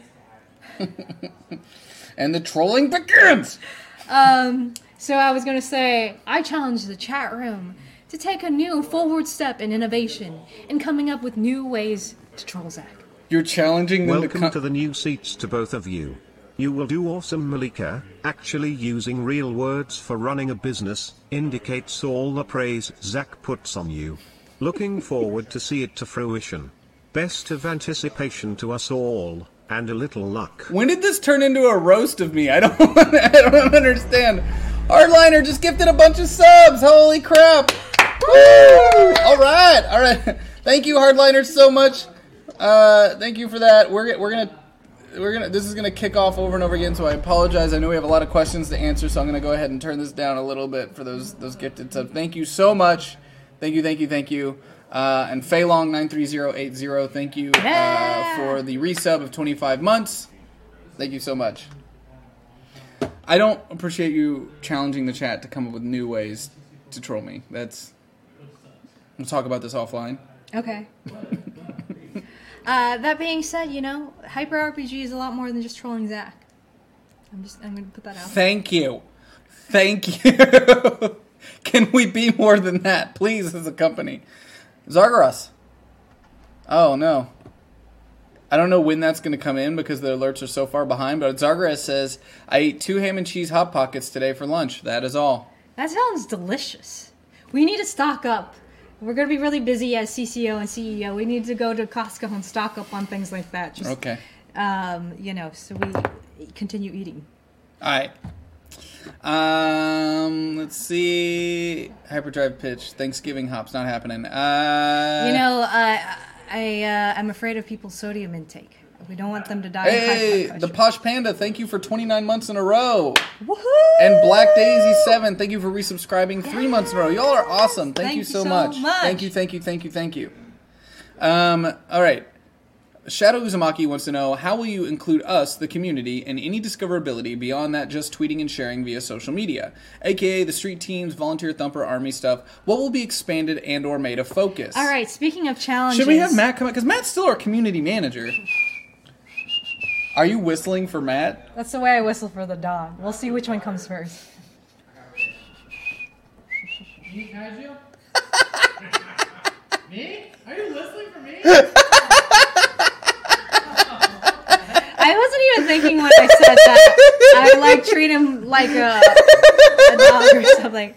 Speaker 2: And the trolling begins!
Speaker 3: Um, so I was going to say, I challenge the chat room to take a new forward step in innovation and coming up with new ways to troll Zach.
Speaker 2: You're challenging them
Speaker 4: Welcome
Speaker 2: to...
Speaker 4: to the new seats to both of you. You will do awesome, Malika. Actually using real words for running a business indicates all the praise Zach puts on you. Looking forward to see it to fruition. Best of anticipation to us all, and a little luck.
Speaker 2: When did this turn into a roast of me? I don't I don't understand. Hardliner just gifted a bunch of subs. Holy crap. Woo! All right. All right. Thank you, Hardliner, so much. Uh, thank you for that. We're we're going to we're going to this is going to kick off over and over again, so I apologize. I know we have a lot of questions to answer, so I'm going to go ahead and turn this down a little bit for those those gifted subs. Thank you so much. Thank you, thank you, thank you. Uh, and Feilong nine three zero eight zero, thank you uh,
Speaker 3: Yeah.
Speaker 2: for the resub of twenty-five months. Thank you so much. I don't appreciate you challenging the chat to come up with new ways to troll me. That's. We'll talk about this offline.
Speaker 3: Okay. uh, that being said, you know, Hyper R P G is a lot more than just trolling Zach. I'm just, I'm going to put that out.
Speaker 2: Thank you. Thank you. Can we be more than that, please, as a company? Zargaros. Oh, no. I don't know when that's going to come in because the alerts are so far behind, but Zargaros says, I ate two ham and cheese Hot Pockets today for lunch. That is all.
Speaker 3: That sounds delicious. We need to stock up. We're going to be really busy as C C O and C E O. We need to go to Costco and stock up on things like that. Just,
Speaker 2: Okay.
Speaker 3: Um, you know, so we continue eating.
Speaker 2: All right. Um, let's see. Hyperdrive pitch. Thanksgiving hops not happening. Uh,
Speaker 3: You know, uh, I, uh, I'm afraid of people's sodium intake. We don't want them to die of high
Speaker 2: Hey,
Speaker 3: blood
Speaker 2: the
Speaker 3: pressure.
Speaker 2: Posh Panda, thank you for twenty-nine months in a row.
Speaker 3: Woohoo!
Speaker 2: And Black Daisy seven, thank you for resubscribing three months in a row. Y'all are awesome. Thank,
Speaker 3: Thank
Speaker 2: you
Speaker 3: you
Speaker 2: so,
Speaker 3: so
Speaker 2: much.
Speaker 3: much.
Speaker 2: Thank you, thank you, thank you, thank you. Um, all right. Shadow Uzumaki wants to know, how will you include us, the community, in any discoverability beyond that just tweeting and sharing via social media? A K A the street teams, volunteer thumper, army stuff. What will be expanded and or made a focus?
Speaker 3: All right, speaking of challenges.
Speaker 2: Should we have Matt come out? Because Matt's still our community manager. Are you whistling for Matt?
Speaker 3: That's the way I whistle for the dog. We'll see which one comes first.
Speaker 5: Me, Kaiju? Me? Are you whistling for me?
Speaker 3: I wasn't even thinking when I said that. I like treat him like a, a dog or something.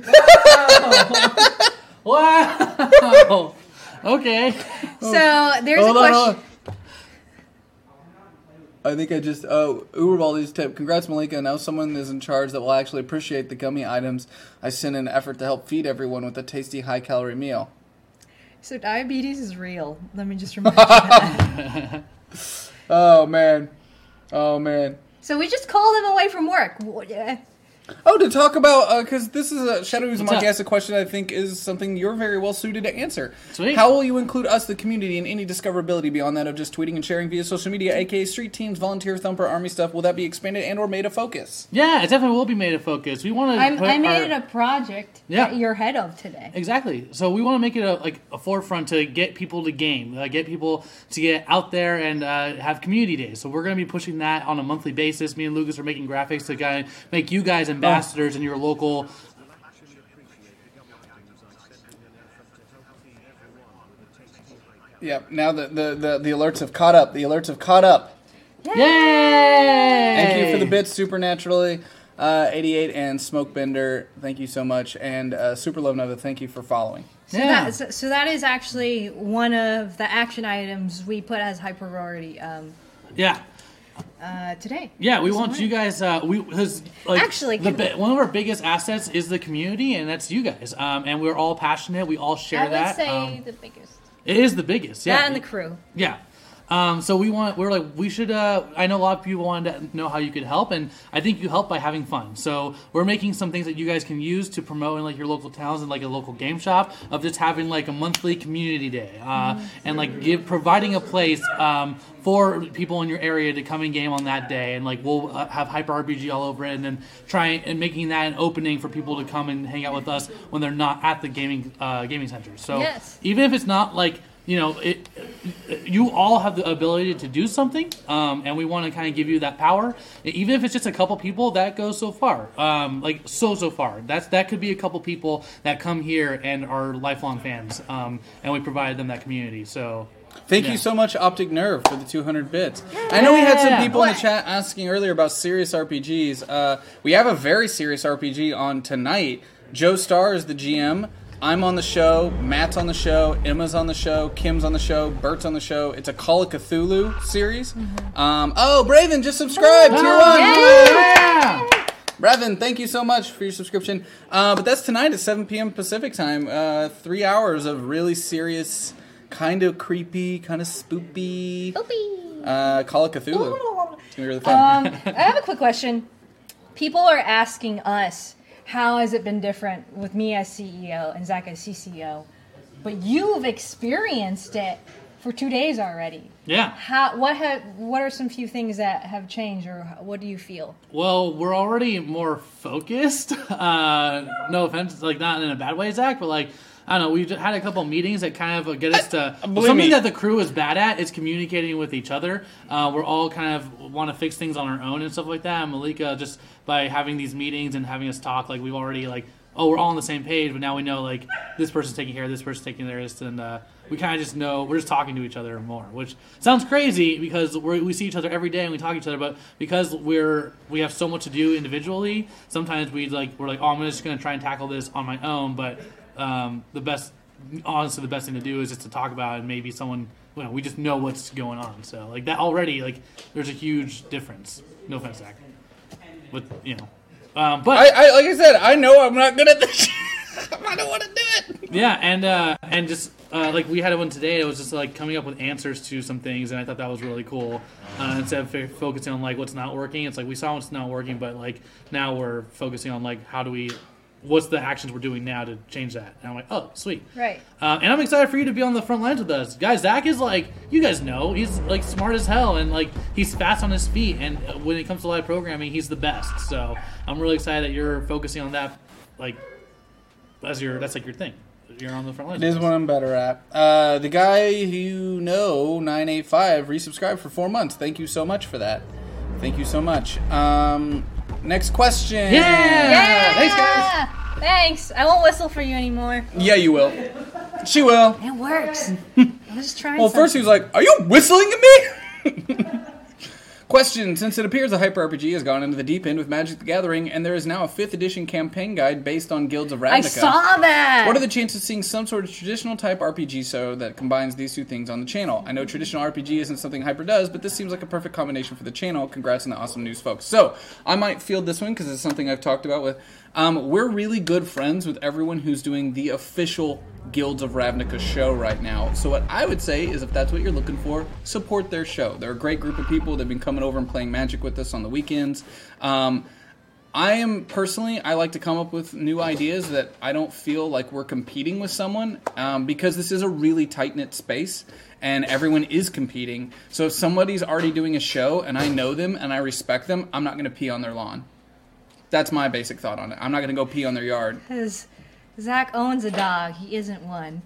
Speaker 5: Wow! Okay.
Speaker 3: So there's
Speaker 2: Hold
Speaker 3: a
Speaker 2: on,
Speaker 3: question.
Speaker 2: hold on. I think I just, oh, Uberbaldi's tip. Congrats, Malika. Now someone is in charge that will actually appreciate the gummy items I send in an effort to help feed everyone with a tasty, high-calorie meal.
Speaker 3: So diabetes is real. Let me just remind you that.
Speaker 2: Oh, man. Oh, man.
Speaker 3: So we just called him away from work. What- uh,
Speaker 2: Oh, to talk about, because uh, this is a Shadow
Speaker 6: What's
Speaker 2: Uzumaki
Speaker 6: up?
Speaker 2: asked a question I think is something you're very well suited to answer.
Speaker 6: Sweet.
Speaker 2: How will you include us, the community, in any discoverability beyond that of just tweeting and sharing via social media, aka street teams, volunteer thumper, army stuff? Will that be expanded and or made a focus?
Speaker 6: Yeah, it definitely will be made a focus. We want to.
Speaker 3: I,
Speaker 6: put
Speaker 3: I made
Speaker 6: our,
Speaker 3: it a project
Speaker 6: Yeah.
Speaker 3: that you're head of today.
Speaker 6: Exactly. So we want to make it a like a forefront to get people to game, uh, get people to get out there and uh, have community days. So we're going to be pushing that on a monthly basis. Me and Lucas are making graphics to kind of make you guys ambassadors in your local.
Speaker 2: Yep. Now the, the, the, the alerts have caught up. The alerts have caught up.
Speaker 6: Yay!
Speaker 2: Thank you for the bits, supernaturally. uh, eighty-eight, and Smokebender, thank you so much. And uh, Super Love Nova, thank you for following.
Speaker 3: So,
Speaker 6: Yeah.
Speaker 3: that, so, so that is actually one of the action items we put as high priority um,
Speaker 6: Yeah.
Speaker 3: uh, today.
Speaker 6: Yeah, we
Speaker 3: This
Speaker 6: want you
Speaker 3: morning.
Speaker 6: guys. Uh, we because like
Speaker 3: Actually,
Speaker 6: the,
Speaker 3: can-
Speaker 6: bi- one of our biggest assets is the community, and that's you guys. Um, and we're all passionate. We all share
Speaker 3: I would
Speaker 6: that.
Speaker 3: say
Speaker 6: Um,
Speaker 3: the biggest.
Speaker 6: it is the biggest. Yeah,
Speaker 3: That and the crew.
Speaker 6: Yeah. Um, so we want, we're like, we should, uh, I know a lot of people wanted to know how you could help, and I think you help by having fun. So we're making some things that you guys can use to promote in like your local towns and like a local game shop of just having like a monthly community day, uh, and like give, providing a place, um, for people in your area to come and game on that day, and like we'll uh, have Hyper R P G all over it, and then try and making that an opening for people to come and hang out with us when they're not at the gaming, uh, gaming center. So
Speaker 3: Yes.
Speaker 6: even if it's not like, you know, it, you all have the ability to do something, um, and we want to kind of give you that power. Even if it's just a couple people, that goes so far, um, like so so far. That's that could be a couple people that come here and are lifelong fans, um, and we provide them that community. So.
Speaker 2: Thank
Speaker 6: Yeah.
Speaker 2: you so much, Optic Nerve, for the two hundred bits. I know we had some
Speaker 6: Yeah.
Speaker 2: people in the chat asking earlier about serious R P Gs. Uh, we have a very serious R P G on tonight. Joe Starr is the G M. I'm on the show. Matt's on the show. Emma's on the show. Kim's on the show. Bert's on the show. It's a Call of Cthulhu series. Um, oh, Braven just subscribed. Tier one.
Speaker 6: Yeah.
Speaker 2: Brevin, thank you so much for your subscription. Uh, but that's tonight at seven p.m. Pacific time. Uh, three hours of really serious, kind of creepy, kind of spoopy uh, Call of Cthulhu. It's going to be really fun.
Speaker 3: Um, I have a quick question. People are asking us, how has it been different with me as C E O and Zach as C C O? But you've experienced it for two days already.
Speaker 6: Yeah.
Speaker 3: How? What have? What are some few things that have changed, or what do you feel?
Speaker 6: Well, we're already more focused. Uh, no offense, like not in a bad way, Zach, but like I don't know. We had a couple meetings that kind of get us to
Speaker 2: believe
Speaker 6: something
Speaker 2: me.
Speaker 6: that the crew is bad at is communicating with each other. Uh, we're all kind of want to fix things on our own and stuff like that. And Malika, just by having these meetings and having us talk, like we've already like, oh, we're all on the same page, but now we know like this person's taking care of this person's taking care of this, and uh, we kind of just know we're just talking to each other more, which sounds crazy because we're, we see each other every day and we talk to each other, but because we're we have so much to do individually, sometimes we like we're like, oh, I'm just gonna try and tackle this on my own, but um, the best, honestly, the best thing to do is just to talk about it, and maybe someone, you know, we just know what's going on, so like that already, like there's a huge difference. No offense, Zach, but you know, um, but
Speaker 2: I, I like I said, I know I'm not good at this. I don't want to do it.
Speaker 6: yeah, and uh, and just uh, like we had one today, it was just like coming up with answers to some things, and I thought that was really cool. Uh, instead of f- focusing on like what's not working, it's like we saw what's not working, but like now we're focusing on like how do we, what's the actions we're doing now to change that? And I'm like, oh, sweet.
Speaker 3: Right.
Speaker 6: Uh, and I'm excited for you to be on the front lines with us, guys. Zach is like, you guys know, he's like smart as hell, and like he's fast on his feet, and when it comes to live programming, he's the best. So I'm really excited that you're focusing on that, like. That's your. That's like your thing. You're on the front line.
Speaker 2: It is what I'm better at. Uh, the guy you know, nine eight five, resubscribed for four months. Thank you so much for that. Thank you so much. Um, next question.
Speaker 6: Yeah!
Speaker 3: Yeah.
Speaker 6: Thanks, guys.
Speaker 3: Thanks. I won't whistle for you anymore.
Speaker 2: Yeah, you will. She will.
Speaker 3: It works. I'm just trying.
Speaker 2: Well, first he was like, "Are you whistling at me?" Question: Since it appears the Hyper R P G has gone into the deep end with Magic the Gathering, and there is now a fifth edition campaign guide based on Guilds of Ravnica.
Speaker 3: I saw that.
Speaker 2: What are the chances of seeing some sort of traditional type R P G show that combines these two things on the channel? I know traditional R P G isn't something Hyper does, but this seems like a perfect combination for the channel. Congrats on the awesome news, folks. So, I might field this one because it's something I've talked about with... Um, we're really good friends with everyone who's doing the official Guilds of Ravnica show right now. So what I would say is if that's what you're looking for, support their show. They're a great group of people. They've been coming over and playing Magic with us on the weekends. Um... I am, personally, I like to come up with new ideas that I don't feel like we're competing with someone, um, because this is a really tight-knit space, and everyone is competing. So if somebody's already doing a show, and I know them, and I respect them, I'm not going to pee on their lawn. That's my basic thought on it. I'm not going to go pee on their yard.
Speaker 3: Because Zach owns a dog. He isn't one.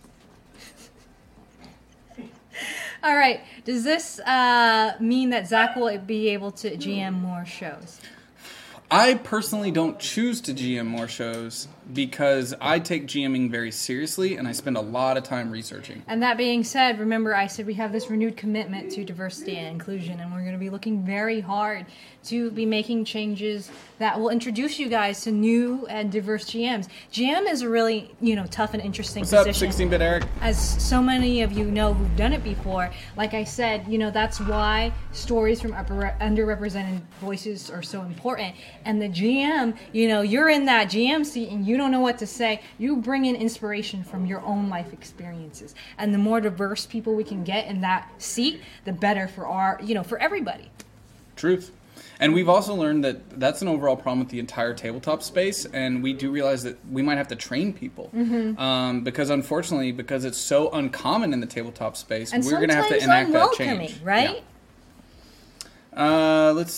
Speaker 3: All right. Does this uh, mean that Zach will be able to G M more shows?
Speaker 2: I personally don't choose to G M more shows because I take GMing very seriously and I spend a lot of time researching.
Speaker 3: And that being said, remember I said we have this renewed commitment to diversity and inclusion, and we're going to be looking very hard to be making changes that will introduce you guys to new and diverse G Ms. G M is a really, you know, tough and interesting
Speaker 2: What's up,
Speaker 3: position.
Speaker 2: sixteen-bit Eric?
Speaker 3: As so many of you know who've done it before, like I said, you know, that's why stories from upper, underrepresented voices are so important. And the G M, you know, you're in that G M seat and you don't know what to say. You bring in inspiration from your own life experiences. And the more diverse people we can get in that seat, the better for our, you know, for everybody.
Speaker 2: Truth. And we've also learned that that's an overall problem with the entire tabletop space, and we do realize that we might have to train people.
Speaker 3: Mm-hmm.
Speaker 2: Um, because unfortunately, because it's so uncommon in the tabletop space,
Speaker 3: And
Speaker 2: we're going to have to
Speaker 3: sometimes
Speaker 2: enact that
Speaker 3: unwelcoming,
Speaker 2: change.
Speaker 3: right?
Speaker 2: Yeah. Uh, let's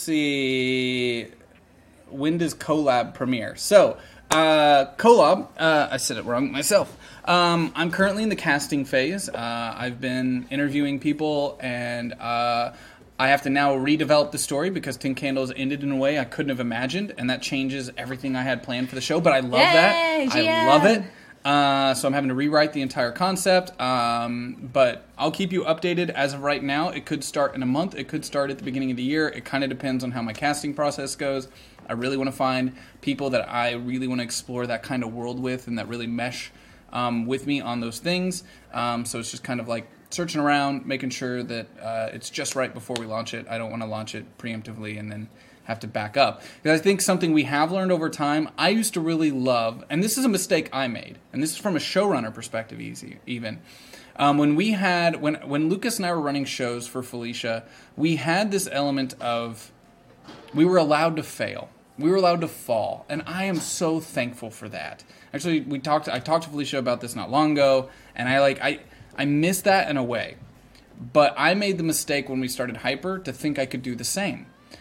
Speaker 2: see. When does Collab premiere? So, uh, Collab, uh, I said it wrong myself. Um, I'm currently in the casting phase. Uh, I've been interviewing people, and uh, I have to now redevelop the story because Tin Candles ended in a way I couldn't have imagined, and that changes everything I had planned for the show. But I love
Speaker 3: Yay,
Speaker 2: that.
Speaker 3: G M.
Speaker 2: I love it. Uh, so I'm having to rewrite the entire concept. Um, but I'll keep you updated. As of right now, it could start in a month. It could start at the beginning of the year. It kind of depends on how my casting process goes. I really want to find people that I really want to explore that kind of world with and that really mesh um, with me on those things. Um, so it's just kind of like searching around, making sure that uh, it's just right before we launch it. I don't want to launch it preemptively and then have to back up. Because I think something we have learned over time, I used to really love, and this is a mistake I made, and this is from a showrunner perspective easy, even. Um, when we had, when, when Lucas and I were running shows for Felicia, we had this element of, we were allowed to fail. We were allowed to fall, and I am so thankful for that. Actually, we talked. I talked to Felicia about this not long ago, and I like I I miss that in a way. But I made the mistake when we started Hyper to think I could do the same.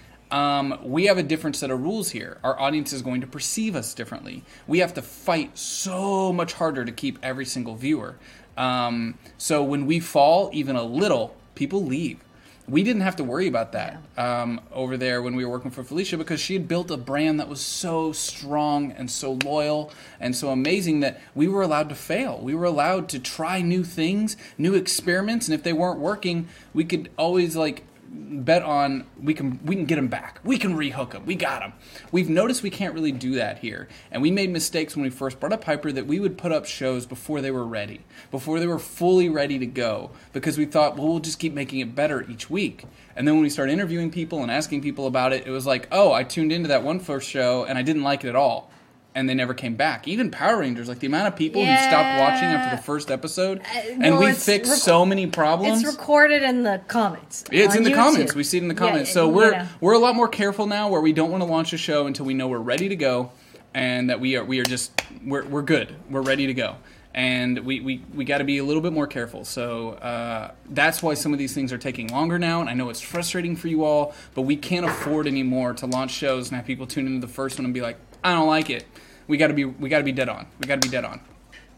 Speaker 2: Um, we have a different set of rules here. Our audience is going to perceive us differently. We have to fight so much harder to keep every single viewer. Um, so when we fall even a little, people leave. We didn't have to worry about that um, over there when we were working for Felicia because she had built a brand that was so strong and so loyal and so amazing that we were allowed to fail. We were allowed to try new things, new experiments, and if they weren't working, we could always like bet on we can we can get them back. We can rehook them. We got them. We've noticed we can't really do that here. And we made mistakes when we first brought up Hyper that we would put up shows before they were ready, before they were fully ready to go, because we thought, well, we'll just keep making it better each week. And then when we started interviewing people and asking people about it, it was like, oh, I tuned into that one first show and I didn't like it at all. And they never came back. Even Power Rangers, like the amount of people
Speaker 3: Yeah.
Speaker 2: who stopped watching after the first episode,
Speaker 3: Uh,
Speaker 2: and
Speaker 3: well,
Speaker 2: we
Speaker 3: it's
Speaker 2: fixed
Speaker 3: rec-
Speaker 2: so many problems.
Speaker 3: It's recorded in the comments.
Speaker 2: It's
Speaker 3: on
Speaker 2: in the
Speaker 3: YouTube.
Speaker 2: comments. We see it in the
Speaker 3: Yeah,
Speaker 2: comments. so
Speaker 3: you
Speaker 2: we're
Speaker 3: know.
Speaker 2: we're a lot more careful now, where we don't want to launch a show until we know we're ready to go, and that we are we are just we're we're good. We're ready to go, and we we, we got to be a little bit more careful. So uh, that's why some of these things are taking longer now, and I know it's frustrating for you all, but we can't afford anymore to launch shows and have people tune into the first one and be like, I don't like it. We got to be we got to be dead on. We got to be dead on.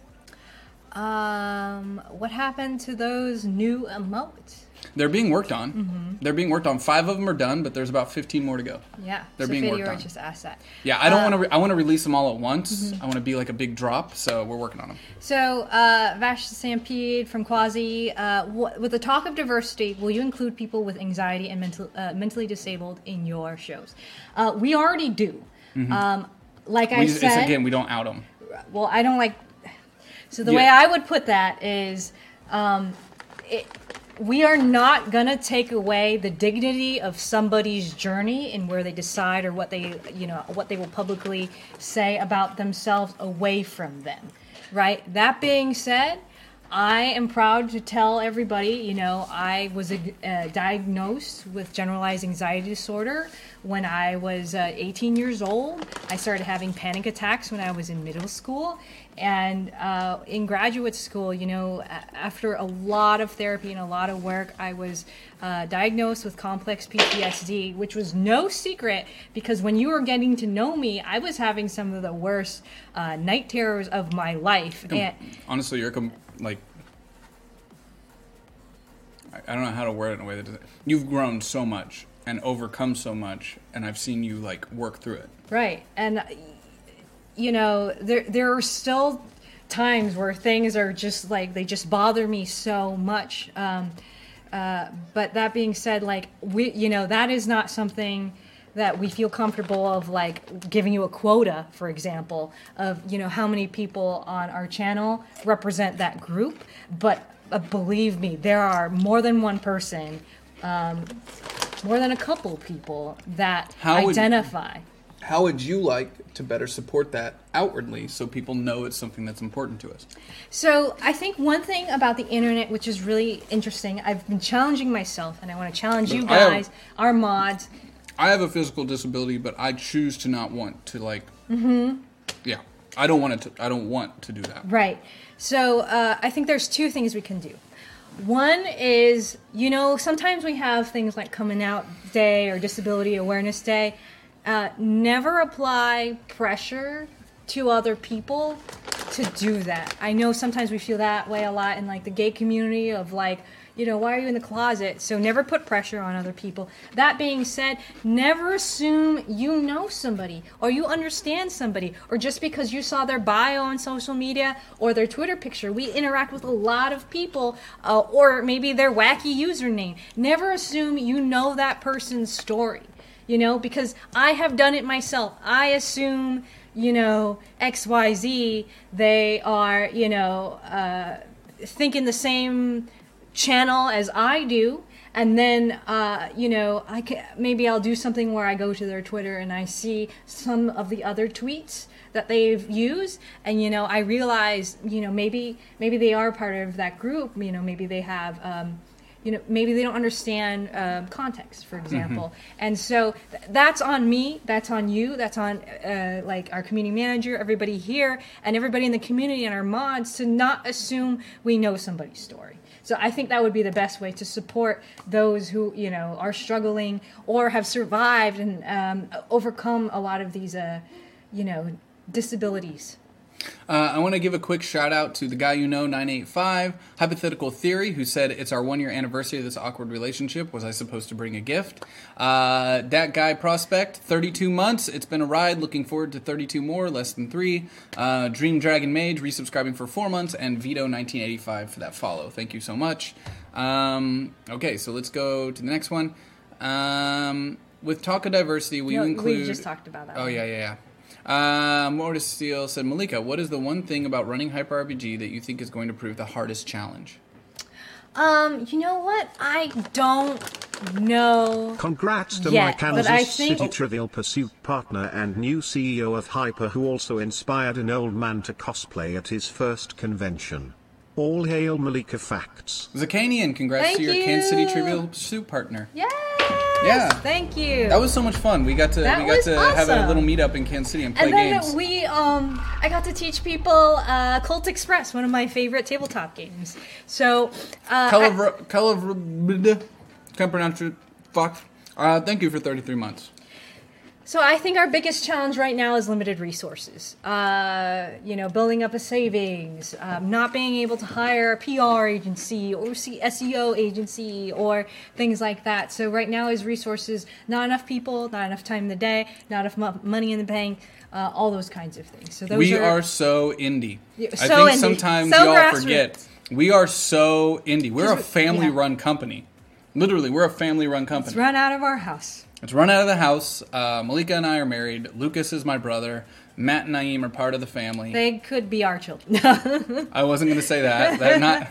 Speaker 3: Um, what happened to those new emotes?
Speaker 2: They're being worked on.
Speaker 3: Mm-hmm.
Speaker 2: They're being worked on. Five of them are done, but there's about fifteen more to go.
Speaker 3: Yeah,
Speaker 2: They're
Speaker 3: so
Speaker 2: being
Speaker 3: video
Speaker 2: worked on.
Speaker 3: just asked that.
Speaker 2: Yeah, I don't
Speaker 3: Uh,
Speaker 2: want to. Re- I want to release them all at once.
Speaker 3: Mhm.
Speaker 2: I want to be like a big drop. So we're working on them.
Speaker 3: So, uh, Vash the Stampede from Quasi, uh, wh- with the talk of diversity, will you include people with anxiety and mental, uh, mentally disabled in your shows? Uh, we already do.
Speaker 2: Mhm.
Speaker 3: Um, like
Speaker 2: We
Speaker 3: I
Speaker 2: just-
Speaker 3: said,
Speaker 2: it's, again, we don't out them.
Speaker 3: well, I don't like. So the
Speaker 2: Yeah.
Speaker 3: way I would put that is, um, it, we are not gonna take away the dignity of somebody's journey and where they decide or what they, you know, what they will publicly say about themselves away from them, right? That being said, I am proud to tell everybody, you know, I was uh, diagnosed with generalized anxiety disorder when I was uh, eighteen years old. I started having panic attacks when I was in middle school. And uh, in graduate school, you know, a- after a lot of therapy and a lot of work, I was uh, diagnosed with complex P T S D, which was no secret because when you were getting to know me, I was having some of the worst uh, night terrors of my life. And
Speaker 2: Honestly, you're com- like. I- I don't know how to word it in a way that doesn't. You've grown so much, and overcome so much, and I've seen you like work through it.
Speaker 3: Right. And, you know, there there are still times where things are just like, they just bother me so much. Um, uh, but that being said, like, we, you know, that is not something that we feel comfortable of, like, giving you a quota, for example, of, you know, how many people on our channel represent that group. But uh, believe me, there are more than one person, um, more than a couple people that
Speaker 2: How would-
Speaker 3: identify.
Speaker 2: How would you like to better support that outwardly so people know it's something that's important to us?
Speaker 3: So I think one thing about the internet, which is really interesting, I've been challenging myself, and I want to challenge you
Speaker 2: I have-
Speaker 3: guys, our mods.
Speaker 2: I have a physical disability, but I choose to not want to like. Mm-hmm. Yeah, I don't want to. I don't want to do that.
Speaker 3: Right. So uh, I think there's two things we can do. One is, you know, sometimes we have things like Coming Out Day or Disability Awareness Day. Uh, never apply pressure to other people to do that. I know sometimes we feel that way a lot in like the gay community of like, you know, why are you in the closet? So never put pressure on other people. That being said, never assume you know somebody or you understand somebody or just because you saw their bio on social media or their Twitter picture. We interact with a lot of people uh, or maybe their wacky username. Never assume you know that person's story. You know, because I have done it myself. I assume, you know, X Y Z, they are, you know, uh, thinking the same channel as I do. And then, uh, you know, I can, maybe I'll do something where I go to their Twitter and I see some of the other tweets that they've used. And, you know, I realize, you know, maybe maybe they are part of that group. You know, maybe they have... Um, You know, maybe they don't understand uh, context, for example. Mm-hmm. And so th- that's on me, that's on you, that's on uh, like our community manager, everybody here, and everybody in the community and our mods to not assume we know somebody's story. So I think that would be the best way to support those who, you know, are struggling or have survived and um, overcome a lot of these, uh, you know, disabilities.
Speaker 2: Uh, I want to give a quick shout out to the guy you know, nine eight five, Hypothetical Theory, who said, it's our one year anniversary of this awkward relationship. Was I supposed to bring a gift? Uh, that guy Prospect, thirty-two months. It's been a ride. Looking forward to thirty-two more, less than three. Uh, Dream Dragon Mage, resubscribing for four months. And Vito nineteen eighty-five for that follow. Thank you so much. Um, okay, so let's go to the next one. Um, with Talk of Diversity, we
Speaker 3: No,
Speaker 2: include...
Speaker 3: we just talked about that
Speaker 2: Oh,
Speaker 3: one.
Speaker 2: yeah, yeah, yeah. Uh, Mortis Steele said, Malika, what is the one thing about running HyperRPG that you think is going to prove the hardest challenge?
Speaker 3: Um, you know what? I don't know.
Speaker 4: Congrats to
Speaker 3: Yeah,
Speaker 4: my
Speaker 3: but
Speaker 4: Kansas
Speaker 3: I think-
Speaker 4: City Trivial Pursuit partner and new C E O of Hyper, who also inspired an old man to cosplay at his first convention. All hail Malika Facts.
Speaker 2: Zakanian, congrats
Speaker 3: Thank
Speaker 2: to your
Speaker 3: you.
Speaker 2: Kansas City Trivial Pursuit partner.
Speaker 3: Yes!
Speaker 2: Yeah.
Speaker 3: Thank you.
Speaker 2: That was so much fun. We got to
Speaker 3: That
Speaker 2: we got
Speaker 3: was
Speaker 2: to have a
Speaker 3: awesome.
Speaker 2: little meetup in Kansas City and play
Speaker 3: and then
Speaker 2: games.
Speaker 3: we, um, I got to teach people uh, Cult Express, one of my favorite tabletop games. So, uh,
Speaker 2: Color,
Speaker 3: I-
Speaker 2: color, can't pronounce it. Fuck. Uh, thank you for thirty-three months.
Speaker 3: So I think our biggest challenge right now is limited resources. Uh, you know, building up a savings, um, not being able to hire a P R agency or see S E O agency or things like that. So right now is resources, not enough people, not enough time in the day, not enough mo- money in the bank, uh, all those kinds of things. So those
Speaker 2: We
Speaker 3: are,
Speaker 2: are so indie.
Speaker 3: Yeah,
Speaker 2: I
Speaker 3: so
Speaker 2: think
Speaker 3: indie.
Speaker 2: sometimes
Speaker 3: So
Speaker 2: y'all
Speaker 3: grassroots.
Speaker 2: forget. We are so indie. We're a
Speaker 3: we-
Speaker 2: family-run company. Literally, we're a family-run company.
Speaker 3: It's run out of our house.
Speaker 2: It's run out of the house. Uh, Malika and I are married. Lucas is my brother. Matt and Naeem are part of the family.
Speaker 3: They could be our children.
Speaker 2: I wasn't going to say that. They're not.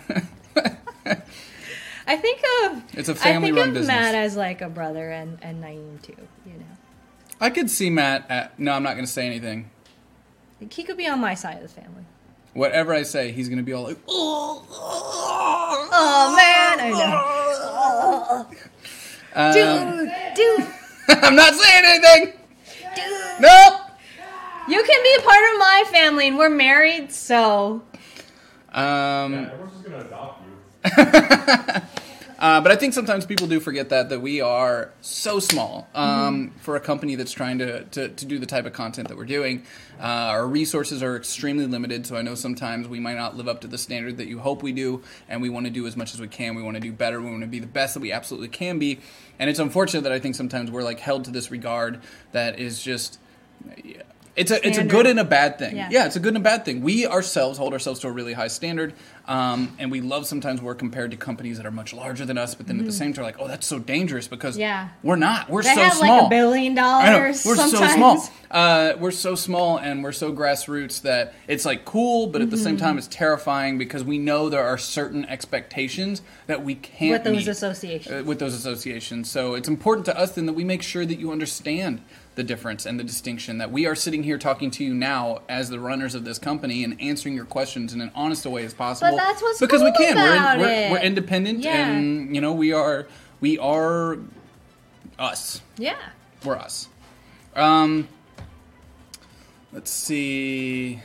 Speaker 3: I think of
Speaker 2: It's a
Speaker 3: I
Speaker 2: family-run
Speaker 3: think of
Speaker 2: business.
Speaker 3: Matt as like a brother and, and Naeem too, you know.
Speaker 2: I could see Matt at. No, I'm not going to say anything.
Speaker 3: Like, he could be on my side of the family.
Speaker 2: Whatever I say, he's going to be all like, oh,
Speaker 3: Oh man, I know.
Speaker 2: Um,
Speaker 3: Dude, dude,
Speaker 2: I'm not saying anything.
Speaker 3: dude.
Speaker 2: Nope.
Speaker 3: You can be a part of my family, and we're married, so.
Speaker 2: Um,
Speaker 7: Everyone's just gonna adopt you.
Speaker 2: Uh, but I think sometimes people do forget that that we are so small um,
Speaker 3: Mm-hmm.
Speaker 2: for a company that's trying to, to, to do the type of content that we're doing. Uh, our resources are extremely limited, so I know sometimes we might not live up to the standard that you hope we do, and we want to do as much as we can. We want to do better. We want to be the best that we absolutely can be. And it's unfortunate that I think sometimes we're like held to this regard that is just... Yeah, It's a it's a
Speaker 3: Standard.
Speaker 2: good and a bad thing.
Speaker 3: Yeah.
Speaker 2: Yeah, it's a good and a bad thing. We ourselves hold ourselves to a really high standard, um, and we love sometimes we're compared to companies that are much larger than us. But then at the same time, like, oh, that's so dangerous because
Speaker 3: Yeah.
Speaker 2: we're not. We're
Speaker 3: They
Speaker 2: so
Speaker 3: have
Speaker 2: small.
Speaker 3: like a billion
Speaker 2: I know.
Speaker 3: dollars.
Speaker 2: We're
Speaker 3: sometimes.
Speaker 2: so small. Uh, we're so small and we're so grassroots that it's like cool, but at the
Speaker 3: Mm-hmm.
Speaker 2: same time, it's terrifying because we know there are certain expectations that we can't
Speaker 3: With those
Speaker 2: meet,
Speaker 3: associations.
Speaker 2: uh, with those associations. So it's important to us then that we make sure that you understand the difference and the distinction, that we are sitting here talking to you now as the runners of this company and answering your questions in an honest way as possible.
Speaker 3: But that's what's
Speaker 2: because
Speaker 3: cool
Speaker 2: we can.
Speaker 3: about
Speaker 2: we're, in,
Speaker 3: it.
Speaker 2: we're we're independent,
Speaker 3: Yeah.
Speaker 2: and you know we are we are us.
Speaker 3: Yeah.
Speaker 2: We're us. Um, let's see.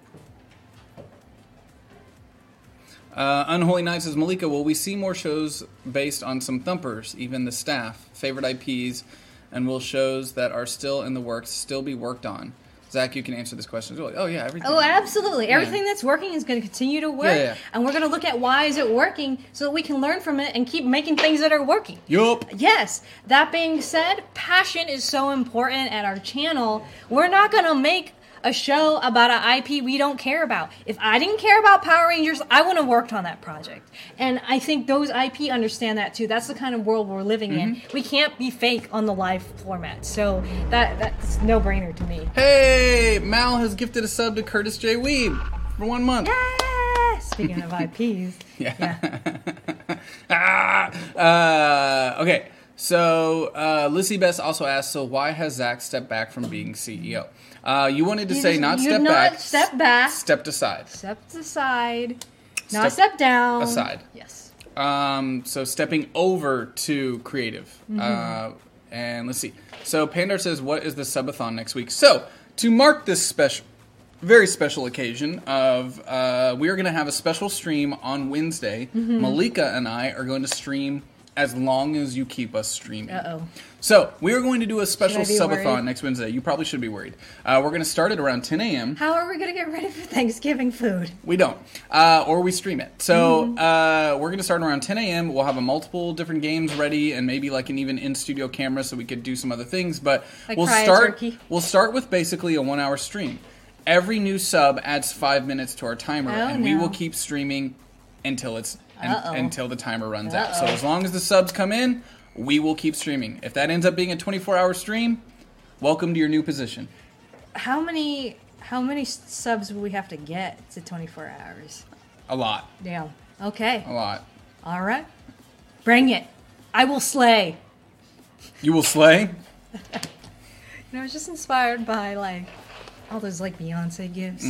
Speaker 2: Uh, Unholy Knight says, Malika, will we see more shows based on some thumpers, even the staff, favorite I Ps, and will shows that are still in the works still be worked on? Zach, you can answer this question as well. Oh, yeah, everything.
Speaker 3: Oh, absolutely. Everything that's working is going to continue to work.
Speaker 2: Yeah, yeah.
Speaker 3: And we're going to look at why is it working so that we can learn from it and keep making things that are working.
Speaker 2: Yup.
Speaker 3: Yes. That being said, passion is so important at our channel. We're not going to make a show about an I P we don't care about. If I didn't care about Power Rangers, I wouldn't have worked on that project. And I think those I P understand that too. That's the kind of world we're living in. We can't be fake on the live format. So that that's no brainer to me.
Speaker 2: Hey, Mal has gifted a sub to Curtis J. Weeb for one month.
Speaker 3: Yeah. Speaking of I Ps.
Speaker 2: Yeah. ah, uh, okay. So, uh, Lissy Best also asked, so why has Zach stepped back from being C E O? Uh, you wanted to
Speaker 3: You
Speaker 2: say
Speaker 3: just-
Speaker 2: not
Speaker 3: you
Speaker 2: step
Speaker 3: not
Speaker 2: back,
Speaker 3: step back.
Speaker 2: stepped aside.
Speaker 3: Stepped aside.
Speaker 2: Step
Speaker 3: Not step down.
Speaker 2: aside.
Speaker 3: Yes.
Speaker 2: Um, so stepping over to creative.
Speaker 3: Mm-hmm.
Speaker 2: Uh, and let's see. So Pandar says, what is the subathon next week? So to mark this special, very special occasion of, uh, we are going to have a special stream on Wednesday.
Speaker 3: Mm-hmm.
Speaker 2: Malika and I are going to stream as long as you keep us streaming.
Speaker 3: Uh-oh.
Speaker 2: So we are going to do a special
Speaker 3: Should I be
Speaker 2: subathon
Speaker 3: worried?
Speaker 2: next Wednesday. You probably should be worried. Uh, we're going to start at around ten a.m.
Speaker 3: How are we going to get ready for Thanksgiving food?
Speaker 2: We don't. Uh, or we stream it. So
Speaker 3: Mm-hmm.
Speaker 2: uh, we're going to start around ten a.m. We'll have a multiple different games ready and maybe like an even in-studio camera so we could do some other things. But
Speaker 3: Like
Speaker 2: we'll
Speaker 3: fry a
Speaker 2: start
Speaker 3: turkey?
Speaker 2: We'll start with basically a one-hour stream. Every new sub adds five minutes to our timer,
Speaker 3: Oh,
Speaker 2: and we
Speaker 3: no.
Speaker 2: will keep streaming until it's un-
Speaker 3: Uh-oh.
Speaker 2: until the timer runs out. So
Speaker 3: Uh-oh.
Speaker 2: as long as the subs come in, we will keep streaming. If that ends up being a twenty-four hour stream, welcome to your new position.
Speaker 3: How many how many s- subs will we have to get to twenty-four hours?
Speaker 2: A lot.
Speaker 3: Damn. Okay.
Speaker 2: A lot.
Speaker 3: All right. Bring it. I will slay.
Speaker 2: You will slay?
Speaker 3: You know, I was just inspired by like all those like Beyonce gifts.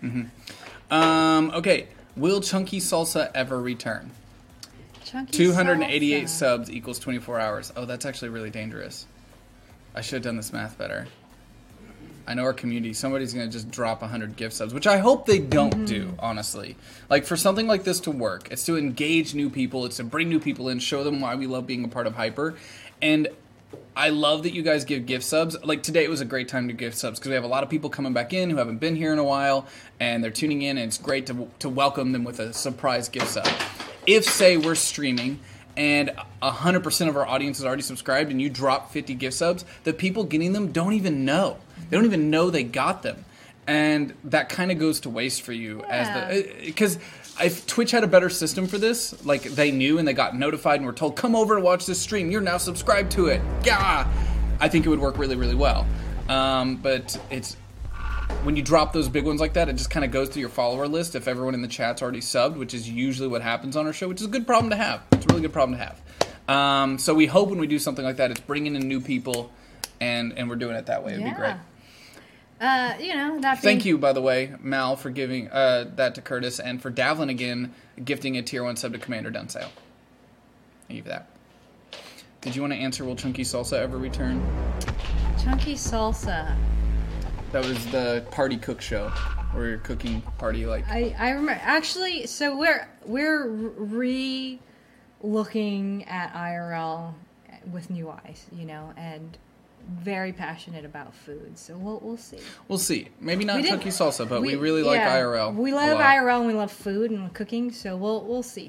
Speaker 2: Um, okay. Will Chunky Salsa ever return?
Speaker 3: Chunky
Speaker 2: two hundred eighty-eight
Speaker 3: salsa.
Speaker 2: subs equals twenty-four hours. Oh, that's actually really dangerous. I should have done this math better. I know our community, somebody's going to just drop one hundred gift subs, which I hope they don't
Speaker 3: Mm-hmm.
Speaker 2: do, honestly. Like, for something like this to work, it's to engage new people, it's to bring new people in, show them why we love being a part of Hyper. And I love that you guys give gift subs. Like, today was a great time to give subs because we have a lot of people coming back in who haven't been here in a while, and they're tuning in, and it's great to, to welcome them with a surprise gift sub. If, say, we're streaming and one hundred percent of our audience is already subscribed and you drop fifty gift subs, the people getting them don't even know. They don't even know they got them. And that kind of goes to waste for you. as the Because if Twitch had a better system for this, like they knew and they got notified and were told, come over and watch this stream, you're now subscribed to it. Yeah, I think it would work really, really well. Um, but it's... When you drop those big ones like that, it just kind of goes through your follower list if everyone in the chat's already subbed, which is usually what happens on our show, which is a good problem to have. It's a really good problem to have. Um, so we hope when we do something like that, it's bringing in new people, and, and we're doing it that way. It'd be great.
Speaker 3: Uh, you know, that
Speaker 2: Thank
Speaker 3: being-
Speaker 2: you, by the way, Mal, for giving uh, that to Curtis, and for Davlin again, gifting a tier one sub to Commander Dunsale. Thank you for that. Did you want to answer, will Chunky Salsa ever return?
Speaker 3: Chunky salsa.
Speaker 2: That was the party cook show, where you're cooking party like...
Speaker 3: I, I remember actually. So we're we're re looking at I R L with new eyes, you know, and very passionate about food. So we'll we'll see.
Speaker 2: We'll see. Maybe not
Speaker 3: We didn't-
Speaker 2: Cookie Salsa, but we, really like
Speaker 3: yeah,
Speaker 2: I R L.
Speaker 3: We
Speaker 2: a
Speaker 3: love
Speaker 2: lot.
Speaker 3: I R L and we love food and cooking. So we'll we'll see.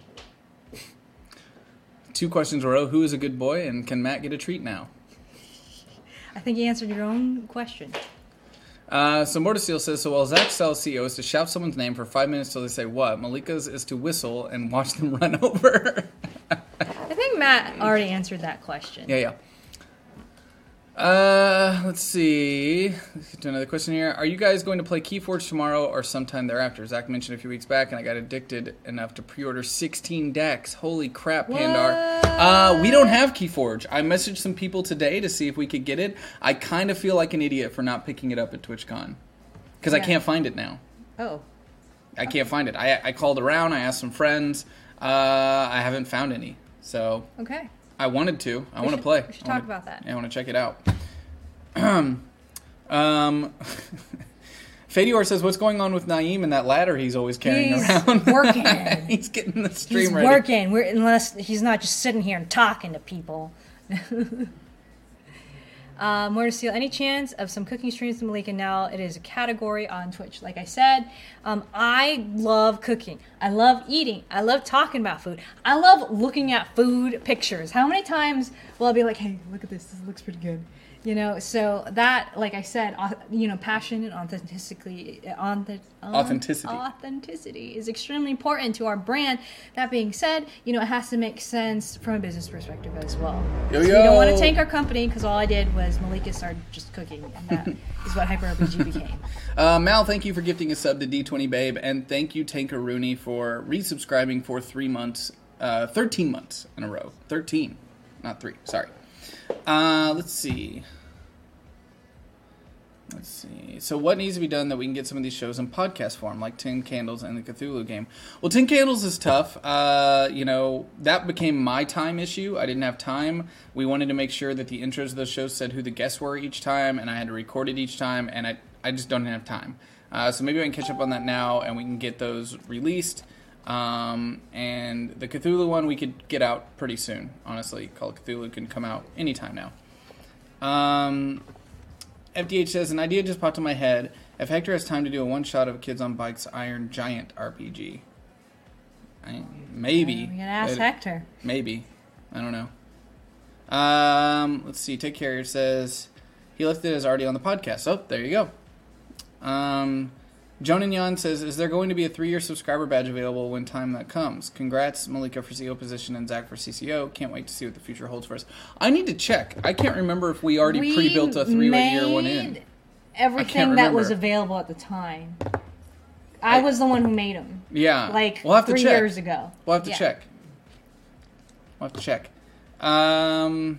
Speaker 2: Two questions in a row. Who is a good boy, and can Matt get a treat now?
Speaker 3: I think you answered your own question.
Speaker 2: Uh, so Mortisteel says, so while Zach Cell's C E O is to shout someone's name for five minutes till they say what, Malika's is to whistle and watch them run over.
Speaker 3: I think Matt already answered that question.
Speaker 2: Yeah, yeah. Uh, let's see. Let's get to another question here. Are you guys going to play Keyforge tomorrow or sometime thereafter? Zach mentioned a few weeks back, and I got addicted enough to pre-order sixteen decks. Holy crap, Pandar. Uh, we don't have Keyforge. I messaged some people today to see if we could get it. I kind of feel like an idiot for not picking it up at TwitchCon. Because I
Speaker 3: Yeah.
Speaker 2: can't find it now.
Speaker 3: Oh,
Speaker 2: I can't find it. I, I called around. I asked some friends. Uh, I haven't found any. So
Speaker 3: okay.
Speaker 2: I wanted to. I
Speaker 3: We
Speaker 2: want to
Speaker 3: should-
Speaker 2: play.
Speaker 3: we should
Speaker 2: I wanna-
Speaker 3: talk about that.
Speaker 2: Yeah, I want to check it out. um, Fadior says, what's going on with Naeem and that ladder he's always carrying
Speaker 3: He's
Speaker 2: around?
Speaker 3: working.
Speaker 2: He's getting the stream
Speaker 3: He's
Speaker 2: ready.
Speaker 3: working. We're, unless he's not just sitting here and talking to people. uh, more to steal. Any chance of some cooking streams from Malika? Now it is a category on Twitch. Like I said, um, I love cooking. I love eating. I love talking about food. I love looking at food pictures. How many times will I be like, "Hey, look at this. This looks pretty good." You know, so that, like I said, au- you know, passion and authenticity, on the
Speaker 2: Authenticity.
Speaker 3: authenticity is extremely important to our brand. That being said, you know, it has to make sense from a business perspective as well.
Speaker 2: Yo,
Speaker 3: So we don't want
Speaker 2: yo.
Speaker 3: to tank our company because all I did was Malika started just cooking, and that is what Hyper R P G became.
Speaker 2: Uh, Mal, thank you for gifting a sub to D twenty Babe, and thank you, Tanker Rooney, for resubscribing for three months, uh, thirteen months in a row. thirteen, not three, sorry. Uh, let's see. Let's see. So what needs to be done that we can get some of these shows in podcast form, like Tin Candles and the Cthulhu game? Well, Tin Candles is tough. Uh, you know, that became my time issue. I didn't have time. We wanted to make sure that the intros of those shows said who the guests were each time, and I had to record it each time, and I, I just don't have time. Uh, so maybe I can catch up on that now, and we can get those released. Um, and the Cthulhu one we could get out pretty soon, honestly. Call of Cthulhu can come out anytime now. Um... F D H says, an idea just popped in my head. If Hector has time to do a one-shot of Kids on Bikes Iron Giant R P G. I, maybe.
Speaker 3: We're gonna ask
Speaker 2: It-
Speaker 3: Hector.
Speaker 2: Maybe. I don't know. Um, let's see. Take Care says, he left it as already on the podcast. Oh, there you go. Um, Joan and Yan says, is there going to be a three-year subscriber badge available when time that comes? Congrats, Malika for C E O position and Zach for C C O. Can't wait to see what the future holds for us. I need to check. I can't remember if we already
Speaker 3: We
Speaker 2: pre-built a three-year one in.
Speaker 3: made Everything that was
Speaker 2: remember.
Speaker 3: available at the time. I,
Speaker 2: I-
Speaker 3: was the one who made them.
Speaker 2: Yeah.
Speaker 3: Like
Speaker 2: we'll have to
Speaker 3: three
Speaker 2: check.
Speaker 3: years ago.
Speaker 2: We'll have to
Speaker 3: Yeah.
Speaker 2: check. We'll have to check. Um...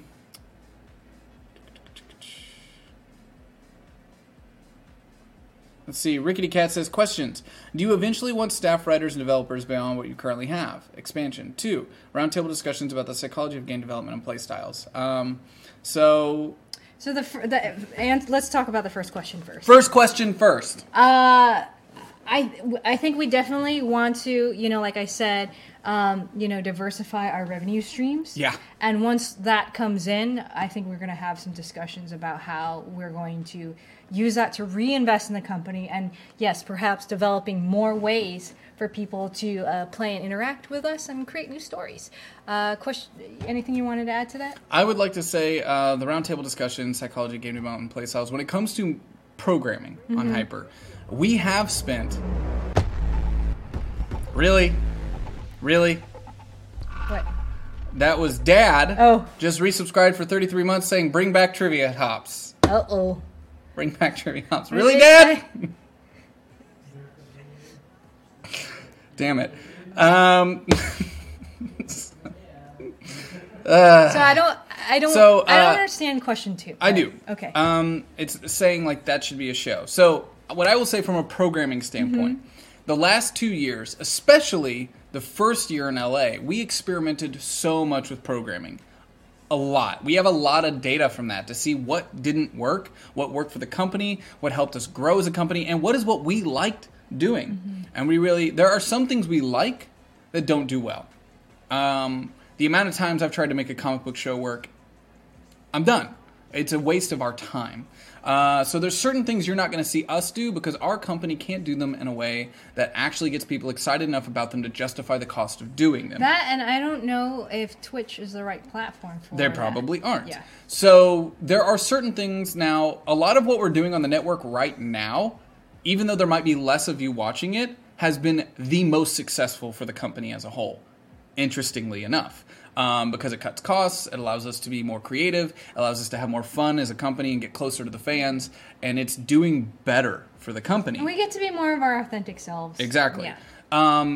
Speaker 2: Let's see. Rickety Cat says, questions. Do you eventually want staff writers and developers beyond what you currently have? Expansion. Two, roundtable discussions about the psychology of game development and play styles. Um, so,
Speaker 3: So the, fir- the and let's talk about the first question first.
Speaker 2: first question first.
Speaker 3: Uh, I I think we definitely want to, you know, like I said, um, you know, diversify our revenue streams.
Speaker 2: Yeah.
Speaker 3: And once that comes in, I think we're going to have some discussions about how we're going to use that to reinvest in the company, and yes, perhaps developing more ways for people to uh, play and interact with us and create new stories. Uh, question? Anything you wanted to add to that?
Speaker 2: I would like to say uh, the roundtable discussion, psychology, game development, play styles. When it comes to programming on Hyper, we have spent. Really, really.
Speaker 3: What?
Speaker 2: That was Dad.
Speaker 3: Oh.
Speaker 2: Just resubscribed for thirty-three months, saying bring back trivia hops.
Speaker 3: Uh oh.
Speaker 2: Bring back trivia hops. Really, Dad? Damn it. Um,
Speaker 3: So I don't. I don't.
Speaker 2: So,
Speaker 3: I don't
Speaker 2: uh,
Speaker 3: understand question two.
Speaker 2: I do.
Speaker 3: Okay.
Speaker 2: Um, it's saying like that should be a show. So what I will say from a programming standpoint,
Speaker 3: Mm-hmm.
Speaker 2: the last two years, especially the first year in L A, we experimented so much with programming. A lot. We have a lot of data from that to see what didn't work, what worked for the company, what helped us grow as a company, and what is what we liked doing.
Speaker 3: Mm-hmm.
Speaker 2: And we really, there are some things we like that don't do well. Um, the amount of times I've tried to make a comic book show work, I'm done. It's a waste of our time. Uh, so there's certain things you're not going to see us do because our company can't do them in a way that actually gets people excited enough about them to justify the cost of doing them.
Speaker 3: That, and I don't know if Twitch is the right platform for
Speaker 2: They
Speaker 3: that.
Speaker 2: probably aren't.
Speaker 3: Yeah.
Speaker 2: So there are certain things now, a lot of what we're doing on the network right now, even though there might be less of you watching it, has been the most successful for the company as a whole, interestingly enough. Um, because it cuts costs, it allows us to be more creative, allows us to have more fun as a company and get closer to the fans, and it's doing better for the company.
Speaker 3: And we get to be more of our authentic selves.
Speaker 2: Exactly.
Speaker 3: Yeah.
Speaker 2: Um,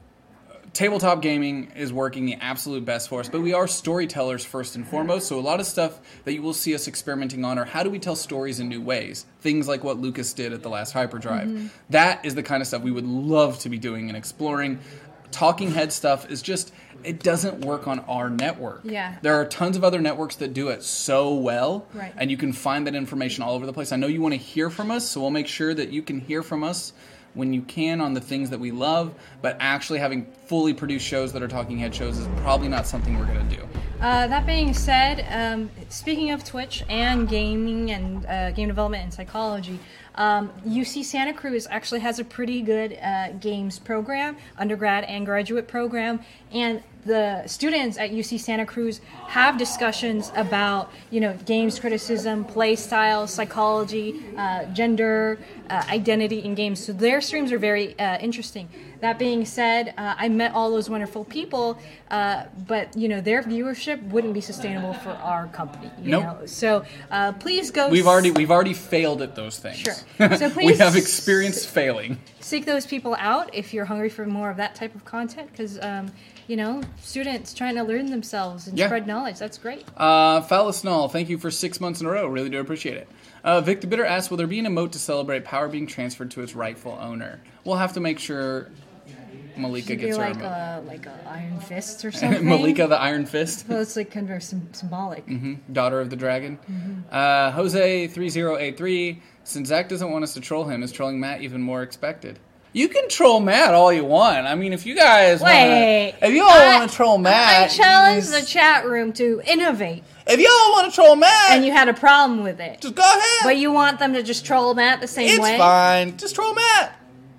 Speaker 2: tabletop gaming is working the absolute best for us, but we are storytellers first and foremost, so a lot of stuff that you will see us experimenting on are how do we tell stories in new ways? Things like what Lucas did at the last Hyperdrive. Mm-hmm. That is the kind of stuff we would love to be doing and exploring. Talking head stuff is just, it doesn't work on our network.
Speaker 3: Yeah.
Speaker 2: There are tons of other networks that do it so well,
Speaker 3: right.
Speaker 2: and you can find that information all over the place. I know you want to hear from us, so we'll make sure that you can hear from us when you can on the things that we love, but actually having fully produced shows that are talking head shows is probably not something we're going to do.
Speaker 3: Uh, that being said, um, speaking of Twitch and gaming and uh, game development and psychology, um, U C Santa Cruz actually has a pretty good uh, games program, undergrad and graduate program, and the students at U C Santa Cruz have discussions about, you know, games criticism, play style, psychology, uh, gender, uh, identity in games. So their streams are very uh, interesting. That being said, uh, I met all those wonderful people, uh, but, you know, their viewership wouldn't be sustainable for our company. You
Speaker 2: Nope.
Speaker 3: know? So uh, please go.
Speaker 2: We've already we've already failed at those things.
Speaker 3: Sure. So
Speaker 2: we
Speaker 3: please
Speaker 2: have experienced failing.
Speaker 3: seek those people out if you're hungry for more of that type of content, because um, you know, students trying to learn themselves and
Speaker 2: Yeah.
Speaker 3: spread knowledge. That's great.
Speaker 2: Uh, Phallusnall, thank you for six months in a row. Really do appreciate it. Uh, Vic the Bitter asks, will there be an emote to celebrate power being transferred to its rightful owner? We'll have to make sure Malika
Speaker 3: Should be
Speaker 2: gets her
Speaker 3: like
Speaker 2: emote.
Speaker 3: a like a Iron Fist or something.
Speaker 2: Malika the Iron Fist,
Speaker 3: Well, it's like kind of sym- symbolic.
Speaker 2: mm-hmm. Daughter of the Dragon. Uh, Jose three zero eight three, since Zach doesn't want us to troll him, is trolling Matt even more expected? You can troll Matt all you want. I mean, if you guys
Speaker 3: Wait,
Speaker 2: wanna, if you all
Speaker 3: I-
Speaker 2: want to troll Matt,
Speaker 3: I challenged
Speaker 2: you
Speaker 3: the chat room to innovate,
Speaker 2: if y'all want to troll Matt,
Speaker 3: and you had a problem with it.
Speaker 2: just go ahead.
Speaker 3: But you want them to just troll Matt the same
Speaker 2: it's
Speaker 3: way?
Speaker 2: fine. Just troll Matt.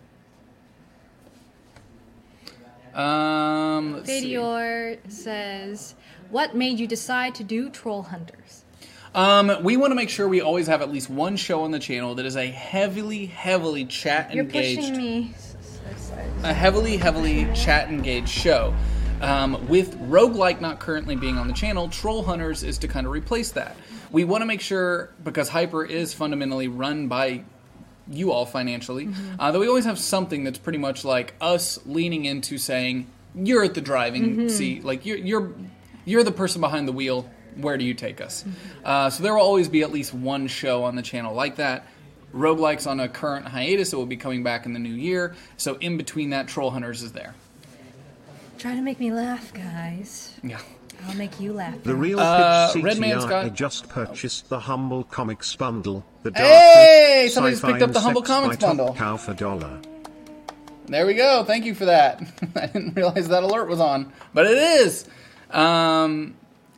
Speaker 2: Um, let's see.
Speaker 3: Fadior says, "What made you decide to do Troll Hunters?"
Speaker 2: Um, we want to make sure we always have at least one show on the channel that is a heavily, heavily chat
Speaker 3: You're
Speaker 2: engaged,
Speaker 3: pushing me.
Speaker 2: a heavily, heavily chat engaged show. Um, with Roguelike not currently being on the channel, Troll Hunters is to kind of replace that. We want to make sure, because Hyper is fundamentally run by you all financially,
Speaker 3: Mm-hmm.
Speaker 2: uh, that we always have something that's pretty much like us leaning into saying, you're at the driving
Speaker 3: Mm-hmm.
Speaker 2: seat, like you're, you're, you're the person behind the wheel, where do you take us? Uh, so there will always be at least one show on the channel like that. Roguelike's on a current hiatus, it will be coming back in the new year, so in between that, Troll Hunters is there.
Speaker 3: Try to make me laugh, guys.
Speaker 2: Yeah.
Speaker 3: I'll make you laugh.
Speaker 4: The real
Speaker 2: Uh,
Speaker 4: Pitch
Speaker 2: Red Man's
Speaker 4: C T
Speaker 2: got-
Speaker 4: I just purchased the Humble Comics bundle. The
Speaker 2: Hey,
Speaker 4: Dark
Speaker 2: somebody's
Speaker 4: Sci-Fi
Speaker 2: picked up the
Speaker 4: and
Speaker 2: Humble
Speaker 4: Sex
Speaker 2: Comics
Speaker 4: by Top
Speaker 2: bundle.
Speaker 4: Cow for dollar.
Speaker 2: There we go. Thank you for that. I didn't realize that alert was on, but it is. Um,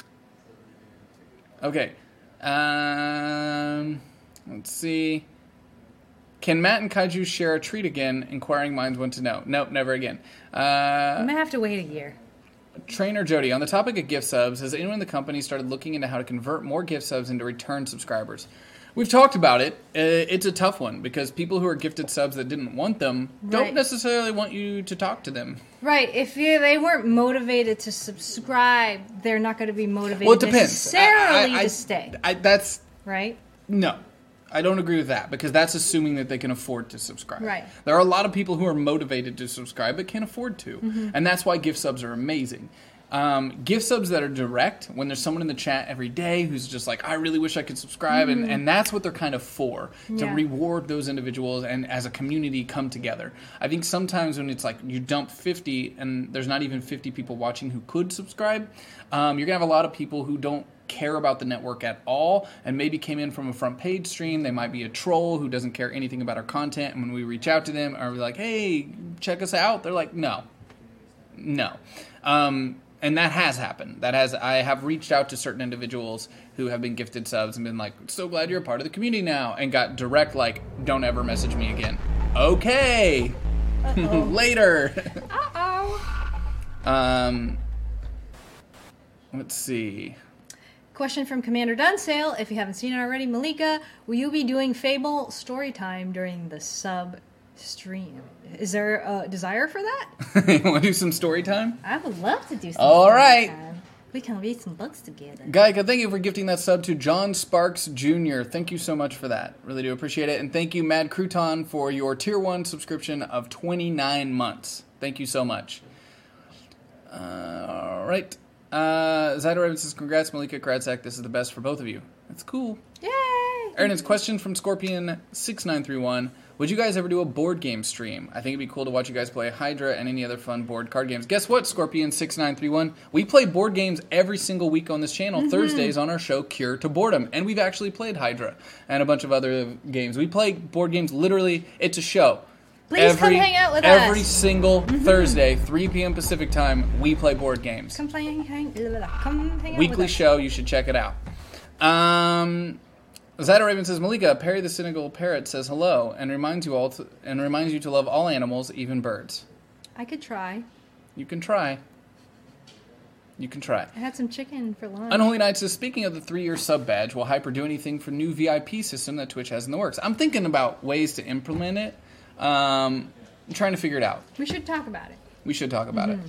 Speaker 2: okay. Um, let's see. Can Matt and Kaiju share a treat again? Inquiring minds want to know. Nope, never again. Uh,
Speaker 3: I'm gonna have to wait a year.
Speaker 2: Trainer Jody, on the topic of gift subs, has anyone in the company started looking into how to convert more gift subs into return subscribers? We've talked about it. Uh, It's a tough one because people who are gifted subs that didn't want them don't
Speaker 3: Right.
Speaker 2: necessarily want you to talk to them.
Speaker 3: Right. If you, they weren't motivated to subscribe, they're not going to be motivated
Speaker 2: Well, it depends.
Speaker 3: necessarily
Speaker 2: I- I- I-
Speaker 3: to stay.
Speaker 2: I, that's
Speaker 3: Right.
Speaker 2: no. I don't agree with that because that's assuming that they can afford to subscribe.
Speaker 3: Right.
Speaker 2: There are a lot of people who are motivated to subscribe but can't afford to.
Speaker 3: Mm-hmm.
Speaker 2: And that's why gift subs are amazing. Um, gift subs that are direct, when there's someone in the chat every day who's just like, I really wish I could subscribe, and, and that's what they're kind of for, to
Speaker 3: Mm-hmm. Yeah.
Speaker 2: reward those individuals and as a community come together. I think sometimes when it's like you dump fifty and there's not even fifty people watching who could subscribe, um, you're going to have a lot of people who don't care about the network at all and maybe came in from a front page stream. They might be a troll who doesn't care anything about our content, and when we reach out to them, are we like, hey, check us out? They're like, no. No. Um, and that has happened. That has I have reached out to certain individuals who have been gifted subs and been like, so glad you're a part of the community now, and got direct like, don't ever message me again. Okay. Later.
Speaker 3: Uh-oh.
Speaker 2: um, let's see.
Speaker 3: Question from Commander Dunsale. If you haven't seen it already, Malika, will you be doing Fable story time during the sub stream? Is there a desire for that?
Speaker 2: You want to do some story time?
Speaker 3: I would love to do some
Speaker 2: All
Speaker 3: story
Speaker 2: right.
Speaker 3: time. We can read some books together.
Speaker 2: Gaika, thank you for gifting that sub to John Sparks Junior Thank you so much for that. Really do appreciate it. And thank you, Mad Crouton, for your tier one subscription of twenty-nine months. Thank you so much. Uh, all right. Uh, Zyder Raven says, congrats, Malika Kratzak. This is the best for both of you. That's cool.
Speaker 3: Yay!
Speaker 2: Aaron's question from Scorpion six nine three one. Would you guys ever do a board game stream? I think it'd be cool to watch you guys play Hydra and any other fun board card games. Guess what, Scorpion six nine three one? We play board games every single week on this channel, mm-hmm. Thursdays on our show, Cure to Boredom. And we've actually played Hydra and a bunch of other games. We play board games literally, it's a show.
Speaker 3: Please
Speaker 2: every,
Speaker 3: come hang out with
Speaker 2: every us. Every
Speaker 3: us.
Speaker 2: single mm-hmm. Thursday, three p.m. Pacific time, we play board games.
Speaker 3: Come, play, hang, come hang out
Speaker 2: Weekly
Speaker 3: with us.
Speaker 2: show, you should check it out. Um... Zyder Raven says, Malika, Perry the Cynical Parrot says hello and reminds you all to, and reminds you to love all animals, even birds.
Speaker 3: I could try.
Speaker 2: You can try. You can try.
Speaker 3: I had some chicken for lunch.
Speaker 2: Unholy Knight says, speaking of the three-year sub badge, will Hyper do anything for new V I P system that Twitch has in the works? I'm thinking about ways to implement it. Um, I'm trying to figure it out.
Speaker 3: We should talk about it.
Speaker 2: We should talk about
Speaker 3: mm-hmm.
Speaker 2: it.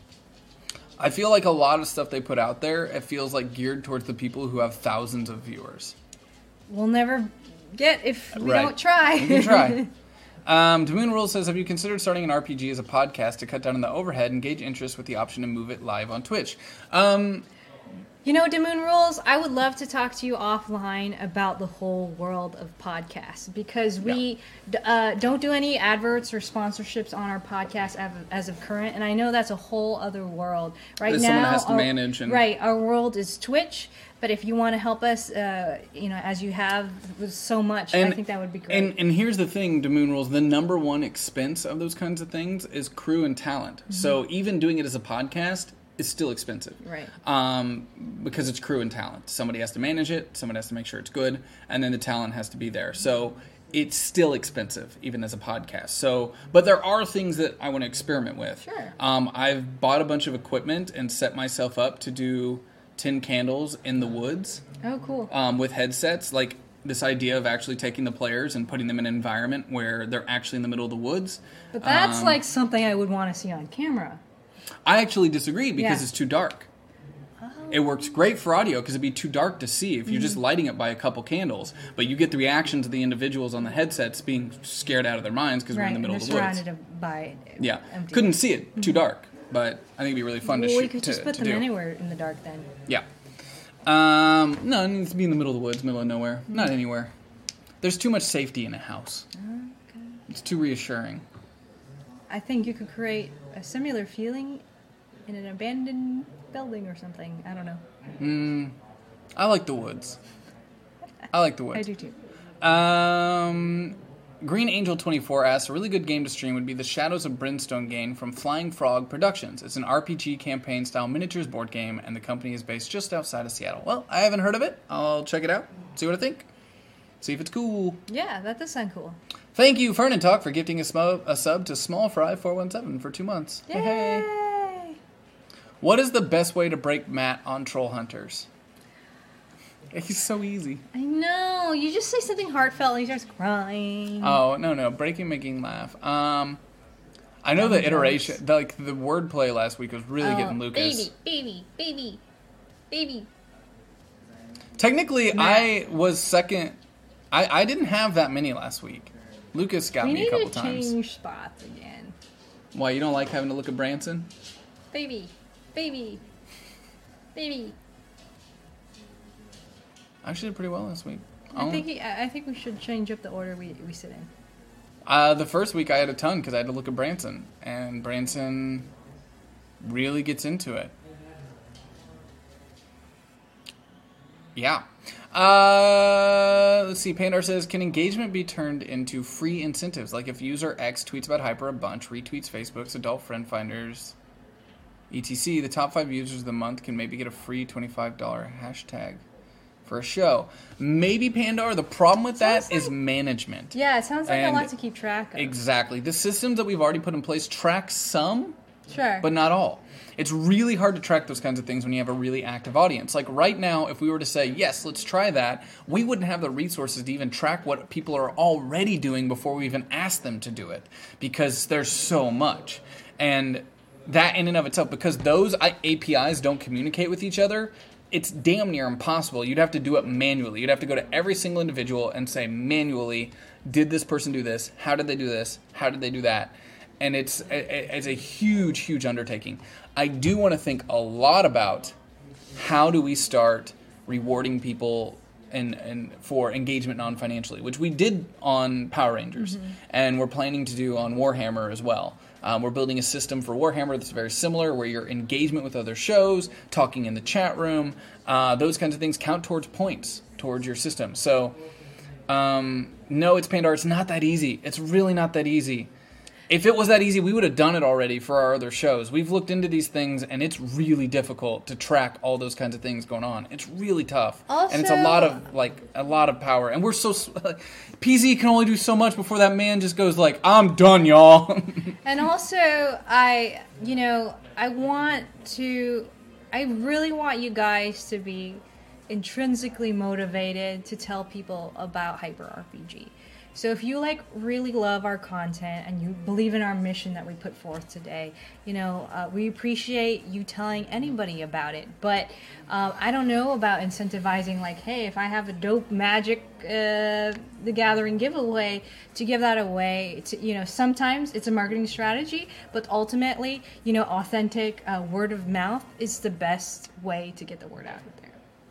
Speaker 2: I feel like a lot of stuff they put out there, it feels like geared towards the people who have thousands of viewers.
Speaker 3: We'll never get if we
Speaker 2: right.
Speaker 3: don't try.
Speaker 2: We can try. um, Demoon Rule says, have you considered starting an R P G as a podcast to cut down on the overhead and gauge interest with the option to move it live on Twitch? Um,
Speaker 3: you know, Demoon Rules, I would love to talk to you offline about the whole world of podcasts because we yeah. uh, don't do any adverts or sponsorships on our podcast as, as of current, and I know that's a whole other world. Right
Speaker 2: that
Speaker 3: now,
Speaker 2: someone has to
Speaker 3: our,
Speaker 2: manage. And...
Speaker 3: Right, our world is Twitch. But if you want to help us, uh, you know, as you have with so much,
Speaker 2: and,
Speaker 3: I think that would be great.
Speaker 2: And, and here's the thing, Demoon Rules, the number one expense of those kinds of things is crew and talent. Mm-hmm. So even doing it as a podcast is still expensive.
Speaker 3: Right.
Speaker 2: Um, because it's crew and talent. Somebody has to manage it, somebody has to make sure it's good, and then the talent has to be there. So it's still expensive, even as a podcast. So, but there are things that I want to experiment with.
Speaker 3: Sure.
Speaker 2: Um, I've bought a bunch of equipment and set myself up to do tin candles in the woods.
Speaker 3: Oh, cool.
Speaker 2: Um, with headsets, like this idea of actually taking the players and putting them in an environment where they're actually in the middle of the woods.
Speaker 3: But that's
Speaker 2: um,
Speaker 3: like something I would want to see on camera.
Speaker 2: I actually disagree because
Speaker 3: Yeah.
Speaker 2: it's too dark.
Speaker 3: Oh.
Speaker 2: It works great for audio because it'd be too dark to see if you're
Speaker 3: Mm-hmm.
Speaker 2: just lighting it by a couple candles. But you get the reactions of the individuals on the headsets being scared out of their minds because
Speaker 3: Right,
Speaker 2: we're in the middle
Speaker 3: and
Speaker 2: of
Speaker 3: they're
Speaker 2: the woods.
Speaker 3: surrounded by
Speaker 2: Yeah,
Speaker 3: empty.
Speaker 2: couldn't see it, too dark. But I think it'd be really fun
Speaker 3: Well,
Speaker 2: to
Speaker 3: we
Speaker 2: shoot
Speaker 3: could
Speaker 2: to,
Speaker 3: just put
Speaker 2: to
Speaker 3: them
Speaker 2: do.
Speaker 3: anywhere in the dark then.
Speaker 2: Yeah. Um, no, it needs to be in the middle of the woods, middle of nowhere.
Speaker 3: Mm-hmm.
Speaker 2: Not anywhere. There's too much safety in a house.
Speaker 3: Okay.
Speaker 2: It's too reassuring.
Speaker 3: I think you could create a similar feeling in an abandoned building or something. I don't know.
Speaker 2: Mm, I like the woods. I like the woods.
Speaker 3: I do too.
Speaker 2: Um, Green Angel twenty-four asks, a really good game to stream would be the Shadows of Brimstone game from Flying Frog Productions. It's an R P G campaign-style miniatures board game, and the company is based just outside of Seattle. Well, I haven't heard of it. I'll check it out, see what I think, see if it's cool.
Speaker 3: Yeah, that does sound cool.
Speaker 2: Thank you, Fern and Talk, for gifting a, smo- a sub to Small Fry four one seven for two months.
Speaker 3: Yay!
Speaker 2: Hey, hey. What is the best way to break Matt on Troll Hunters? He's so easy.
Speaker 3: I know. You just say something heartfelt and he starts crying.
Speaker 2: Oh, no, no. Breaking, making, laugh. Um, I know
Speaker 3: Dumb
Speaker 2: the iteration, the, like the wordplay last week was really
Speaker 3: Oh,
Speaker 2: getting Lucas.
Speaker 3: Baby, baby, baby, baby.
Speaker 2: Technically,
Speaker 3: Matt.
Speaker 2: I was second. I, I didn't have that many last week. Lucas got
Speaker 3: We
Speaker 2: me a
Speaker 3: need
Speaker 2: couple
Speaker 3: to
Speaker 2: times.
Speaker 3: change spots again.
Speaker 2: Why, you don't like having to look at Branson?
Speaker 3: Baby, baby, baby.
Speaker 2: I actually did pretty well last week.
Speaker 3: I
Speaker 2: Oh.
Speaker 3: think he, I I think we should change up the order we, we sit in.
Speaker 2: Uh, the first week I had a ton because I had to look at Branson, and Branson really gets into it. Yeah. Uh, let's see. Pandar says, can engagement be turned into free incentives? Like if user X tweets about Hyper a bunch, retweets Facebook's adult friend finders. E T C, the top five users of the month can maybe get a free twenty-five dollars hashtag for a show. Maybe Pandora. The problem with that
Speaker 3: Sounds
Speaker 2: is management.
Speaker 3: Yeah, it sounds like
Speaker 2: And
Speaker 3: a lot to keep track of.
Speaker 2: Exactly. The systems that we've already put in place track some,
Speaker 3: Sure.
Speaker 2: but not all. It's really hard to track those kinds of things when you have a really active audience. Like right now, if we were to say, yes, let's try that, we wouldn't have the resources to even track what people are already doing before we even ask them to do it, because there's so much. And that in and of itself, because those A P Is don't communicate with each other, it's damn near impossible. You'd have to do it manually. You'd have to go to every single individual and say manually, did this person do this? How did they do this? How did they do that? And it's it's a huge, huge undertaking. I do want to think a lot about how do we start rewarding people and, and for engagement non-financially, which we did on Power Rangers, mm-hmm. and we're planning to do on Warhammer as well. Um, we're building a system for Warhammer that's very similar, where your engagement with other shows, talking in the chat room, uh, those kinds of things count towards points towards your system. So, um, no, it's Pandora. It's not that easy. It's really not that easy. If it was that easy, we would have done it already for our other shows. We've looked into these things, and it's really difficult to track all those kinds of things going on. It's really tough,
Speaker 3: also,
Speaker 2: and it's a lot of like a lot of power. And we're so P Z can only do so much before that man just goes like, "I'm done, y'all."
Speaker 3: And also, I you know I want to, I really want you guys to be intrinsically motivated to tell people about Hyper R P G. So if you like really love our content and you believe in our mission that we put forth today, you know, uh, we appreciate you telling anybody about it. But uh, I don't know about incentivizing, like, hey, if I have a dope Magic uh, the Gathering giveaway, to give that away. To, you know, sometimes it's a marketing strategy, but ultimately, you know, authentic uh, word of mouth is the best way to get the word out there.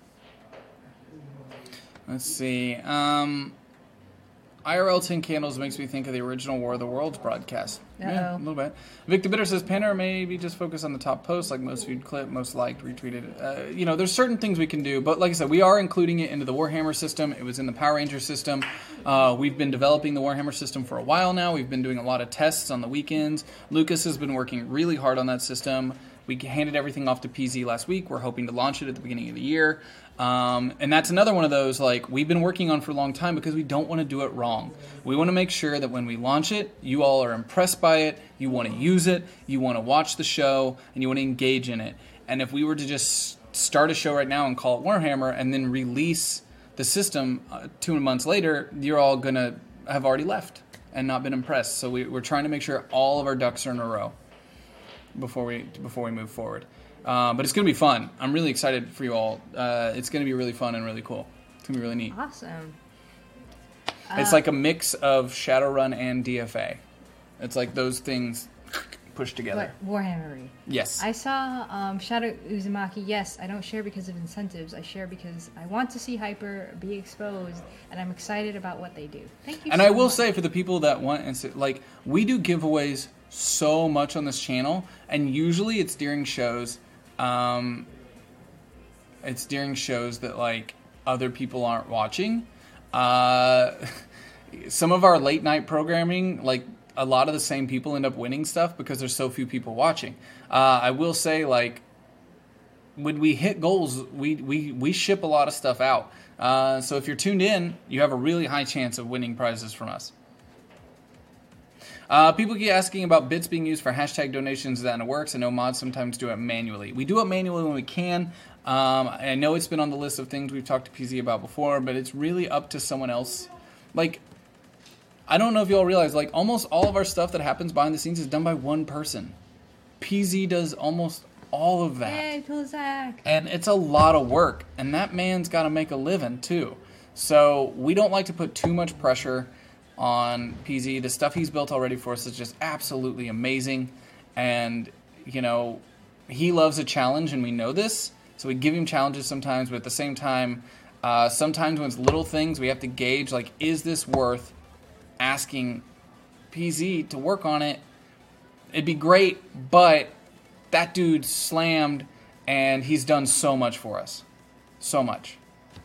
Speaker 2: Let's see. Um... I R L Tin Candles makes me think of the original War of the Worlds broadcast.
Speaker 3: Uh-oh.
Speaker 2: Yeah, a little bit. Victor Bitter says, Pandora maybe just focus on the top posts, like most viewed clip, most liked, retweeted. Uh, you know, there's certain things we can do, but like I said, we are including it into the Warhammer system. It was in the Power Ranger system. Uh, we've been developing the Warhammer system for a while now. We've been doing a lot of tests on the weekends. Lucas has been working really hard on that system. We handed everything off to P Z last week. We're hoping to launch it at the beginning of the year. Um, and that's another one of those, like, we've been working on for a long time because we don't want to do it wrong. We want to make sure that when we launch it, you all are impressed by it, you want to use it, you want to watch the show, and you want to engage in it. And if we were to just start a show right now and call it Warhammer and then release the system uh, two months later, you're all going to have already left and not been impressed. So we, we're trying to make sure all of our ducks are in a row before we before we move forward. Uh, but it's going to be fun. I'm really excited for you all. Uh, it's going to be really fun and really cool. It's going to be really neat.
Speaker 3: Awesome.
Speaker 2: It's
Speaker 3: Uh,
Speaker 2: like a mix of Shadowrun and D F A. It's like those things pushed together.
Speaker 3: What, Warhammer.
Speaker 2: Yes.
Speaker 3: I saw um, Shadow Uzumaki. Yes, I don't share because of incentives. I share because I want to see Hyper be exposed, and I'm excited about what they do. Thank you
Speaker 2: And
Speaker 3: so
Speaker 2: I will
Speaker 3: much.
Speaker 2: say, for the people that want, and like, we do giveaways so much on this channel, and usually it's during shows. Um, it's during shows that like other people aren't watching. Uh, some of our late night programming, like a lot of the same people end up winning stuff because there's so few people watching. Uh, I will say, like, when we hit goals, we, we, we ship a lot of stuff out. Uh, so if you're tuned in, you have a really high chance of winning prizes from us. Uh, people keep asking about bits being used for hashtag donations. That it works. I know mods sometimes do it manually. We do it manually when we can. Um, I know it's been on the list of things we've talked to P Z about before, but it's really up to someone else. Like, I don't know if you all realize, like, almost all of our stuff that happens behind the scenes is done by one person. P Z does almost all of that.
Speaker 3: Yay, Pulzak.
Speaker 2: And it's a lot of work. And that man's got to make a living, too. So we don't like to put too much pressure on P Z. The stuff he's built already for us is just absolutely amazing. And, you know, he loves a challenge, and we know this. So we give him challenges sometimes, but at the same time, uh, sometimes when it's little things, we have to gauge, like, is this worth asking P Z to work on it? It'd be great, but that dude slammed, and he's done so much for us. So much.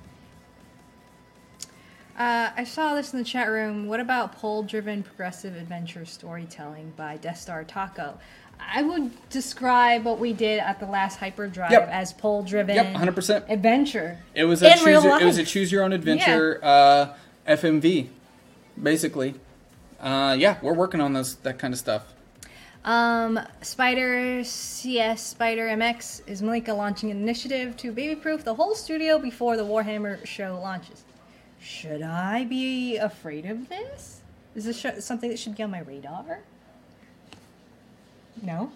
Speaker 3: Uh, I saw this in the chat room. What about poll-driven progressive adventure storytelling by Death Star Taco? I would describe what we did at the last Hyperdrive
Speaker 2: Yep.
Speaker 3: as pole-driven
Speaker 2: Yep, one hundred percent.
Speaker 3: adventure.
Speaker 2: It was a
Speaker 3: in
Speaker 2: choose
Speaker 3: real
Speaker 2: your,
Speaker 3: life.
Speaker 2: it was a choose your own adventure uh, F M V, basically. Uh, yeah, we're working on those that kind of stuff.
Speaker 3: Um, Spider C S Spider M X is Malika launching an initiative to baby-proof the whole studio before the Warhammer show launches. Should I be afraid of this? Is this sh- something that should be on my radar? No?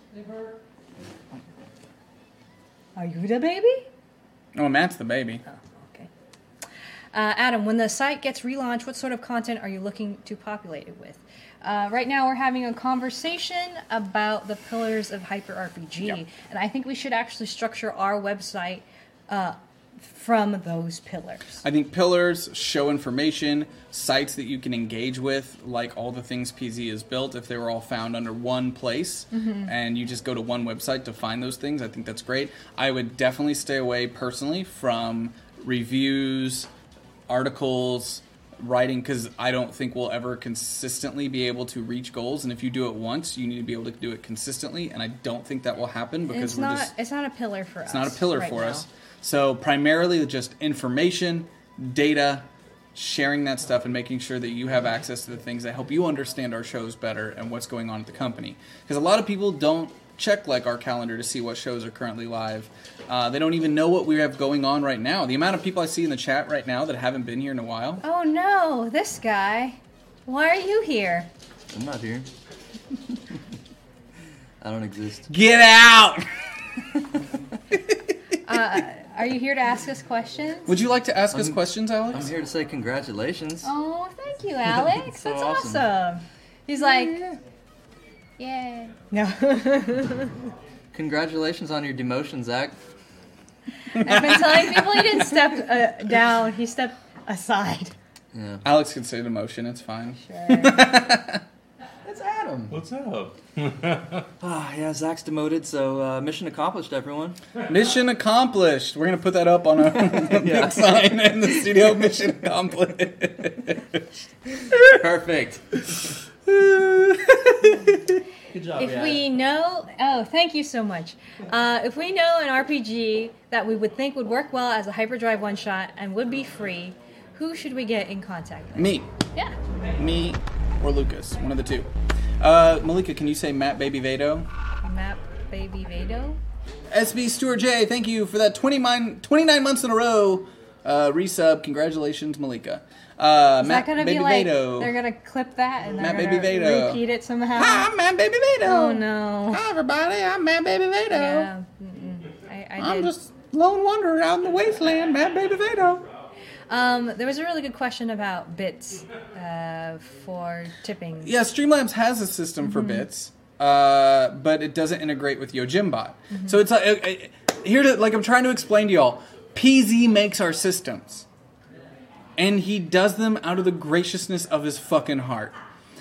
Speaker 3: Are you the baby?
Speaker 2: Oh, Matt's the baby.
Speaker 3: Oh, okay. Uh, Adam, when the site gets relaunched, what sort of content are you looking to populate it with? Uh, right now, we're having a conversation about the pillars of Hyper R P G,
Speaker 2: Yep.
Speaker 3: and I think we should actually structure our website uh, from those pillars.
Speaker 2: I think pillars, show information, sites that you can engage with, like all the things P Z has built, if they were all found under one place,
Speaker 3: Mm-hmm.
Speaker 2: and you just go to one website to find those things, I think that's great. I would definitely stay away personally from reviews, articles, writing, because I don't think we'll ever consistently be able to reach goals, and if you do it once, you need to be able to do it consistently, and I don't think that will happen because
Speaker 3: It's
Speaker 2: we're
Speaker 3: not.
Speaker 2: just...
Speaker 3: It's not a pillar for us.
Speaker 2: It's not a pillar
Speaker 3: right
Speaker 2: for
Speaker 3: now.
Speaker 2: us. So primarily just information, data, sharing that stuff, and making sure that you have access to the things that help you understand our shows better and what's going on at the company. Because a lot of people don't check like our calendar to see what shows are currently live. Uh, they don't even know what we have going on right now. The amount of people I see in the chat right now that haven't been here in a while.
Speaker 3: Oh no, this guy. Why are you here?
Speaker 7: I'm not here. I don't exist.
Speaker 2: Get out!
Speaker 3: Uh, are you here to ask us questions?
Speaker 2: Would you like to ask us
Speaker 7: I'm-
Speaker 2: questions, Alex?
Speaker 7: I'm here to say congratulations.
Speaker 3: Oh, thank you, Alex.
Speaker 7: So
Speaker 3: That's
Speaker 7: awesome.
Speaker 3: awesome. He's like, yeah. No.
Speaker 7: Congratulations on your demotion, Zach.
Speaker 3: I've been telling people he didn't step uh, down. He stepped aside.
Speaker 7: Yeah.
Speaker 2: Alex can say the motion, it's fine.
Speaker 3: Sure.
Speaker 7: It's Adam.
Speaker 8: What's up?
Speaker 7: Ah, yeah, Zach's demoted, so uh, mission accomplished, everyone.
Speaker 2: Mission accomplished. We're going to put that up on our
Speaker 7: Yeah.
Speaker 2: big sign in the studio. Mission accomplished.
Speaker 7: Perfect.
Speaker 8: Good job,
Speaker 3: If we know, oh, thank you so much. Uh, if we know an R P G that we would think would work well as a hyperdrive one shot and would be free, who should we get in contact with?
Speaker 2: Me.
Speaker 3: Yeah.
Speaker 2: Me or Lucas. One of the two. Uh, Malika, can you say Matt Baby Vado?
Speaker 3: Map Baby Vado.
Speaker 2: S B Stuart J, thank you for that twenty-nine, twenty-nine months in a row uh, resub. Congratulations, Malika. Uh,
Speaker 3: Is
Speaker 2: Matt
Speaker 3: that gonna
Speaker 2: Baby
Speaker 3: be like
Speaker 2: Vado.
Speaker 3: they're gonna clip that and they're
Speaker 2: Matt
Speaker 3: gonna
Speaker 2: Baby Vado.
Speaker 3: repeat it somehow?
Speaker 2: Hi, I'm Matt Baby Vado.
Speaker 3: Oh no.
Speaker 2: Hi, everybody. I'm Matt Baby Vado.
Speaker 3: Yeah. Mm-mm. I, I
Speaker 2: I'm
Speaker 3: did.
Speaker 2: just lone wanderer out in the wasteland, Matt Baby Vado.
Speaker 3: Um, there was a really good question about bits uh, for tipping.
Speaker 2: Yeah, Streamlabs has a system
Speaker 3: Mm-hmm.
Speaker 2: for bits, uh, but it doesn't integrate with Yojimbot.
Speaker 3: Mm-hmm.
Speaker 2: So it's like uh, uh, here to like I'm trying to explain to y'all. P Z makes our systems, and he does them out of the graciousness of his fucking heart.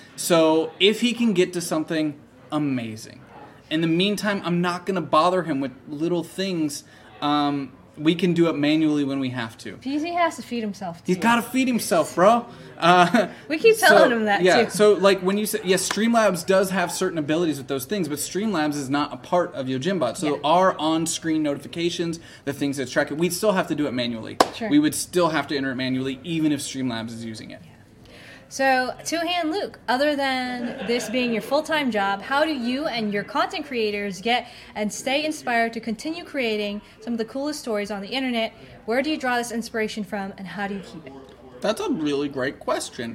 Speaker 2: So if he can get to something amazing, in the meantime, I'm not gonna bother him with little things. Um, we can do it manually when we have to.
Speaker 3: P Z has to feed himself too.
Speaker 2: He's got to feed himself, bro. Uh,
Speaker 3: We keep telling him that,
Speaker 2: yeah,
Speaker 3: too.
Speaker 2: so like when you say, yes, Streamlabs does have certain abilities with those things, but Streamlabs is not a part of Yojimbot. So
Speaker 3: Yeah.
Speaker 2: our on-screen notifications, the things that's tracking, we'd still have to do it manually.
Speaker 3: Sure.
Speaker 2: We would still have to enter it manually, even if Streamlabs is using it.
Speaker 3: So, Two-Hand Luke, other than this being your full-time job, how do you and your content creators get and stay inspired to continue creating some of the coolest stories on the internet? Where do you draw this inspiration from, and how do you keep it?
Speaker 2: That's a really great question.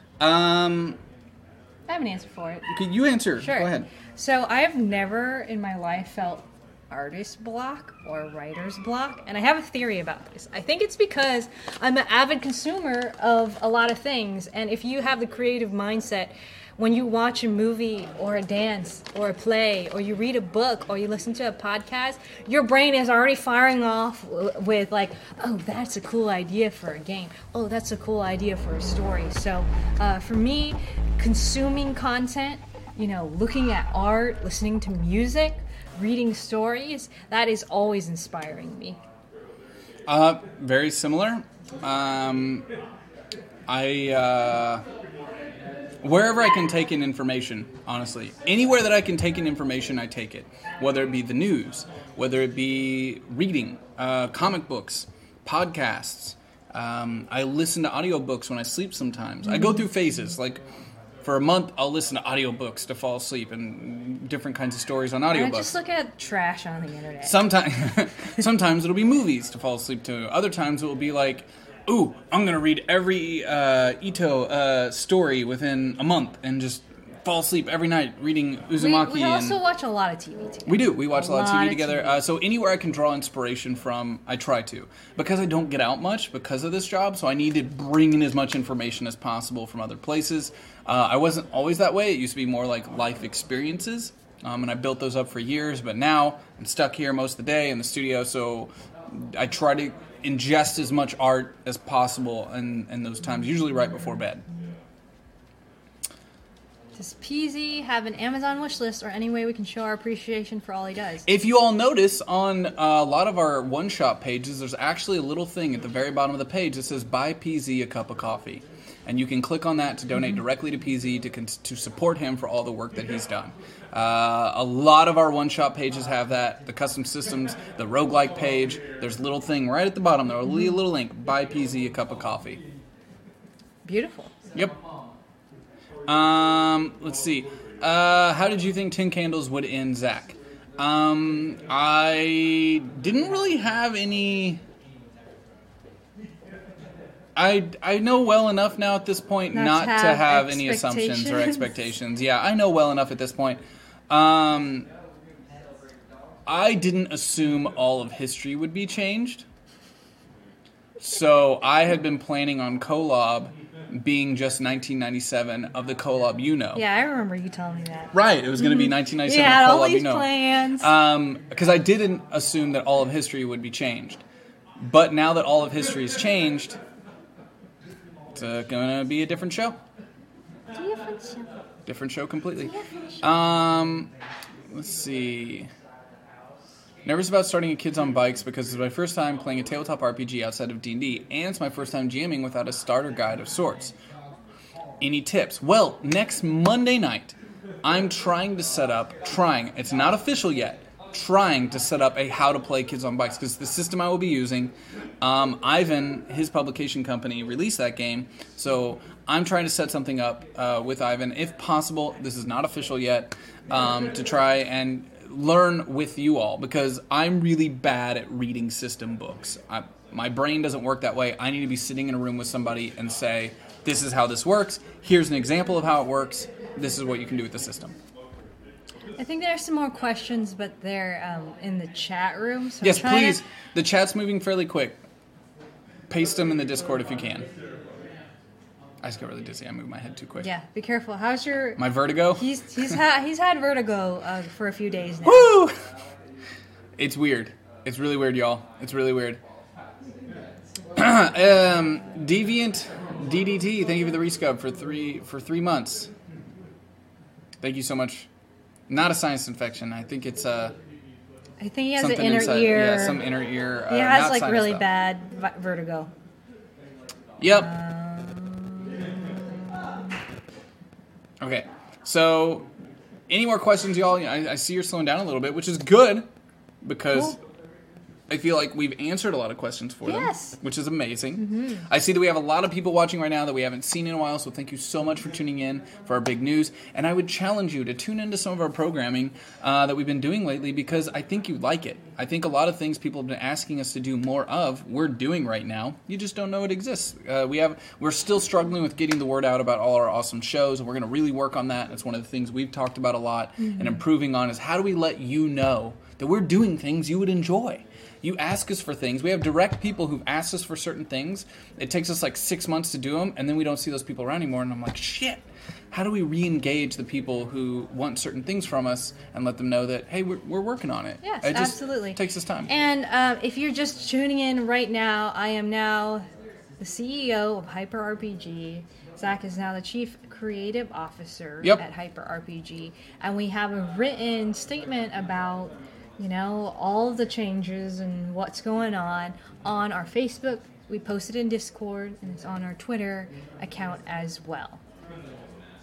Speaker 2: Um,
Speaker 3: I have an answer for it.
Speaker 2: could you answer?
Speaker 3: Sure.
Speaker 2: Go ahead.
Speaker 3: So, I have never in my life felt artist block or writer's block, and I have a theory about this. I think it's because I'm an avid consumer of a lot of things, and if you have the creative mindset, when you watch a movie or a dance or a play or you read a book or you listen to a podcast, your brain is already firing off w- with like, oh, that's a cool idea for a game. Oh, that's a cool idea for a story. So uh, for me, consuming content, you know, looking at art, listening to music, reading stories, that is always inspiring me.
Speaker 2: Uh, very similar. Um, I uh, wherever I can take in information, honestly. Anywhere that I can take in information, I take it. Whether it be the news, whether it be reading, uh, comic books, podcasts. Um, I listen to audiobooks when I sleep sometimes. Mm-hmm. I go through phases. Like, for a month, I'll listen to audiobooks to fall asleep and different kinds of stories on audiobooks.
Speaker 3: I just look at trash on the internet.
Speaker 2: Sometimes, sometimes it'll be movies to fall asleep to. Other times it will be like, ooh, I'm going to read every uh, Ito uh, story within a month and just fall asleep every night reading Uzumaki.
Speaker 3: We, we also
Speaker 2: and
Speaker 3: watch a lot of T V together.
Speaker 2: We do. We watch a, a lot of T V
Speaker 3: of
Speaker 2: together.
Speaker 3: T V.
Speaker 2: Uh, so anywhere I can draw inspiration from, I try to. Because I don't get out much because of this job, so I need to bring in as much information as possible from other places. Uh, I wasn't always that way. It used to be more like life experiences, um, and I built those up for years. But now I'm stuck here most of the day in the studio, so I try to ingest as much art as possible in, in those times, usually right before bed.
Speaker 3: Does P Z have an Amazon wish list or any way we can show our appreciation for all he does?
Speaker 2: If you all notice, on uh, a lot of our one-shop pages, there's actually a little thing at the very bottom of the page that says, buy P Z a cup of coffee. And you can click on that to donate
Speaker 3: Mm-hmm.
Speaker 2: directly to P Z to, con- to support him for all the work that he's done. Uh, a lot of our one-shop pages have that. The custom systems, the roguelike page, there's a little thing right at the bottom there, a little, little link, buy P Z a cup of coffee.
Speaker 3: Beautiful.
Speaker 2: Yep. Um, let's see. Uh, how did you think Tin Candles would end, Zach? Um, I didn't really have any... I, I know well enough now at this point
Speaker 3: Not
Speaker 2: not,
Speaker 3: to
Speaker 2: to
Speaker 3: have
Speaker 2: have any assumptions or
Speaker 3: expectations.
Speaker 2: expectations. Yeah, I know well enough at this point. Um, I didn't assume all of history would be changed. So I had been planning on Kolob being just nineteen ninety-seven of the Kolob you know.
Speaker 3: Yeah, I remember you telling me that.
Speaker 2: Right, it was going to be nineteen ninety-seven
Speaker 3: You had
Speaker 2: of
Speaker 3: all
Speaker 2: Kolob
Speaker 3: these
Speaker 2: you know.
Speaker 3: plans.
Speaker 2: Um, because I didn't assume that all of history would be changed. But now that all of history has changed, it's uh, going to be a different show.
Speaker 3: Different show.
Speaker 2: Different show completely. Um, let's see. Nervous about starting a Kids on Bikes because it's my first time playing a tabletop R P G outside of D and D, and it's my first time jamming without a starter guide of sorts. Any tips? Well, next Monday night, I'm trying to set up, trying, it's not official yet, trying to set up a how to play Kids on Bikes, because the system I will be using, um, Ivan, his publication company, released that game, so I'm trying to set something up uh, with Ivan, if possible, this is not official yet, um, to try and learn with you all, because I'm really bad at reading system books. I, my brain doesn't work that way. I need to be sitting in a room with somebody and say, this is how this works, here's an example of how it works, this is what you can do with the system.
Speaker 3: I think there are some more questions, but they're um, in the chat room. So
Speaker 2: Yes,
Speaker 3: I'm trying
Speaker 2: please.
Speaker 3: To...
Speaker 2: The chat's moving fairly quick. Paste them in the Discord if you can. I just got really dizzy. I moved my head too quick.
Speaker 3: Yeah, be careful. How's your...
Speaker 2: My vertigo?
Speaker 3: He's he's had he's had vertigo uh, for a few days now.
Speaker 2: Woo! It's weird. It's really weird, y'all. It's really weird. um, Deviant D D T, thank you for the rescub for three for three months. Thank you so much. Not a sinus infection. I think it's uh,
Speaker 3: I think he has
Speaker 2: something
Speaker 3: an inner
Speaker 2: inside.
Speaker 3: ear.
Speaker 2: Yeah, some inner ear. Uh,
Speaker 3: He has
Speaker 2: not
Speaker 3: like
Speaker 2: sinus,
Speaker 3: really
Speaker 2: though.
Speaker 3: bad vi- vertigo.
Speaker 2: Yep. Okay, so any more questions, y'all? I, I see you're slowing down a little bit, which is good because
Speaker 3: Cool.
Speaker 2: I feel like we've answered a lot of questions for
Speaker 3: Yes.
Speaker 2: them, which is amazing. I see that we have a lot of people watching right now that we haven't seen in a while, so thank you so much for tuning in for our big news. And I would challenge you to tune into some of our programming uh, that we've been doing lately because I think you like it. I think a lot of things people have been asking us to do more of, we're doing right now. You just don't know it exists. Uh, we have, we're still struggling with getting the word out about all our awesome shows, and we're going to really work on that. It's one of the things we've talked about a lot and improving on is how do we let you know that we're doing things you would enjoy. You ask us for things. We have direct people who've asked us for certain things. It takes us like six months to do them, and then we don't see those people around anymore. And I'm like, shit, how do we re-engage the people who want certain things from us and let them know that, hey, we're, we're working on it?
Speaker 3: Yes,
Speaker 2: it just
Speaker 3: absolutely.
Speaker 2: takes us time.
Speaker 3: And uh, if you're just tuning in right now, I am now the C E O of Hyper R P G. Zach is now the Chief Creative Officer
Speaker 2: Yep.
Speaker 3: at Hyper R P G. And we have a written statement about, you know, all of the changes and what's going on on our Facebook. We posted in Discord, and it's on our Twitter account as well.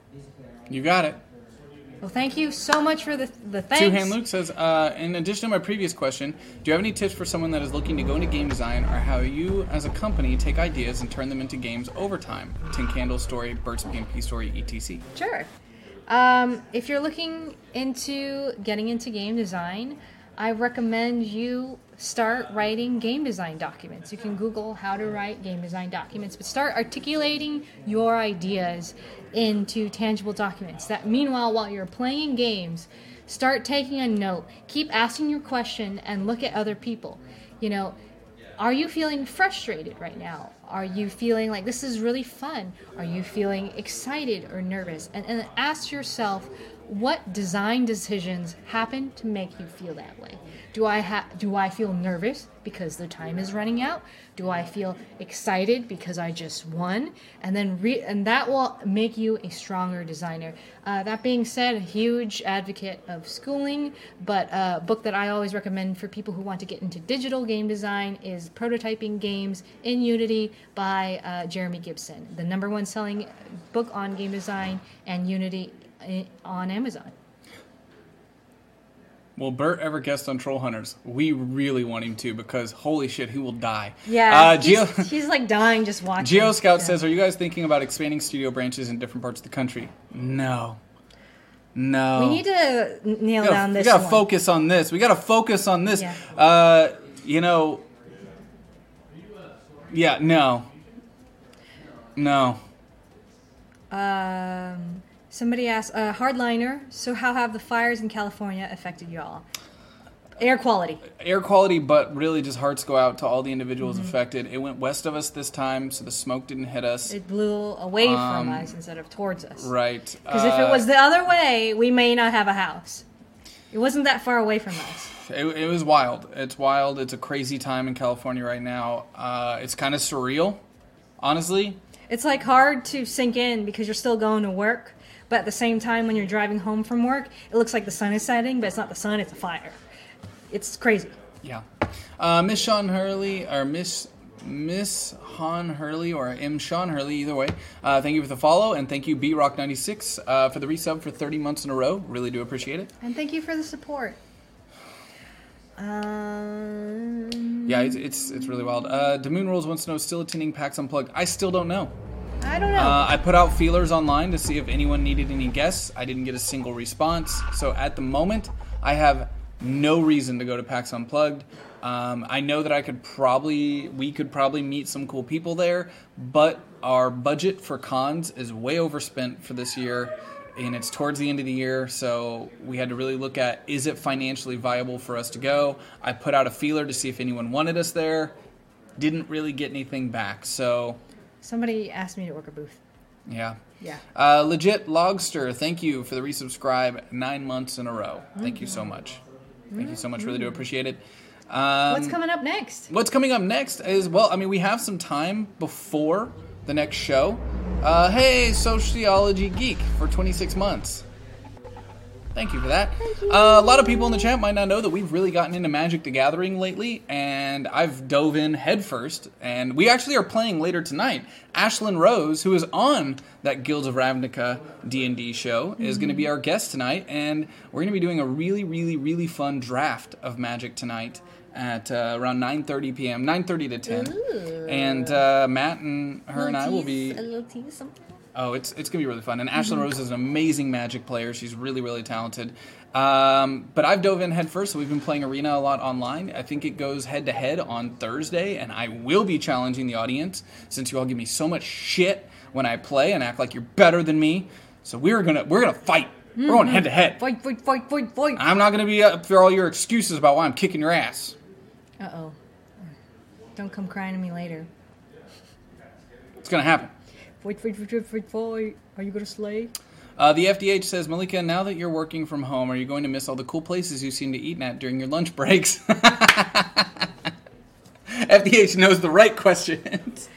Speaker 2: You got it.
Speaker 3: Well, thank you so much for the the thanks.
Speaker 2: Two Hand Luke says, uh, in addition to my previous question, do you have any tips for someone that is looking to go into game design, or how you, as a company, take ideas and turn them into games over time? Tin Candle Story, Bert's P M P Story, et cetera.
Speaker 3: Sure. Um, if you're looking into getting into game design, I recommend you start writing game design documents. You can Google how to write game design documents, but start articulating your ideas into tangible documents. That meanwhile, while you're playing games, start taking a note, keep asking your question, and look at other people. You know, are you feeling frustrated right now? Are you feeling like this is really fun? Are you feeling excited or nervous? And, and ask yourself, what design decisions happen to make you feel that way? Do I ha- do I feel nervous because the time is running out? Do I feel excited because I just won? And then re- and that will make you a stronger designer. Uh, that being said, a huge advocate of schooling, but a book that I always recommend for people who want to get into digital game design is Prototyping Games in Unity by uh, Jeremy Gibson, the number one selling book on game design and Unity on Amazon.
Speaker 2: Will Bert ever guest on Troll Hunters? We really want him to, because holy shit, he will die.
Speaker 3: Yeah,
Speaker 2: uh,
Speaker 3: he's,
Speaker 2: Geo-
Speaker 3: he's like dying just watching.
Speaker 2: Geo Scout
Speaker 3: yeah.
Speaker 2: says, are you guys thinking about expanding studio branches in different parts of the country? No. No.
Speaker 3: We need to nail
Speaker 2: we gotta,
Speaker 3: down this
Speaker 2: We gotta
Speaker 3: one.
Speaker 2: focus on this. We gotta focus on this.
Speaker 3: Yeah.
Speaker 2: Uh, you know, yeah, no. No.
Speaker 3: Um, somebody asked, uh, Hardliner, so how have the fires in California affected y'all? Air quality.
Speaker 2: Air quality, but really just hearts go out to all the individuals
Speaker 3: Mhm.
Speaker 2: affected. It went west of us this time, so the smoke didn't hit us.
Speaker 3: It blew away from
Speaker 2: Um,
Speaker 3: us instead of towards us.
Speaker 2: Right.
Speaker 3: Because if it was the other way, we may not have a house. It wasn't that far away from us.
Speaker 2: It, it was wild. It's wild. It's a crazy time in California right now. Uh, it's kind of surreal, honestly.
Speaker 3: It's like hard to sink in because you're still going to work, but at the same time when you're driving home from work, it looks like the sun is setting, but it's not the sun, it's a fire. It's crazy.
Speaker 2: Yeah. Uh, Miss Sean Hurley, or Miss Miss Han Hurley, or M. Sean Hurley, either way. Uh, thank you for the follow, and thank you B Rock ninety-six uh, for the resub for thirty months in a row. Really do appreciate it.
Speaker 3: And thank you for the support. Um,
Speaker 2: Yeah, it's it's, it's really wild. Uh, Demoon Rules wants to know, still attending PAX Unplugged? I still don't know.
Speaker 3: I don't know.
Speaker 2: Uh, I put out feelers online to see if anyone needed any guests. I didn't get a single response. So at the moment, I have no reason to go to PAX Unplugged. Um, I know that I could probably, we could probably meet some cool people there, but our budget for cons is way overspent for this year, and it's towards the end of the year, so we had to really look at, is it financially viable for us to go? I put out a feeler to see if anyone wanted us there. Didn't really get anything back, so...
Speaker 3: Somebody asked me to work a booth.
Speaker 2: Yeah.
Speaker 3: Yeah.
Speaker 2: Uh, Legit Logster, thank you for the resubscribe nine months in a row. Thank you so much. Thank you so much. Really do appreciate it. Um,
Speaker 3: What's coming up next?
Speaker 2: What's coming up next is, well, I mean, we have some time before the next show. Uh, hey, Sociology Geek for twenty-six months. Thank you for that. Uh, a lot of people in the chat might not know that we've really gotten into Magic the Gathering lately, and I've dove in headfirst, and we actually are playing later tonight. Ashlyn Rose, who is on that Guilds of Ravnica D and D show, is
Speaker 3: Mhm.
Speaker 2: going to be our guest tonight, and we're going to be doing a really, really, really fun draft of Magic tonight at uh, around nine thirty p.m., nine thirty to ten.
Speaker 3: Ooh.
Speaker 2: And uh, Matt and her and I will
Speaker 3: tease,
Speaker 2: be...
Speaker 3: a little tease, something.
Speaker 2: Oh, it's it's going to be really fun. And Ashlyn
Speaker 3: Mhm.
Speaker 2: Rose is an amazing Magic player. She's really, really talented. Um, but I've dove in head first, so we've been playing Arena a lot online. I think it goes head-to-head on Thursday, and I will be challenging the audience, since you all give me so much shit when I play and act like you're better than me. So we're going to we're gonna fight. We're going
Speaker 3: Mhm.
Speaker 2: head-to-head.
Speaker 3: Fight, fight, fight, fight, fight.
Speaker 2: I'm not going to be up for all your excuses about why I'm kicking your ass.
Speaker 3: Uh-oh. Don't come crying to me later.
Speaker 2: It's going to happen.
Speaker 3: Fight, fight, fight, fight, fight, fight. Are you going to slay?
Speaker 2: Uh, the F D H says, Malika, now that you're working from home, are you going to miss all the cool places you seem to eat at during your lunch breaks? F D H knows the right questions.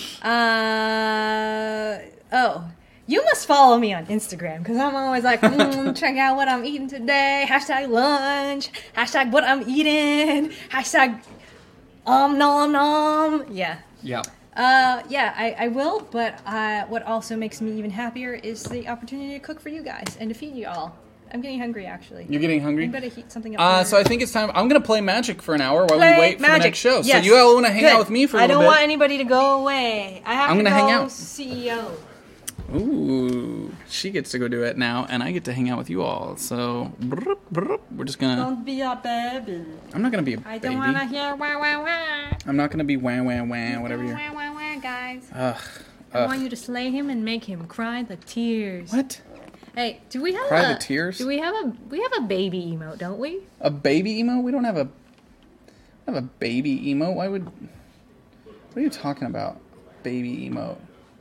Speaker 3: Uh, oh. You must follow me on Instagram, because I'm always like, mm, check out what I'm eating today. Hashtag lunch. Hashtag what I'm eating. Hashtag um nom nom. Yeah.
Speaker 2: Yeah.
Speaker 3: Uh, yeah, I, I will, but uh, what also makes me even happier is the opportunity to cook for you guys and to feed you all. I'm getting hungry, actually.
Speaker 2: You're getting hungry?
Speaker 3: I better heat something up.
Speaker 2: Uh,
Speaker 3: for-
Speaker 2: so I think it's time. I'm going to play Magic for an hour while
Speaker 3: Play
Speaker 2: we wait for
Speaker 3: Magic.
Speaker 2: the next show.
Speaker 3: Yes.
Speaker 2: So you all want to hang
Speaker 3: Good.
Speaker 2: out with me for a
Speaker 3: I
Speaker 2: little
Speaker 3: don't
Speaker 2: bit?
Speaker 3: want anybody to go away. I have
Speaker 2: I'm
Speaker 3: to
Speaker 2: gonna
Speaker 3: go
Speaker 2: hang out.
Speaker 3: C E O.
Speaker 2: Ooh, she gets to go do it now, and I get to hang out with you all. So brrr, brrr, we're just gonna.
Speaker 3: Don't be a baby.
Speaker 2: I'm not gonna be a
Speaker 3: I
Speaker 2: baby.
Speaker 3: don't want to hear wah wah wah.
Speaker 2: I'm not gonna be wah wah wah whatever you're.
Speaker 3: Wah wah wah, guys.
Speaker 2: Ugh.
Speaker 3: I
Speaker 2: ugh.
Speaker 3: want you to slay him and make him cry the tears.
Speaker 2: What?
Speaker 3: Hey, do we have
Speaker 2: Cry
Speaker 3: a
Speaker 2: the tears?
Speaker 3: Do we have a we have a baby emote, don't we?
Speaker 2: A baby emo? We don't have a. Have a baby emo? Why would? What are you talking about? Baby emo.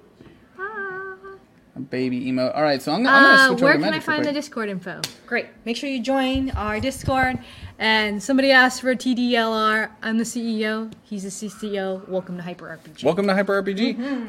Speaker 2: A baby emo. All right, so I'm, I'm gonna
Speaker 3: Uh,
Speaker 2: switch
Speaker 3: where
Speaker 2: over to
Speaker 3: can I
Speaker 2: Magic real
Speaker 3: find the
Speaker 2: quick.
Speaker 3: Discord info? Great. Make sure you join our Discord. And somebody asked for T D L R. I'm the C E O. He's the C C O. Welcome to Hyper R P G.
Speaker 2: Welcome to Hyper R P G.